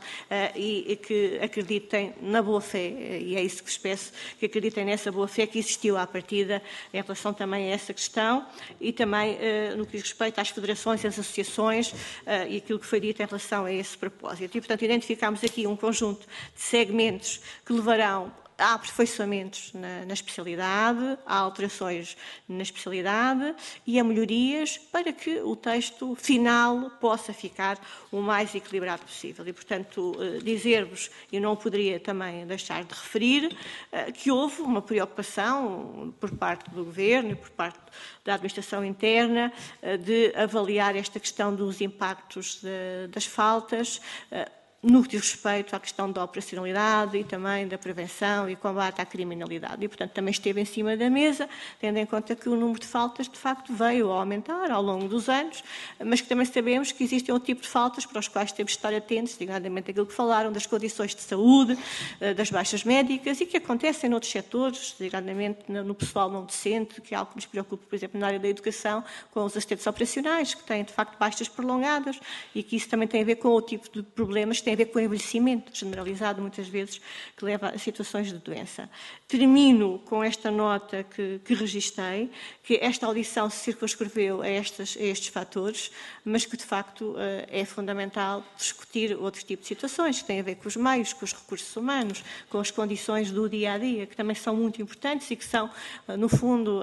e que acreditem na boa-fé, e é isso que peço, que acreditem nessa boa-fé que existiu à partida em relação também a essa questão e também no que diz respeito às federações e às associações e aquilo que foi dito em relação a esse propósito. E, portanto, identificámos aqui um conjunto de segmentos que levarão a aperfeiçoamentos na especialidade, a alterações na especialidade e a melhorias para que o texto final possa ficar o mais equilibrado possível. E, portanto, dizer-vos, e não poderia também deixar de referir, que houve uma preocupação por parte do Governo e por parte da Administração Interna de avaliar esta questão dos impactos das faltas, no que diz respeito à questão da operacionalidade e também da prevenção e combate à criminalidade. E, portanto, também esteve em cima da mesa, tendo em conta que o número de faltas, de facto, veio a aumentar ao longo dos anos, mas que também sabemos que existem outro tipo de faltas para os quais temos de estar atentos, designadamente aquilo que falaram, das condições de saúde, das baixas médicas e que acontecem noutros setores, designadamente no pessoal não docente, que é algo que nos preocupa, por exemplo, na área da educação, com os assistentes operacionais, que têm, de facto, baixas prolongadas e que isso também tem a ver com outro tipo de problemas que tem a ver com o envelhecimento generalizado, muitas vezes, que leva a situações de doença. Termino com esta nota que registrei, que esta audição se circunscreveu a estes fatores, mas que, de facto, é fundamental discutir outro tipo de situações, que têm a ver com os meios, com os recursos humanos, com as condições do dia-a-dia, que também são muito importantes e que são, no fundo,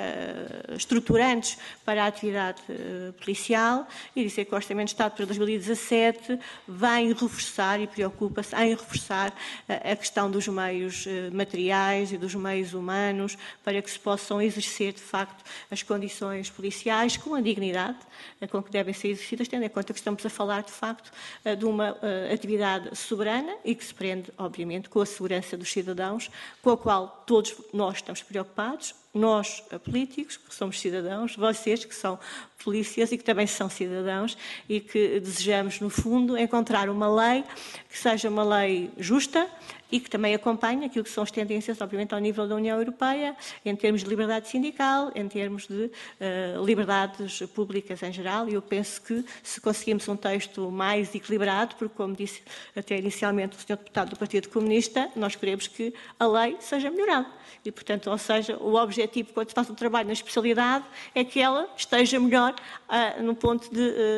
estruturantes para a atividade policial. E dizer que o Orçamento de Estado para 2017 vem reforçar e preocupa-se em reforçar a questão dos meios materiais e dos meios humanos para que se possam exercer, de facto, as condições policiais com a dignidade com que devem ser exercidas, tendo em conta que estamos a falar, de facto, de uma atividade soberana e que se prende, obviamente, com a segurança dos cidadãos, com a qual todos nós estamos preocupados, nós, políticos, que somos cidadãos, vocês, que são polícias e que também são cidadãos e que desejamos, no fundo, encontrar uma lei que seja uma lei justa e que também acompanhe aquilo que são as tendências, obviamente, ao nível da União Europeia, em termos de liberdade sindical, em termos de liberdades públicas em geral. E eu penso que, se conseguirmos um texto mais equilibrado, porque, como disse até inicialmente o Sr. Deputado do Partido Comunista, nós queremos que a lei seja melhorada. E, portanto, ou seja, o objetivo, quando se faz um trabalho na especialidade, é que ela esteja melhor no ponto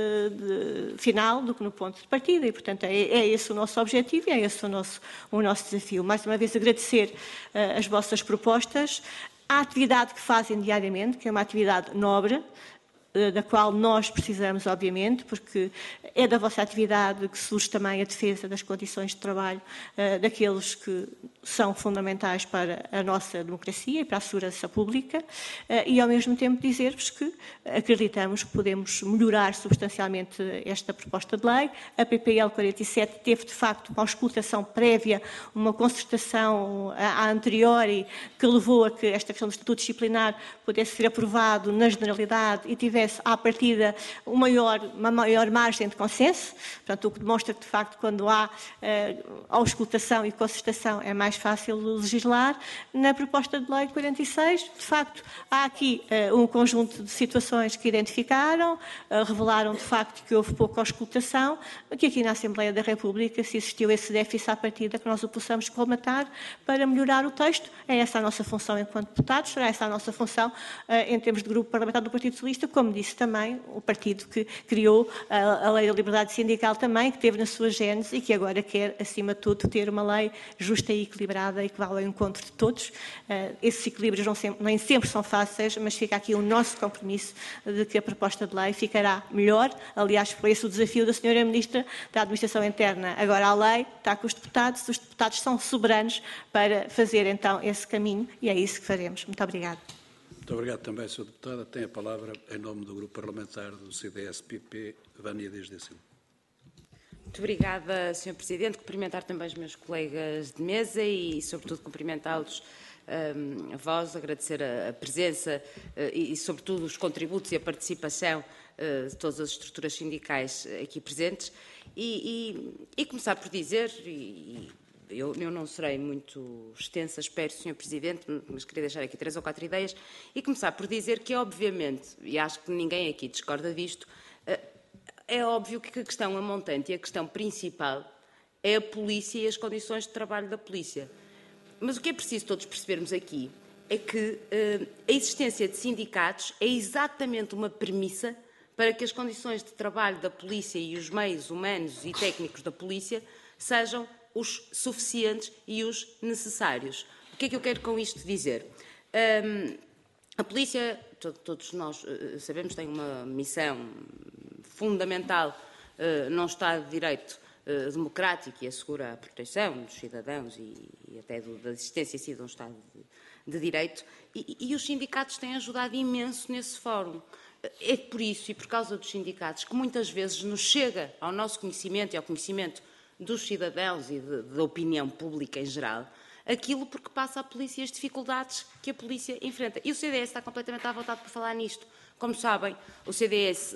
de final do que no ponto de partida. E, portanto, é esse o nosso objetivo e é esse o nosso desafio. Mais uma vez, agradecer as vossas propostas, a atividade que fazem diariamente, que é uma atividade nobre, da qual nós precisamos, obviamente, porque é da vossa atividade que surge também a defesa das condições de trabalho daqueles que são fundamentais para a nossa democracia e para a segurança pública, e ao mesmo tempo dizer-vos que acreditamos que podemos melhorar substancialmente esta proposta de lei. A PPL 47 teve, de facto, uma auscultação prévia, uma concertação à anteriori, que levou a que esta questão do estatuto disciplinar pudesse ser aprovado na generalidade e tivesse, à partida, uma maior margem de consenso. Portanto, o que demonstra que, de facto, quando há auscultação e concertação é mais fácil legislar. Na proposta de lei 46, de facto, há aqui um conjunto de situações que identificaram, revelaram, de facto, que houve pouca auscultação, que aqui na Assembleia da República, se existiu esse déficit à partida, que nós o possamos colmatar para melhorar o texto. É essa a nossa função enquanto deputados, será essa a nossa função em termos de grupo parlamentar do Partido Socialista, como disse também o partido que criou a Lei da Liberdade Sindical também, que teve na sua gênese e que agora quer, acima de tudo, ter uma lei justa e equilibrada e que vá ao encontro de todos. Esses equilíbrios nem sempre são fáceis, mas fica aqui o nosso compromisso de que a proposta de lei ficará melhor. Aliás, foi esse o desafio da Sra. Ministra da Administração Interna. Agora a lei está com os deputados são soberanos para fazer então esse caminho e é isso que faremos. Muito obrigada. Muito obrigado também, Sra. Deputada. Tem a palavra, em nome do Grupo Parlamentar do CDS-PP, Vânia Dias da Silva. Muito obrigada, Sr. Presidente. Cumprimentar também os meus colegas de mesa e, sobretudo, cumprimentá-los a vós, agradecer a presença e, sobretudo, os contributos e a participação de todas as estruturas sindicais aqui presentes e começar por dizer, eu não serei muito extensa, espero, Sr. Presidente, mas queria deixar aqui 3 ou 4 ideias, e começar por dizer que, obviamente, e acho que ninguém aqui discorda disto, é óbvio que a questão amontante e a questão principal é a polícia e as condições de trabalho da polícia. Mas o que é preciso todos percebermos aqui é que a existência de sindicatos é exatamente uma premissa para que as condições de trabalho da polícia e os meios humanos e técnicos da polícia sejam os suficientes e os necessários. O que é que eu quero com isto dizer? A polícia, todos nós sabemos, tem uma missão fundamental num Estado de Direito democrático e assegura a proteção dos cidadãos e até da existência de um Estado de Direito, e os sindicatos têm ajudado imenso nesse fórum. É por isso e por causa dos sindicatos que muitas vezes nos chega ao nosso conhecimento e ao conhecimento dos cidadãos e da opinião pública em geral, aquilo porque passa a polícia e as dificuldades que a polícia enfrenta. E o CDS está completamente à vontade para falar nisto. Como sabem, o CDS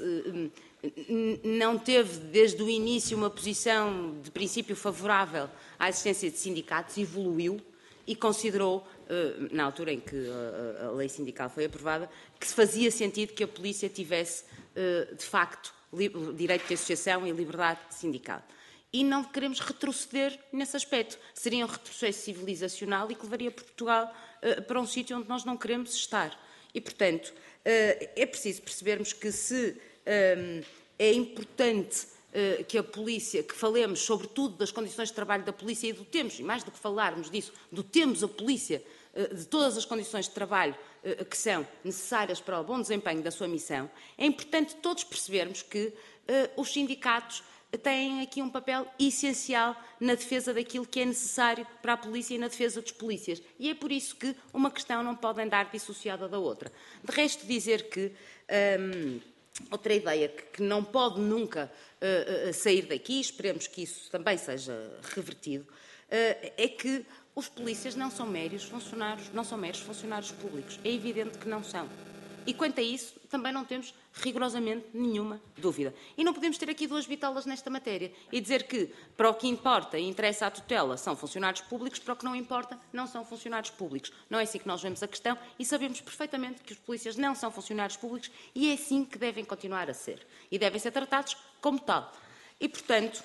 não teve desde o início uma posição de princípio favorável à existência de sindicatos, evoluiu e considerou, na altura em que a lei sindical foi aprovada, que fazia sentido que a polícia tivesse, de facto, direito de associação e liberdade sindical. E não queremos retroceder nesse aspecto. Seria um retrocesso civilizacional e que levaria Portugal para um sítio onde nós não queremos estar. E, portanto, é preciso percebermos que se é importante que a polícia, que falemos sobretudo das condições de trabalho da polícia e dotemos, e mais do que falarmos disso, dotemos a polícia de todas as condições de trabalho que são necessárias para o bom desempenho da sua missão, é importante todos percebermos que os sindicatos têm aqui um papel essencial na defesa daquilo que é necessário para a polícia e na defesa dos polícias. E é por isso que uma questão não pode andar dissociada da outra. De resto, dizer que outra ideia que não pode nunca sair daqui, esperemos que isso também seja revertido, é que os polícias não são meros funcionários públicos. É evidente que não são. E quanto a isso, também não temos rigorosamente nenhuma dúvida. E não podemos ter aqui duas bitolas nesta matéria e dizer que, para o que importa e interessa à tutela, são funcionários públicos, para o que não importa, não são funcionários públicos. Não é assim que nós vemos a questão e sabemos perfeitamente que os polícias não são funcionários públicos e é assim que devem continuar a ser. E devem ser tratados como tal. E, portanto,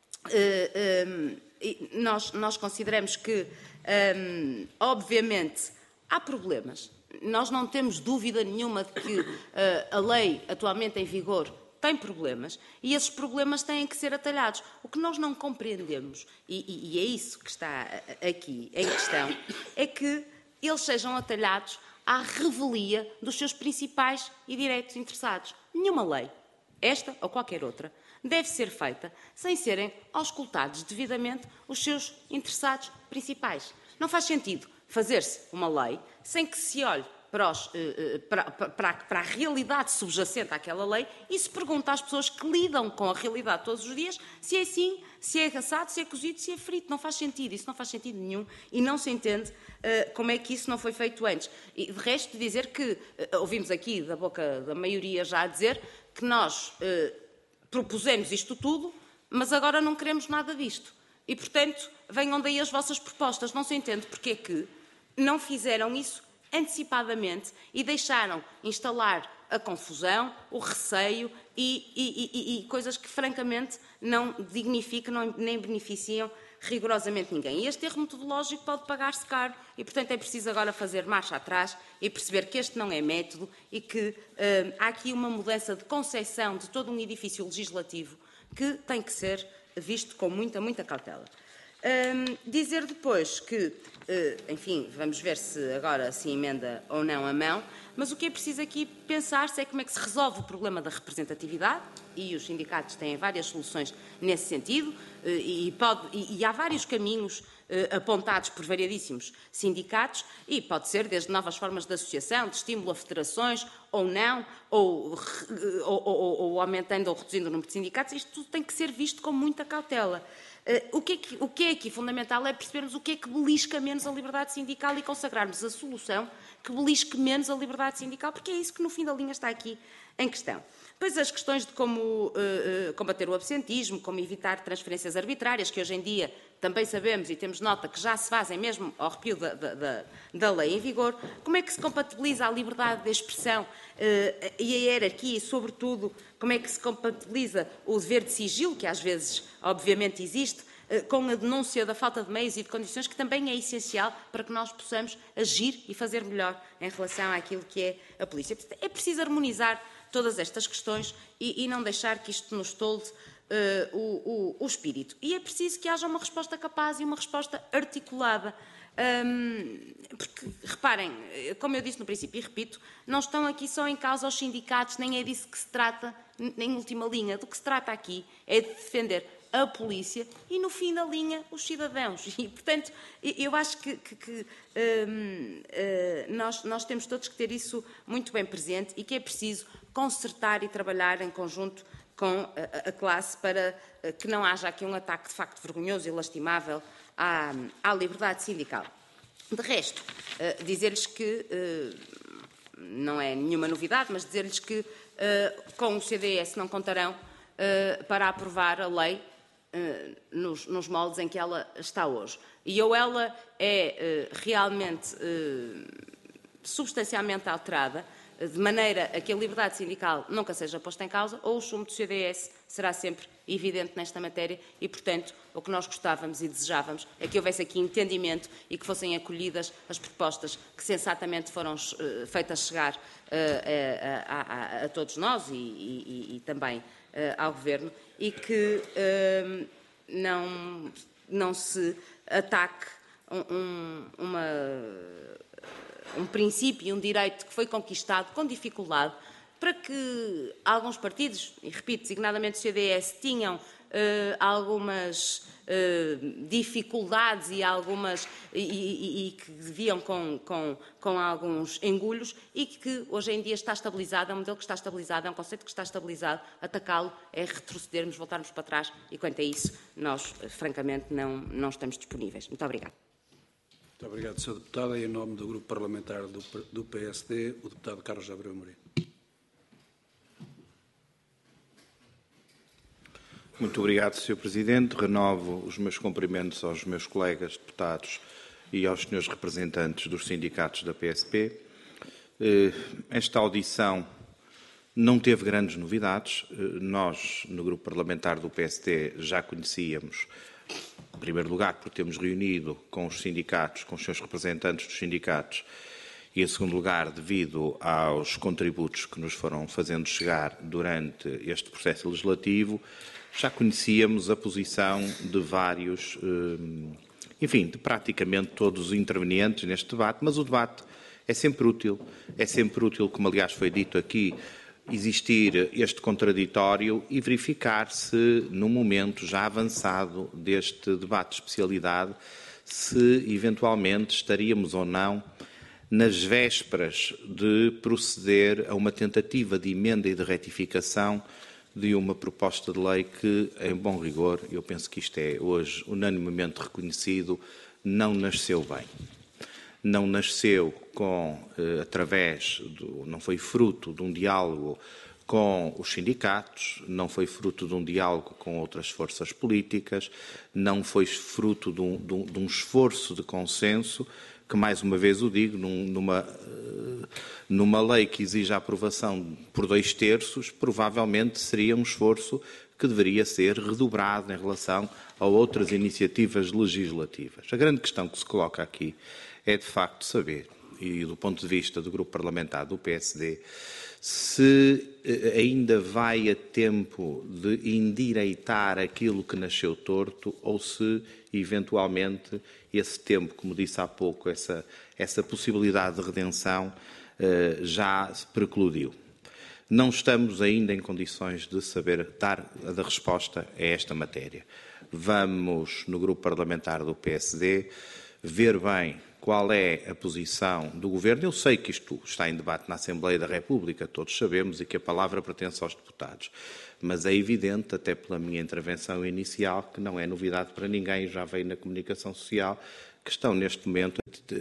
nós consideramos que, obviamente, há problemas. Nós não temos dúvida nenhuma de que a lei atualmente em vigor tem problemas e esses problemas têm que ser atalhados. O que nós não compreendemos, e é isso que está aqui em questão, é que eles sejam atalhados à revelia dos seus principais e diretos interessados. Nenhuma lei, esta ou qualquer outra, deve ser feita sem serem auscultados devidamente os seus interessados principais. Não faz sentido fazer-se uma lei sem que se olhe para a realidade subjacente àquela lei e se pergunta às pessoas que lidam com a realidade todos os dias se é assim, se é assado, se é cozido, se é frito. Não faz sentido, isso não faz sentido nenhum e não se entende como é que isso não foi feito antes. E, de resto, dizer que, ouvimos aqui da boca da maioria já a dizer que nós propusemos isto tudo, mas agora não queremos nada disto. E, portanto, venham daí as vossas propostas. Não se entende porque é que não fizeram isso antecipadamente e deixaram instalar a confusão, o receio e coisas que, francamente, não dignificam nem beneficiam rigorosamente ninguém. E este erro metodológico pode pagar-se caro e, portanto, é preciso agora fazer marcha atrás e perceber que este não é método e que há aqui uma mudança de concepção de todo um edifício legislativo que tem que ser visto com muita, muita cautela. Dizer depois que, enfim, vamos ver se agora se emenda ou não a mão, mas o que é preciso aqui pensar-se é como é que se resolve o problema da representatividade, e os sindicatos têm várias soluções nesse sentido, e há vários caminhos apontados por variadíssimos sindicatos, e pode ser desde novas formas de associação, de estímulo a federações, ou não, ou aumentando ou reduzindo o número de sindicatos. Isto tudo tem que ser visto com muita cautela. O que é aqui fundamental é percebermos o que é que belisca menos a liberdade sindical e consagrarmos a solução que belisque menos a liberdade sindical, porque é isso que no fim da linha está aqui em questão. Depois as questões de como combater o absentismo, como evitar transferências arbitrárias, que hoje em dia também sabemos e temos nota que já se fazem mesmo ao arrepio da lei em vigor, como é que se compatibiliza a liberdade de expressão e a hierarquia e, sobretudo, como é que se compatibiliza o dever de sigilo, que às vezes, obviamente, existe, com a denúncia da falta de meios e de condições, que também é essencial para que nós possamos agir e fazer melhor em relação àquilo que é a polícia. É preciso harmonizar todas estas questões e não deixar que isto nos tolde o espírito. E é preciso que haja uma resposta capaz e uma resposta articulada. Porque, reparem, como eu disse no princípio e repito, não estão aqui só em causa os sindicatos, nem é disso que se trata, em última linha. Do que se trata aqui é de defender a polícia e, no fim da linha, os cidadãos. E, portanto, eu acho que nós temos todos que ter isso muito bem presente e que é preciso concertar e trabalhar em conjunto com a classe para que não haja aqui um ataque de facto vergonhoso e lastimável à liberdade sindical. De resto, dizer-lhes que, não é nenhuma novidade, mas dizer-lhes que com o CDS não contarão para aprovar a lei nos moldes em que ela está hoje. E ou ela é realmente substancialmente alterada, de maneira a que a liberdade sindical nunca seja posta em causa, ou o chumbo do CDS será sempre evidente nesta matéria e, portanto, o que nós gostávamos e desejávamos é que houvesse aqui entendimento e que fossem acolhidas as propostas que sensatamente foram feitas chegar a todos nós e também ao Governo e que não se ataque um princípio e um direito que foi conquistado com dificuldade para que alguns partidos, e repito, designadamente o CDS, tinham algumas dificuldades e que viviam com alguns engulhos e que hoje em dia está estabilizado, é um modelo que está estabilizado, é um conceito que está estabilizado. Atacá-lo é retrocedermos, voltarmos para trás e, quanto a isso, nós, francamente, não estamos disponíveis. Muito obrigada. Muito obrigado, Sr. Deputado. Em nome do Grupo Parlamentar do PSD, o Deputado Carlos Abreu Amorim. Muito obrigado, Sr. Presidente. Renovo os meus cumprimentos aos meus colegas deputados e aos senhores representantes dos sindicatos da PSP. Esta audição não teve grandes novidades. Nós, no Grupo Parlamentar do PSD, já conhecíamos, em primeiro lugar, por termos reunido com os sindicatos, com os seus representantes dos sindicatos, e, em segundo lugar, devido aos contributos que nos foram fazendo chegar durante este processo legislativo, já conhecíamos a posição de vários, enfim, de praticamente todos os intervenientes neste debate, mas o debate é sempre útil, como aliás foi dito aqui, existir este contraditório e verificar se, num momento já avançado deste debate de especialidade, se eventualmente estaríamos ou não nas vésperas de proceder a uma tentativa de emenda e de retificação de uma proposta de lei que, em bom rigor, eu penso que isto é hoje unanimemente reconhecido, não nasceu bem. Não nasceu não foi fruto de um diálogo com os sindicatos, não foi fruto de um diálogo com outras forças políticas, não foi fruto de um esforço de consenso, que, mais uma vez o digo, numa lei que exige a aprovação por 2/3, provavelmente seria um esforço que deveria ser redobrado em relação a outras iniciativas legislativas. A grande questão que se coloca aqui é, de facto, saber, e do ponto de vista do grupo parlamentar do PSD, se ainda vai a tempo de endireitar aquilo que nasceu torto ou se, eventualmente, esse tempo, como disse há pouco, essa possibilidade de redenção já se precludiu. Não estamos ainda em condições de saber dar a resposta a esta matéria. Vamos, no grupo parlamentar do PSD, ver bem qual é a posição do Governo. Eu sei que isto está em debate na Assembleia da República, todos sabemos, e que a palavra pertence aos deputados. Mas é evidente, até pela minha intervenção inicial, que não é novidade para ninguém, já veio na comunicação social, que estão neste momento,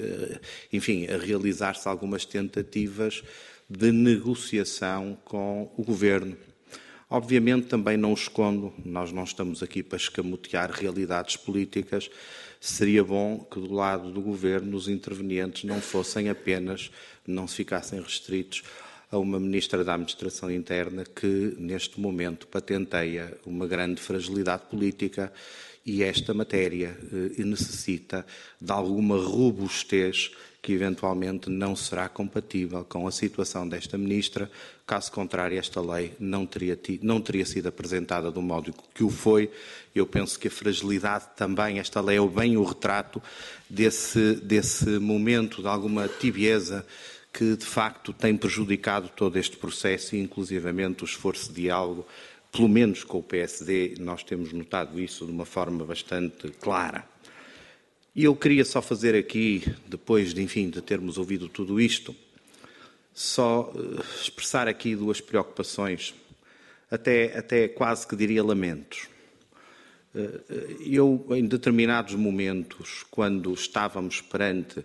a realizar-se algumas tentativas de negociação com o Governo. Obviamente, também não o escondo, nós não estamos aqui para escamotear realidades políticas. Seria bom que, do lado do Governo, os intervenientes não se ficassem restritos a uma Ministra da Administração Interna que, neste momento, patenteia uma grande fragilidade política e esta matéria necessita de alguma robustez que, eventualmente, não será compatível com a situação desta Ministra. Caso contrário, esta lei não teria sido apresentada do modo que o foi. Eu penso que a fragilidade também, esta lei é bem o retrato desse momento de alguma tibieza que, de facto, tem prejudicado todo este processo e, inclusivamente, o esforço de diálogo, pelo menos com o PSD, nós temos notado isso de uma forma bastante clara. E eu queria só fazer aqui, depois de termos ouvido tudo isto, só expressar aqui duas preocupações, até quase que diria lamentos. Eu, em determinados momentos, quando estávamos perante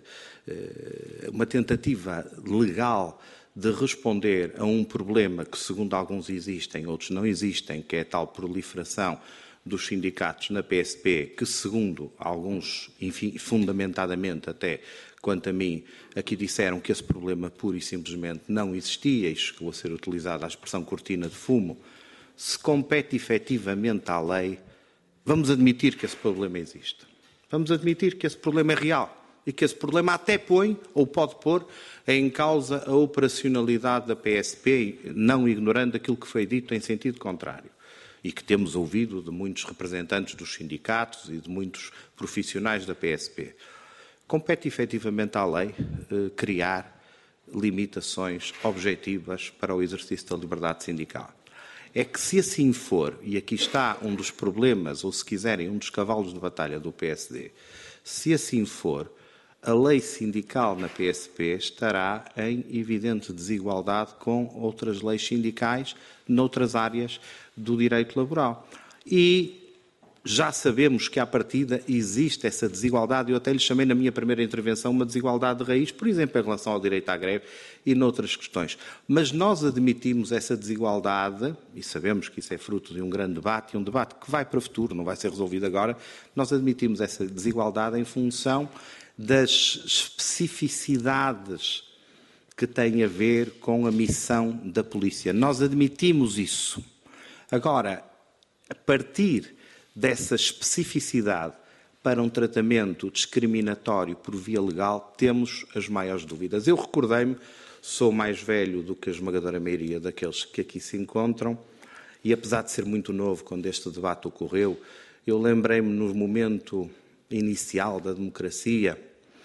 uma tentativa legal de responder a um problema que, segundo alguns, existem, outros não existem, que é a tal proliferação dos sindicatos na PSP, que, segundo alguns, fundamentadamente até, quanto a mim, aqui disseram que esse problema pura e simplesmente não existia, e chegou a ser utilizada a expressão cortina de fumo, se compete efetivamente à lei, vamos admitir que esse problema existe. Vamos admitir que esse problema é real e que esse problema até põe, ou pode pôr, em causa a operacionalidade da PSP, não ignorando aquilo que foi dito em sentido contrário. E que temos ouvido de muitos representantes dos sindicatos e de muitos profissionais da PSP. Compete efetivamente à lei criar limitações objetivas para o exercício da liberdade sindical. É que, se assim for, e aqui está um dos problemas, ou se quiserem, um dos cavalos de batalha do PSD, se assim for, a lei sindical na PSP estará em evidente desigualdade com outras leis sindicais noutras áreas do direito laboral. E já sabemos que, à partida, existe essa desigualdade. Eu até lhe chamei, na minha primeira intervenção, uma desigualdade de raiz, por exemplo, em relação ao direito à greve e noutras questões. Mas nós admitimos essa desigualdade, e sabemos que isso é fruto de um grande debate, e um debate que vai para o futuro, não vai ser resolvido agora, nós admitimos essa desigualdade em função das especificidades que têm a ver com a missão da polícia. Nós admitimos isso. Agora, a partir dessa especificidade para um tratamento discriminatório por via legal, temos as maiores dúvidas. Eu recordei-me, sou mais velho do que a esmagadora maioria daqueles que aqui se encontram, e apesar de ser muito novo quando este debate ocorreu, eu lembrei-me no momento inicial da democracia,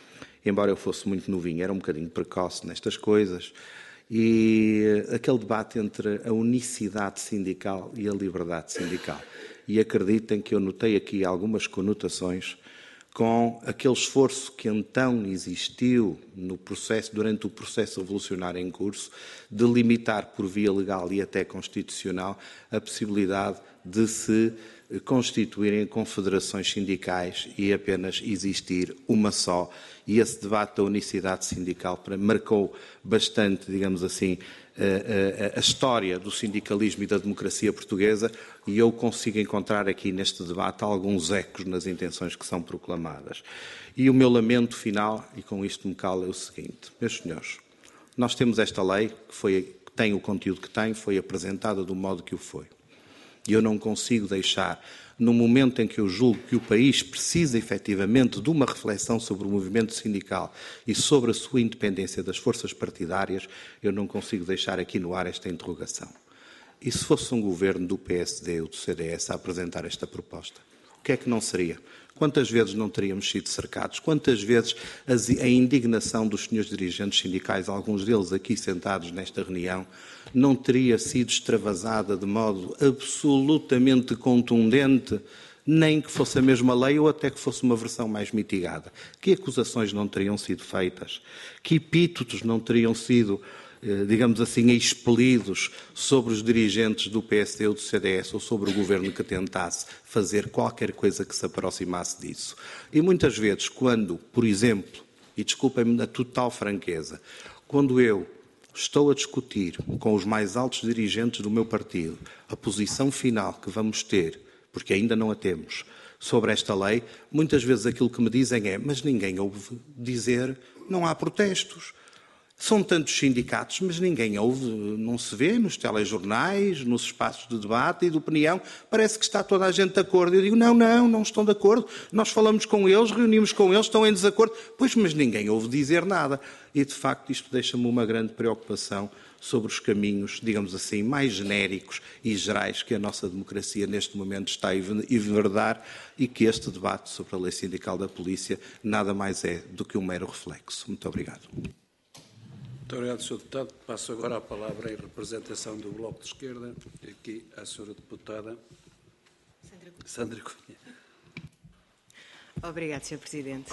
embora eu fosse muito novinho, era um bocadinho precoce nestas coisas, e aquele debate entre a unicidade sindical e a liberdade sindical. E acreditem que eu notei aqui algumas conotações com aquele esforço que então existiu no processo, durante o processo revolucionário em curso, de limitar por via legal e até constitucional a possibilidade de se constituírem confederações sindicais e apenas existir uma só. E esse debate da unicidade sindical marcou bastante, digamos assim, a história do sindicalismo e da democracia portuguesa, e eu consigo encontrar aqui neste debate alguns ecos nas intenções que são proclamadas. E o meu lamento final, e com isto me calo, é o seguinte: meus senhores, nós temos esta lei que tem o conteúdo que tem, foi apresentada do modo que o foi. E eu não consigo deixar, no momento em que eu julgo que o país precisa efetivamente de uma reflexão sobre o movimento sindical e sobre a sua independência das forças partidárias, eu não consigo deixar aqui no ar esta interrogação. E se fosse um governo do PSD ou do CDS a apresentar esta proposta? O que é que não seria? Quantas vezes não teríamos sido cercados? Quantas vezes a indignação dos senhores dirigentes sindicais, alguns deles aqui sentados nesta reunião, não teria sido extravasada de modo absolutamente contundente, nem que fosse a mesma lei ou até que fosse uma versão mais mitigada? Que acusações não teriam sido feitas? Que epítetos não teriam sido, digamos assim, expelidos sobre os dirigentes do PSD ou do CDS ou sobre o governo que tentasse fazer qualquer coisa que se aproximasse disso? E muitas vezes, quando, por exemplo, e desculpem-me na total franqueza, quando eu estou a discutir com os mais altos dirigentes do meu partido a posição final que vamos ter, porque ainda não a temos, sobre esta lei, muitas vezes aquilo que me dizem é: mas ninguém ouve dizer, não há protestos. São tantos sindicatos, mas ninguém ouve, não se vê nos telejornais, nos espaços de debate e de opinião. Parece que está toda a gente de acordo. Eu digo: não estão de acordo. Nós falamos com eles, reunimos com eles, estão em desacordo. Pois, mas ninguém ouve dizer nada. E, de facto, isto deixa-me uma grande preocupação sobre os caminhos, digamos assim, mais genéricos e gerais que a nossa democracia neste momento está a enverdar, e que este debate sobre a lei sindical da polícia nada mais é do que um mero reflexo. Muito obrigado. Muito obrigado, Sr. Deputado. Passo agora a palavra em representação do Bloco de Esquerda, aqui à Sra. Deputada Sandra Cunha. Obrigado, Sr. Presidente.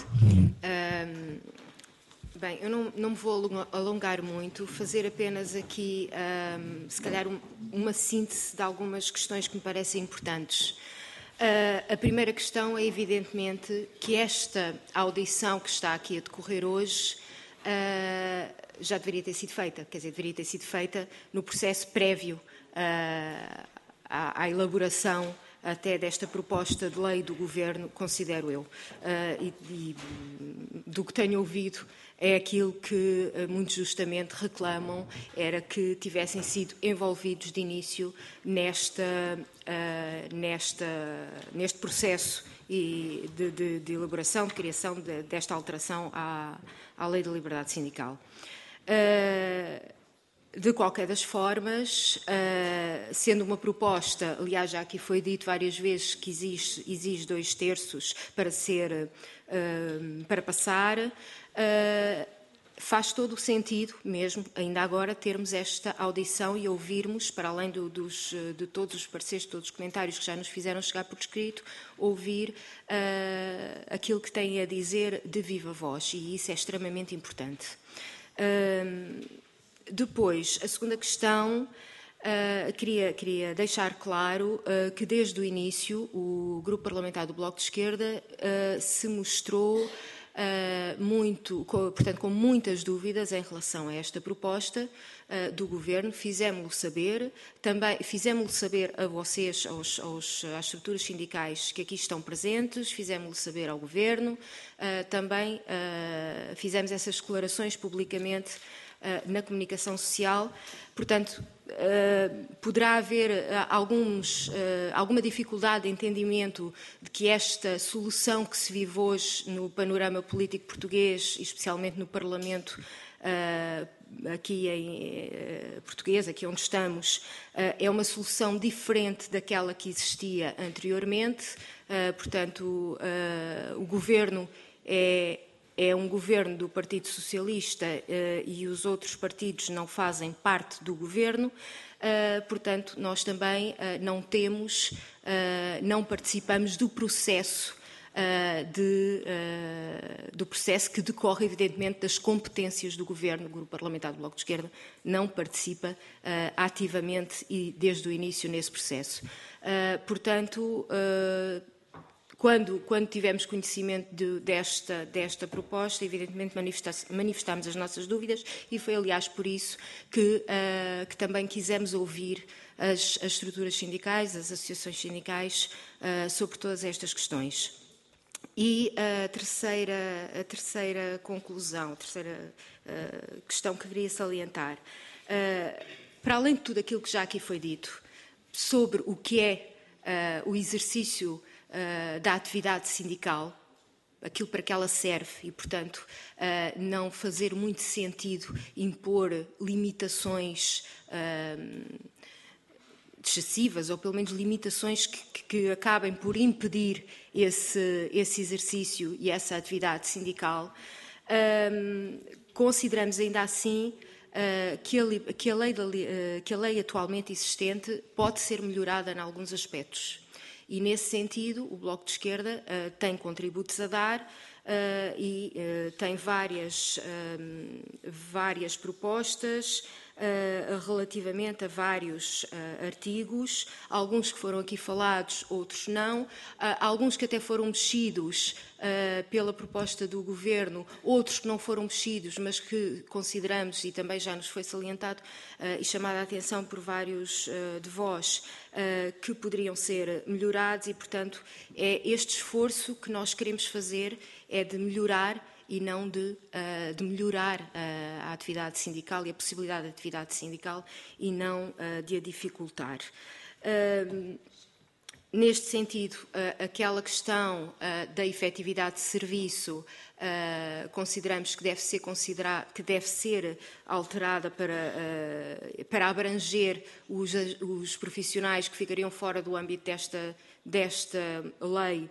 Bem, eu não me vou alongar muito, fazer apenas aqui, se calhar, uma síntese de algumas questões que me parecem importantes. A primeira questão é, evidentemente, que esta audição que está aqui a decorrer hoje já deveria ter sido feita, quer dizer, deveria ter sido feita no processo prévio à elaboração até desta proposta de lei do Governo, considero eu. E do que tenho ouvido, é aquilo que, muito justamente, reclamam, era que tivessem sido envolvidos de início neste processo de elaboração, de criação desta alteração à Lei da Liberdade Sindical. De qualquer das formas, sendo uma proposta, aliás, já aqui foi dito várias vezes que exige 2/3 para passar, faz todo o sentido, mesmo ainda agora, termos esta audição e ouvirmos, para além de todos os pareceres, todos os comentários que já nos fizeram chegar por escrito, ouvir aquilo que têm a dizer de viva voz, e isso é extremamente importante. Depois, a segunda questão, queria deixar claro que desde o início o Grupo Parlamentar do Bloco de Esquerda se mostrou portanto, com muitas dúvidas em relação a esta proposta do Governo. Fizemos-lo saber, também fizemos-lo saber a vocês, às estruturas sindicais que aqui estão presentes, fizemos-lo saber ao Governo, também fizemos essas declarações publicamente na comunicação social. Portanto, poderá haver alguma dificuldade de entendimento de que esta solução que se vive hoje no panorama político português, especialmente no Parlamento aqui português, aqui onde estamos, é uma solução diferente daquela que existia anteriormente. Portanto, o Governo é é um governo do Partido Socialista e os outros partidos não fazem parte do governo, portanto, nós também não participamos do processo do processo que decorre, evidentemente, das competências do Governo. O Grupo Parlamentar do Bloco de Esquerda não participa ativamente e desde o início nesse processo. Portanto, quando tivemos conhecimento desta proposta, evidentemente manifestámos as nossas dúvidas e foi, aliás, por isso que também quisemos ouvir as estruturas sindicais, as associações sindicais, sobre todas estas questões. E a terceira conclusão, a terceira questão que queria salientar, para além de tudo aquilo que já aqui foi dito sobre o que é o exercício da atividade sindical, aquilo para que ela serve e, portanto, não fazer muito sentido impor limitações excessivas, ou pelo menos limitações que acabem por impedir esse exercício e essa atividade sindical, consideramos ainda assim que a lei atualmente existente pode ser melhorada em alguns aspectos. E, nesse sentido, o Bloco de Esquerda tem contributos a dar e tem várias propostas relativamente a vários artigos, alguns que foram aqui falados, outros não, alguns que até foram mexidos pela proposta do Governo, outros que não foram mexidos, mas que consideramos, e também já nos foi salientado e chamada a atenção por vários de vós, que poderiam ser melhorados e, portanto, é este esforço que nós queremos fazer, é de melhorar e não de melhorar a atividade sindical e a possibilidade de atividade sindical e não de a dificultar. Neste sentido, aquela questão da efetividade de serviço consideramos que deve ser alterada para abranger os profissionais que ficariam fora do âmbito desta lei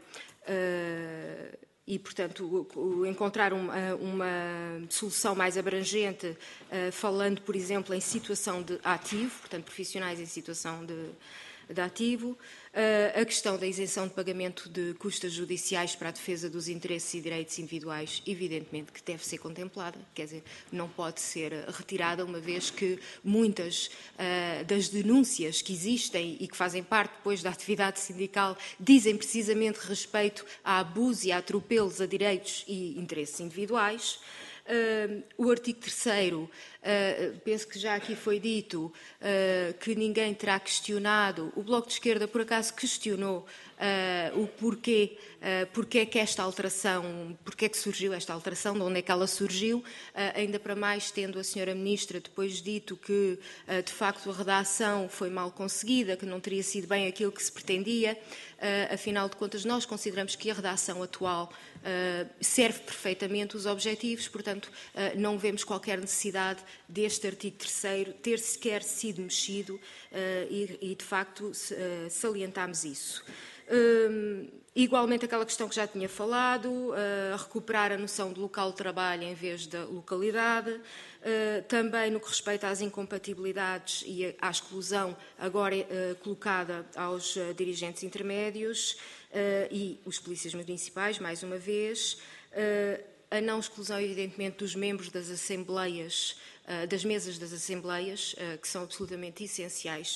e, portanto, encontrar uma solução mais abrangente, falando, por exemplo, em situação de ativo, portanto, profissionais em situação de ativo, a questão da isenção de pagamento de custas judiciais para a defesa dos interesses e direitos individuais, evidentemente que deve ser contemplada, quer dizer, não pode ser retirada, uma vez que muitas das denúncias que existem e que fazem parte depois da atividade sindical dizem precisamente respeito a abuso e a atropelos a direitos e interesses individuais. O artigo 3º, penso que já aqui foi dito que ninguém terá questionado. O Bloco de Esquerda, por acaso, questionou o porquê que esta alteração, porquê que surgiu esta alteração, de onde é que ela surgiu, ainda para mais tendo a Sra. Ministra depois dito que, de facto, a redação foi mal conseguida, que não teria sido bem aquilo que se pretendia. Afinal de contas, nós consideramos que a redação atual serve perfeitamente os objetivos, portanto, não vemos qualquer necessidade deste artigo 3º ter sequer sido mexido e, de facto, salientámos isso. Igualmente aquela questão que já tinha falado, recuperar a noção de local de trabalho em vez da localidade, também no que respeita às incompatibilidades e à exclusão agora colocada aos dirigentes intermédios e os polícias municipais, mais uma vez, a não exclusão, evidentemente, dos membros das assembleias, das mesas das assembleias, que são absolutamente essenciais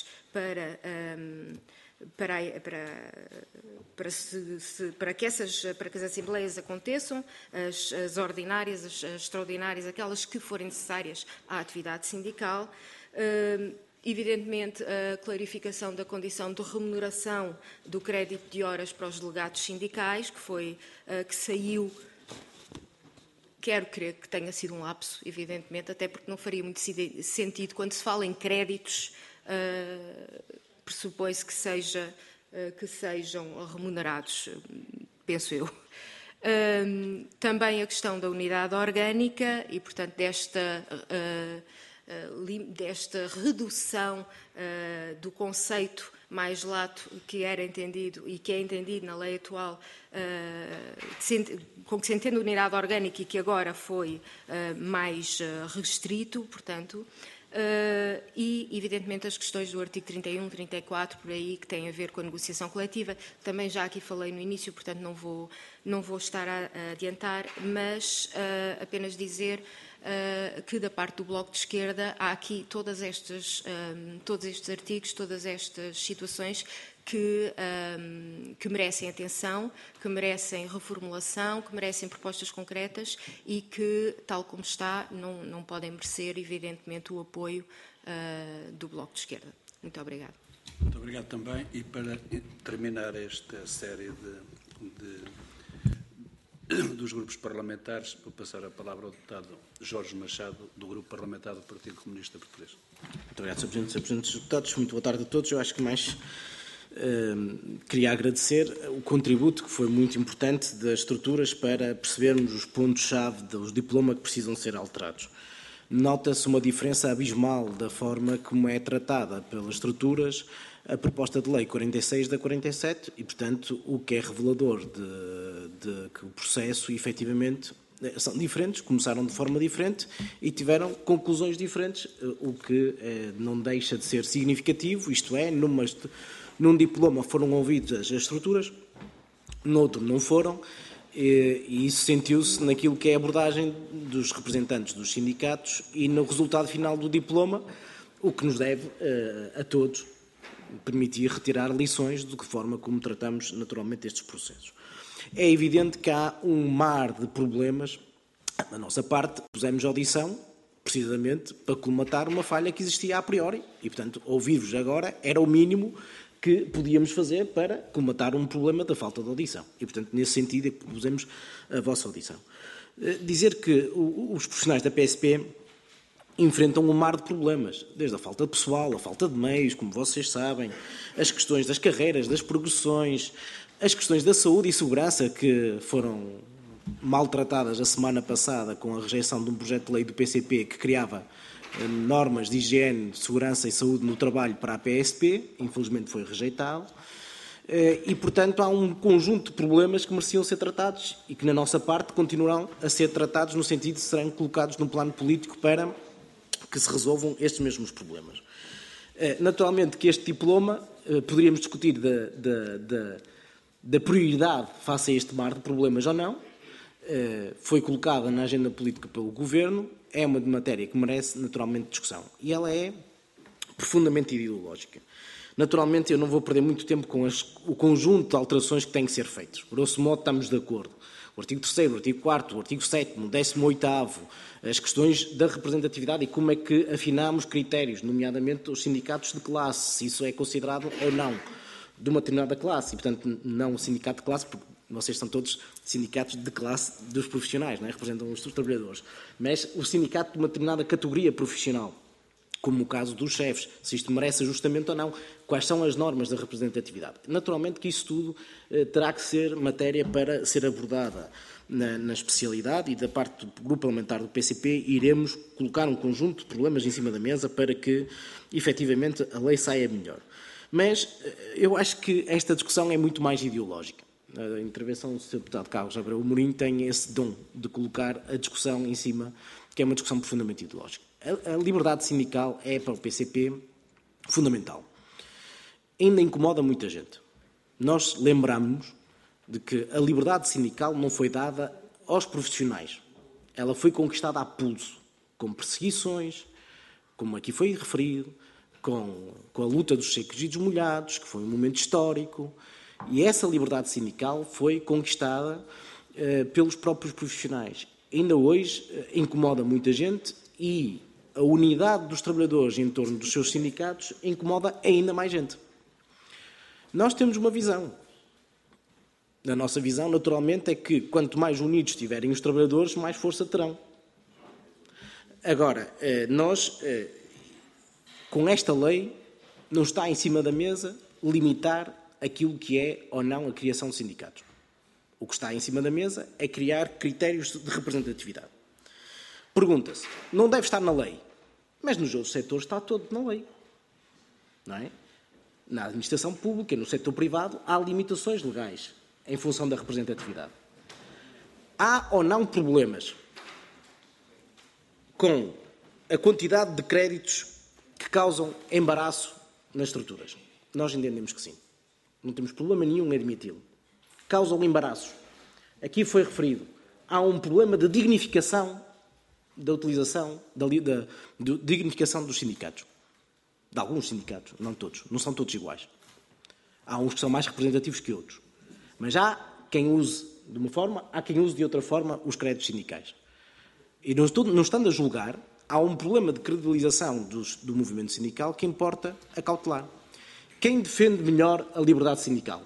para que as assembleias aconteçam, as ordinárias, as extraordinárias, aquelas que forem necessárias à atividade sindical. Evidentemente, a clarificação da condição de remuneração do crédito de horas para os delegados sindicais, que saiu. Quero crer que tenha sido um lapso, evidentemente, até porque não faria muito sentido quando se fala em créditos. Pressupõe-se que sejam remunerados, penso eu. Também a questão da unidade orgânica e, portanto, desta redução do conceito mais lato que era entendido e que é entendido na lei atual, com que se entende unidade orgânica e que agora foi mais restrito, portanto, e, evidentemente, as questões do artigo 31, 34, por aí, que têm a ver com a negociação coletiva. Também já aqui falei no início, portanto não vou estar a adiantar, mas apenas dizer que da parte do Bloco de Esquerda há aqui todos estes artigos, todas estas situações que merecem atenção, que merecem reformulação, que merecem propostas concretas e que, tal como está, não podem merecer, evidentemente, o apoio do Bloco de Esquerda. Muito obrigada. Muito obrigado também. E para terminar esta série dos grupos parlamentares, vou passar a palavra ao deputado Jorge Machado, do Grupo Parlamentar do Partido Comunista Português. Muito obrigado, Sr. Presidente. Sr. Presidente dos Deputados, muito boa tarde a todos. Eu acho que mais queria agradecer o contributo, que foi muito importante, das estruturas para percebermos os pontos-chave dos diplomas que precisam ser alterados. Nota-se uma diferença abismal da forma como é tratada pelas estruturas a proposta de lei 46 da 47 e, portanto, o que é revelador de que o processo, efetivamente, são diferentes, começaram de forma diferente e tiveram conclusões diferentes, o que não deixa de ser significativo, isto é, num diploma foram ouvidas as estruturas, noutro não foram, e isso sentiu-se naquilo que é a abordagem dos representantes dos sindicatos e no resultado final do diploma, o que nos deve, a todos, permitir retirar lições de que forma como tratamos naturalmente estes processos. É evidente que há um mar de problemas. Da nossa parte, pusemos audição, precisamente, para colmatar uma falha que existia a priori. E, portanto, ouvir-vos agora era o mínimo que podíamos fazer para colmatar um problema da falta de audição. E, portanto, nesse sentido é que pusemos a vossa audição. Dizer que os profissionais da PSP enfrentam um mar de problemas, desde a falta de pessoal, a falta de meios, como vocês sabem, as questões das carreiras, das progressões, as questões da saúde e segurança que foram maltratadas a semana passada com a rejeição de um projeto de lei do PCP que criava normas de higiene, segurança e saúde no trabalho para a PSP, infelizmente foi rejeitado, e, portanto, há um conjunto de problemas que mereciam ser tratados e que, na nossa parte, continuarão a ser tratados no sentido de serem colocados no plano político para que se resolvam estes mesmos problemas. Naturalmente que este diploma, poderíamos discutir da prioridade face a este mar de problemas ou não, foi colocada na agenda política pelo Governo, é uma matéria que merece naturalmente discussão e ela é profundamente ideológica. Naturalmente eu não vou perder muito tempo com o conjunto de alterações que têm que ser feitas. Grosso modo estamos de acordo. O artigo 3º, o artigo 4º, o artigo 7º, o 18º, as questões da representatividade e como é que afinamos critérios, nomeadamente os sindicatos de classe, se isso é considerado ou não de uma determinada classe, e portanto não o sindicato de classe, porque vocês são todos sindicatos de classe dos profissionais, não é? Representam os trabalhadores, mas o sindicato de uma determinada categoria profissional, como o caso dos chefes, se isto merece ajustamento ou não, quais são as normas da representatividade. Naturalmente que isso tudo terá que ser matéria para ser abordada na especialidade e da parte do grupo parlamentar do PCP iremos colocar um conjunto de problemas em cima da mesa para que, efetivamente, a lei saia melhor. Mas eu acho que esta discussão é muito mais ideológica. A intervenção do Sr. Deputado Carlos Abreu Amorim tem esse dom de colocar a discussão em cima, que é uma discussão profundamente ideológica. A liberdade sindical é, para o PCP, fundamental. Ainda incomoda muita gente. Nós lembramos de que a liberdade sindical não foi dada aos profissionais. Ela foi conquistada a pulso, com perseguições, como aqui foi referido, com a luta dos secos e dos molhados, que foi um momento histórico, e essa liberdade sindical foi conquistada pelos próprios profissionais. Ainda hoje incomoda muita gente e a unidade dos trabalhadores em torno dos seus sindicatos incomoda ainda mais gente. Nós temos uma visão. A nossa visão, naturalmente, é que quanto mais unidos estiverem os trabalhadores, mais força terão. Agora, nós, com esta lei, não está em cima da mesa limitar aquilo que é ou não a criação de sindicatos. O que está em cima da mesa é criar critérios de representatividade. Pergunta-se, não deve estar na lei, mas nos outros setores está todo na lei. Não é? Na administração pública, no setor privado, há limitações legais em função da representatividade. Há ou não problemas com a quantidade de créditos que causam embaraço nas estruturas? Nós entendemos que sim. Não temos problema nenhum em admiti-lo. Causam embaraços. Aqui foi referido. Há um problema de dignificação da utilização, de dignificação dos sindicatos. De alguns sindicatos, não todos. Não são todos iguais. Há uns que são mais representativos que outros. Mas há quem use de uma forma, há quem use de outra forma os créditos sindicais. E não estando a julgar, há um problema de credibilização do movimento sindical que importa acautelar. Quem defende melhor a liberdade sindical?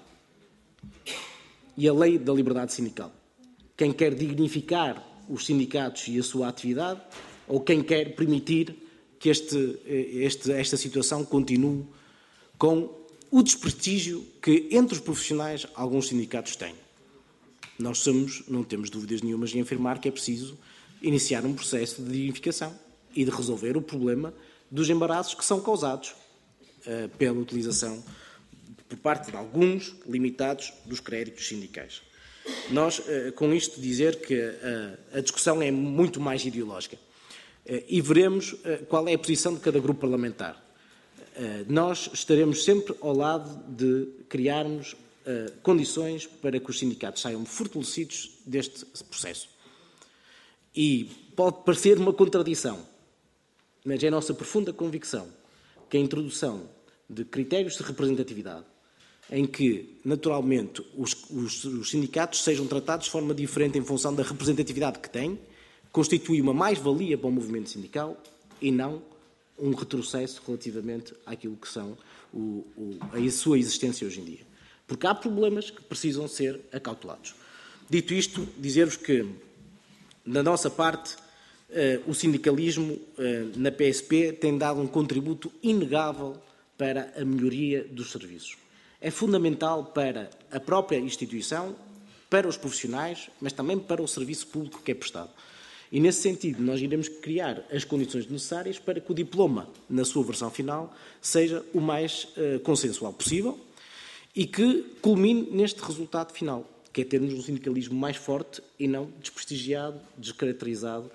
E a lei da liberdade sindical? Quem quer dignificar os sindicatos e a sua atividade, ou quem quer permitir que esta situação continue com o desprestígio que, entre os profissionais, alguns sindicatos têm? Nós não temos dúvidas nenhumas em afirmar que é preciso iniciar um processo de dignificação e de resolver o problema dos embaraços que são causados pela utilização, por parte de alguns limitados, dos créditos sindicais. Nós, com isto, dizer que a discussão é muito mais ideológica e veremos qual é a posição de cada grupo parlamentar. Nós estaremos sempre ao lado de criarmos condições para que os sindicatos saiam fortalecidos deste processo. E pode parecer uma contradição, mas é a nossa profunda convicção que a introdução de critérios de representatividade, em que, naturalmente, os sindicatos sejam tratados de forma diferente em função da representatividade que têm, constitui uma mais-valia para o movimento sindical e não um retrocesso relativamente àquilo que são a sua existência hoje em dia. Porque há problemas que precisam ser acautelados. Dito isto, dizer-vos que, da nossa parte, o sindicalismo na PSP tem dado um contributo inegável para a melhoria dos serviços. É fundamental para a própria instituição, para os profissionais, mas também para o serviço público que é prestado. E, nesse sentido, nós iremos criar as condições necessárias para que o diploma, na sua versão final, seja o mais consensual possível e que culmine neste resultado final, que é termos um sindicalismo mais forte e não desprestigiado, descaracterizado,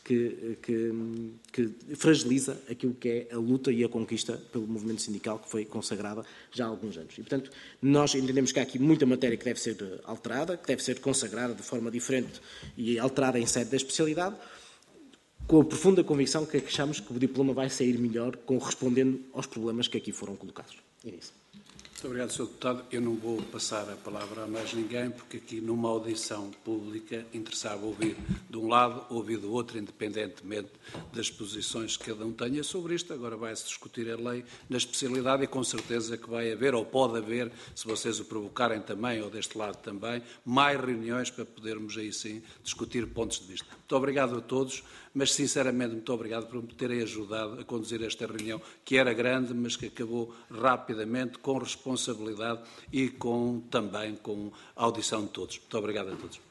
que fragiliza aquilo que é a luta e a conquista pelo movimento sindical que foi consagrada já há alguns anos. E, portanto, nós entendemos que há aqui muita matéria que deve ser alterada, que deve ser consagrada de forma diferente e alterada em sede da especialidade, com a profunda convicção que achamos que o diploma vai sair melhor correspondendo aos problemas que aqui foram colocados. Inês. Muito obrigado, Sr. Deputado. Eu não vou passar a palavra a mais ninguém, porque aqui numa audição pública interessava ouvir de um lado, ouvir do outro, independentemente das posições que cada um tenha sobre isto. Agora vai-se discutir a lei na especialidade e com certeza que vai haver, ou pode haver, se vocês o provocarem também, ou deste lado também, mais reuniões para podermos aí sim discutir pontos de vista. Muito obrigado a todos, mas sinceramente muito obrigado por me terem ajudado a conduzir esta reunião, que era grande, mas que acabou rapidamente, com responsabilidade e também com a audição de todos. Muito obrigado a todos.